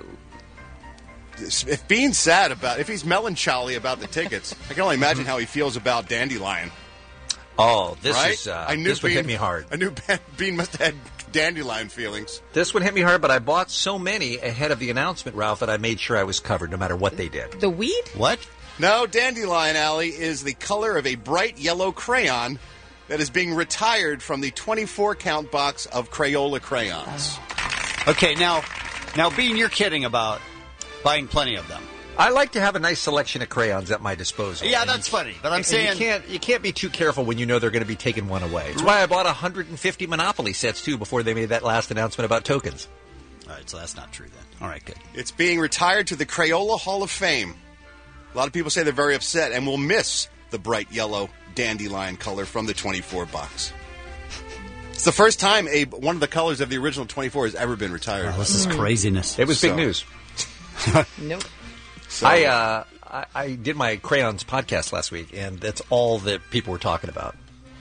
If Bean's sad if he's melancholy about the tickets, I can only imagine how he feels about Dandelion. Oh, this right? is I knew this would Bean, hit me hard. I knew Bean must have had Dandelion feelings. This would hit me hard, but I bought so many ahead of the announcement, Ralph, that I made sure I was covered no matter what they did. The weed? What? No, Dandelion Alley is the color of a bright yellow crayon that is being retired from the 24-count box of Crayola crayons. Okay, now, Bean, you're kidding about buying plenty of them. I like to have a nice selection of crayons at my disposal. Yeah, And that's funny, but I'm and saying you can't be too careful when you know they're going to be taking one away. That's why I bought 150 Monopoly sets too before they made that last announcement about tokens. All right, so that's not true then. All right, good. It's being retired to the Crayola Hall of Fame. A lot of people say they're very upset and will miss the bright yellow dandelion color from the 24 box. It's the first time one of the colors of the original 24 has ever been retired. Wow, this is craziness. It was big news. Nope. So, I did my crayons podcast last week, and that's all that people were talking about.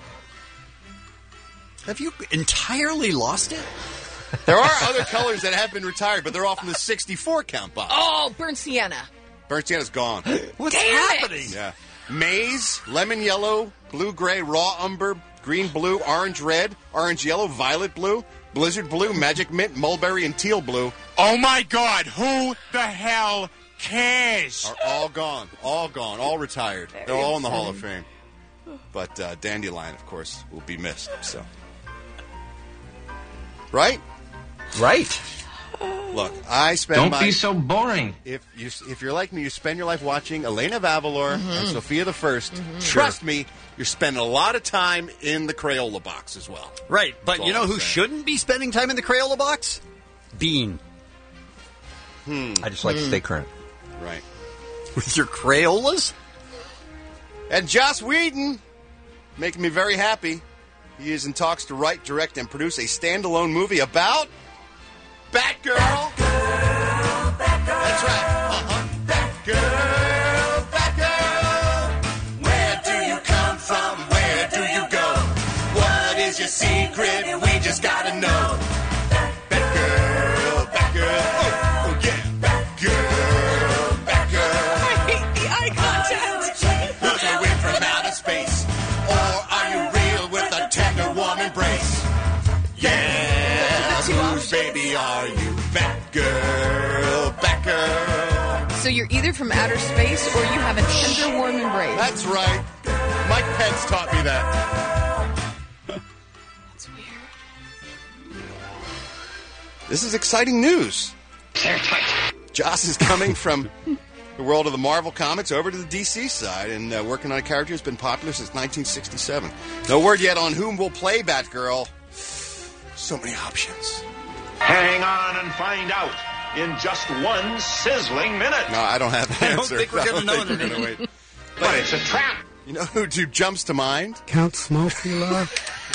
Have you entirely lost it? there are other colors that have been retired, but they're all from the 64-count box. Oh, burnt sienna. Burnt sienna's gone. What's Damn it! happening? Yeah. Maize, lemon yellow, blue gray, raw umber, green blue, orange red, orange yellow, violet blue, blizzard blue, magic mint, mulberry, and teal blue. Oh my God, who the hell cares? Are all gone. All gone. All retired. They're all in the Hall of Fame. But Dandelion, of course, will be missed. So, right? Right. Look, I spend Don't my... be so boring. If you're like me, you spend your life watching Elena Vavilor and Sophia the First. Trust me, you're spending a lot of time in the Crayola box as well. Right, but That's you all know I'm who saying. shouldn't be spending time in the Crayola box? Bean. I just like to stay current. Right. With your Crayolas? And Joss Whedon, making me very happy. He is in talks to write, direct, and produce a standalone movie about Batgirl. That's right. Batgirl, Batgirl. Where do you come from? Where do you go? What is your secret? We just gotta know. Batgirl, Batgirl. Oh yeah. Batgirl, Batgirl. I hate the eye contact. Look you in from outer space, or are you real with a tender, warm embrace? Yeah, whose baby are you? Batgirl, Batgirl. So you're either from outer space or you have a tender, warm embrace. That's right. Mike Pence taught me that. That's weird. This is exciting news. Airtight. Joss is coming from the world of the Marvel Comics over to the DC side and working on a character who's been popular since 1967. No word yet on whom will play Batgirl. So many options. Hang on and find out in just one sizzling minute. No, I don't have an I don't answer. think we're gonna know think we're anything. gonna wait. But it's a trap. You know who jumps to mind? Count Smokula.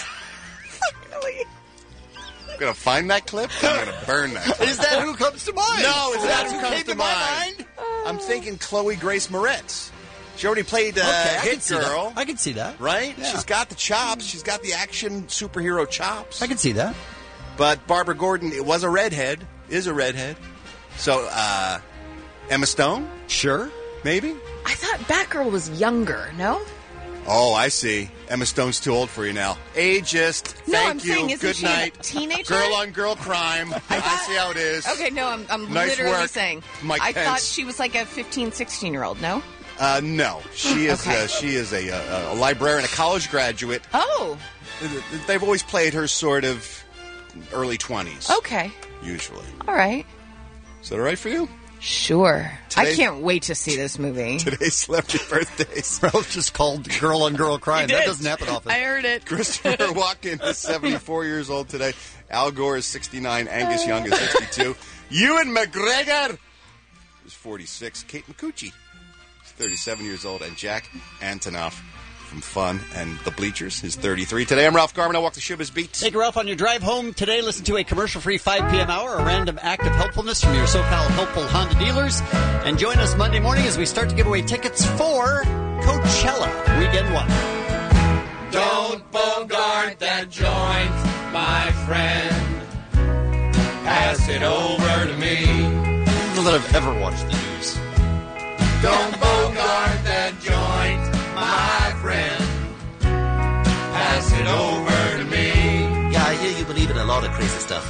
I'm going to find that clip. I'm going to burn that clip. Is that who comes to mind? No, it's not That's who came comes to my mind. I'm thinking Chloe Grace Moretz. She already played I Hit can see Girl. that. I can see that. Right? Yeah. She's got the chops. She's got the action superhero chops. I can see that. But Barbara Gordon is a redhead. So, Emma Stone? Sure. Maybe? I thought Batgirl was younger, no? Oh, I see. Emma Stone's too old for you now. Ageist. No, Thank I'm you. saying, isn't Good she a night. teenager? Girl on girl crime. I see how it is. Okay, no, I'm Nice literally work, saying. Mike I Pence. thought she was like a 15, 16-year-old, no? No, she is. Okay. She is a librarian, a college graduate. Oh. They've always played her sort of early 20s. Okay. Usually. All right. Is that all right for you? Sure. Today- I can't wait to see this movie. Today's celebrity birthdays. Ralph just called Girl on Girl Crime. He That did. doesn't happen often. I heard it. Christopher Walken is 74 years old today. Al Gore is 69. Angus Young is 62. Ewan McGregor is 46. Kate McCucci is 37 years old. And Jack Antonoff from Fun and The Bleachers is 33. Today, I'm Ralph Garman. I walk the showbiz beat. Take Ralph on your drive home today. Listen to a commercial-free 5 p.m. hour, a random act of helpfulness from your SoCal helpful Honda dealers. And join us Monday morning as we start to give away tickets for Coachella Weekend 1. Don't bogart that joint, my friend. Pass it over to me. I don't know that I've ever watched the news. Don't bogart that joint, my friend. Pass it over to me. Yeah, I hear you believe in a lot of crazy stuff.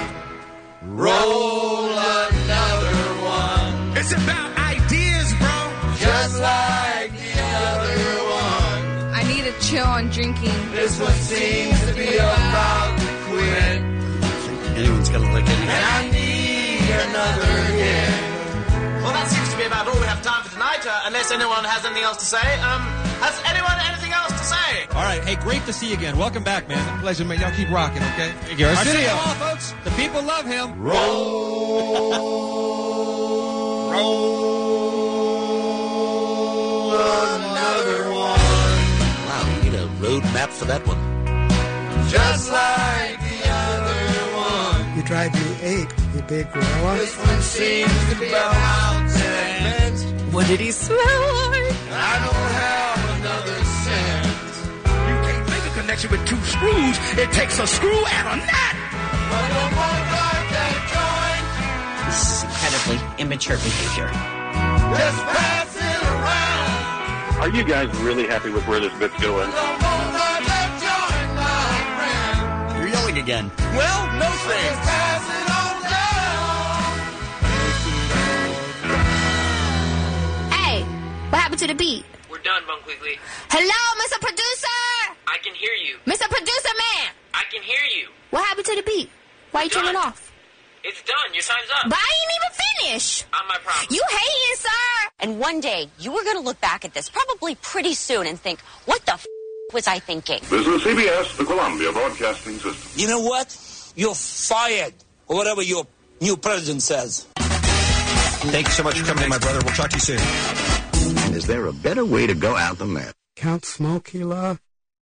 Roll another one. It's about ideas, bro. Just like the other one. I need to chill on drinking. This one seems to be about to quit. Anyone's got to lick anything. And I need another hit. Well, that seems to be about all we have time for tonight, unless anyone has anything else to say. Has anyone anything else to say? All right. Hey, great to see you again. Welcome back, man. Pleasure, man. Y'all keep rocking, okay? Arsenio. Arsenio, folks. The people love him. Roll another one. Wow, you need a road map for that one. Just like the other one. You drive me ape, you big gorilla. This one seems to be about 10 minutes. What did he smell like? I don't have another cent. You can't make a connection with two screws. It takes a screw and a nut. But don't bogart that joint. This is incredibly immature behavior. Just pass it around. Are you guys really happy with where this bit's going? Don't bogart that joint, my friend. You're yelling again. Well, no Just thanks. pass it on down. Hey, what happened to the beat? We're done, Bunk Quigley. Hello, Mr. Producer! I can hear you. Mr. Producer Man! I can hear you. What happened to the beat? Why you turn it off? It's done. Your time's up. But I ain't even finished! On my promise. You hating, sir! And one day, you were going to look back at this, probably pretty soon, and think, what the was I thinking? This is CBS, the Columbia Broadcasting System. You know what? You're fired, or whatever your new president says. Thank you so much for coming in, my brother. We'll talk to you soon. Is there a better way to go out than that? Count Smokey, love?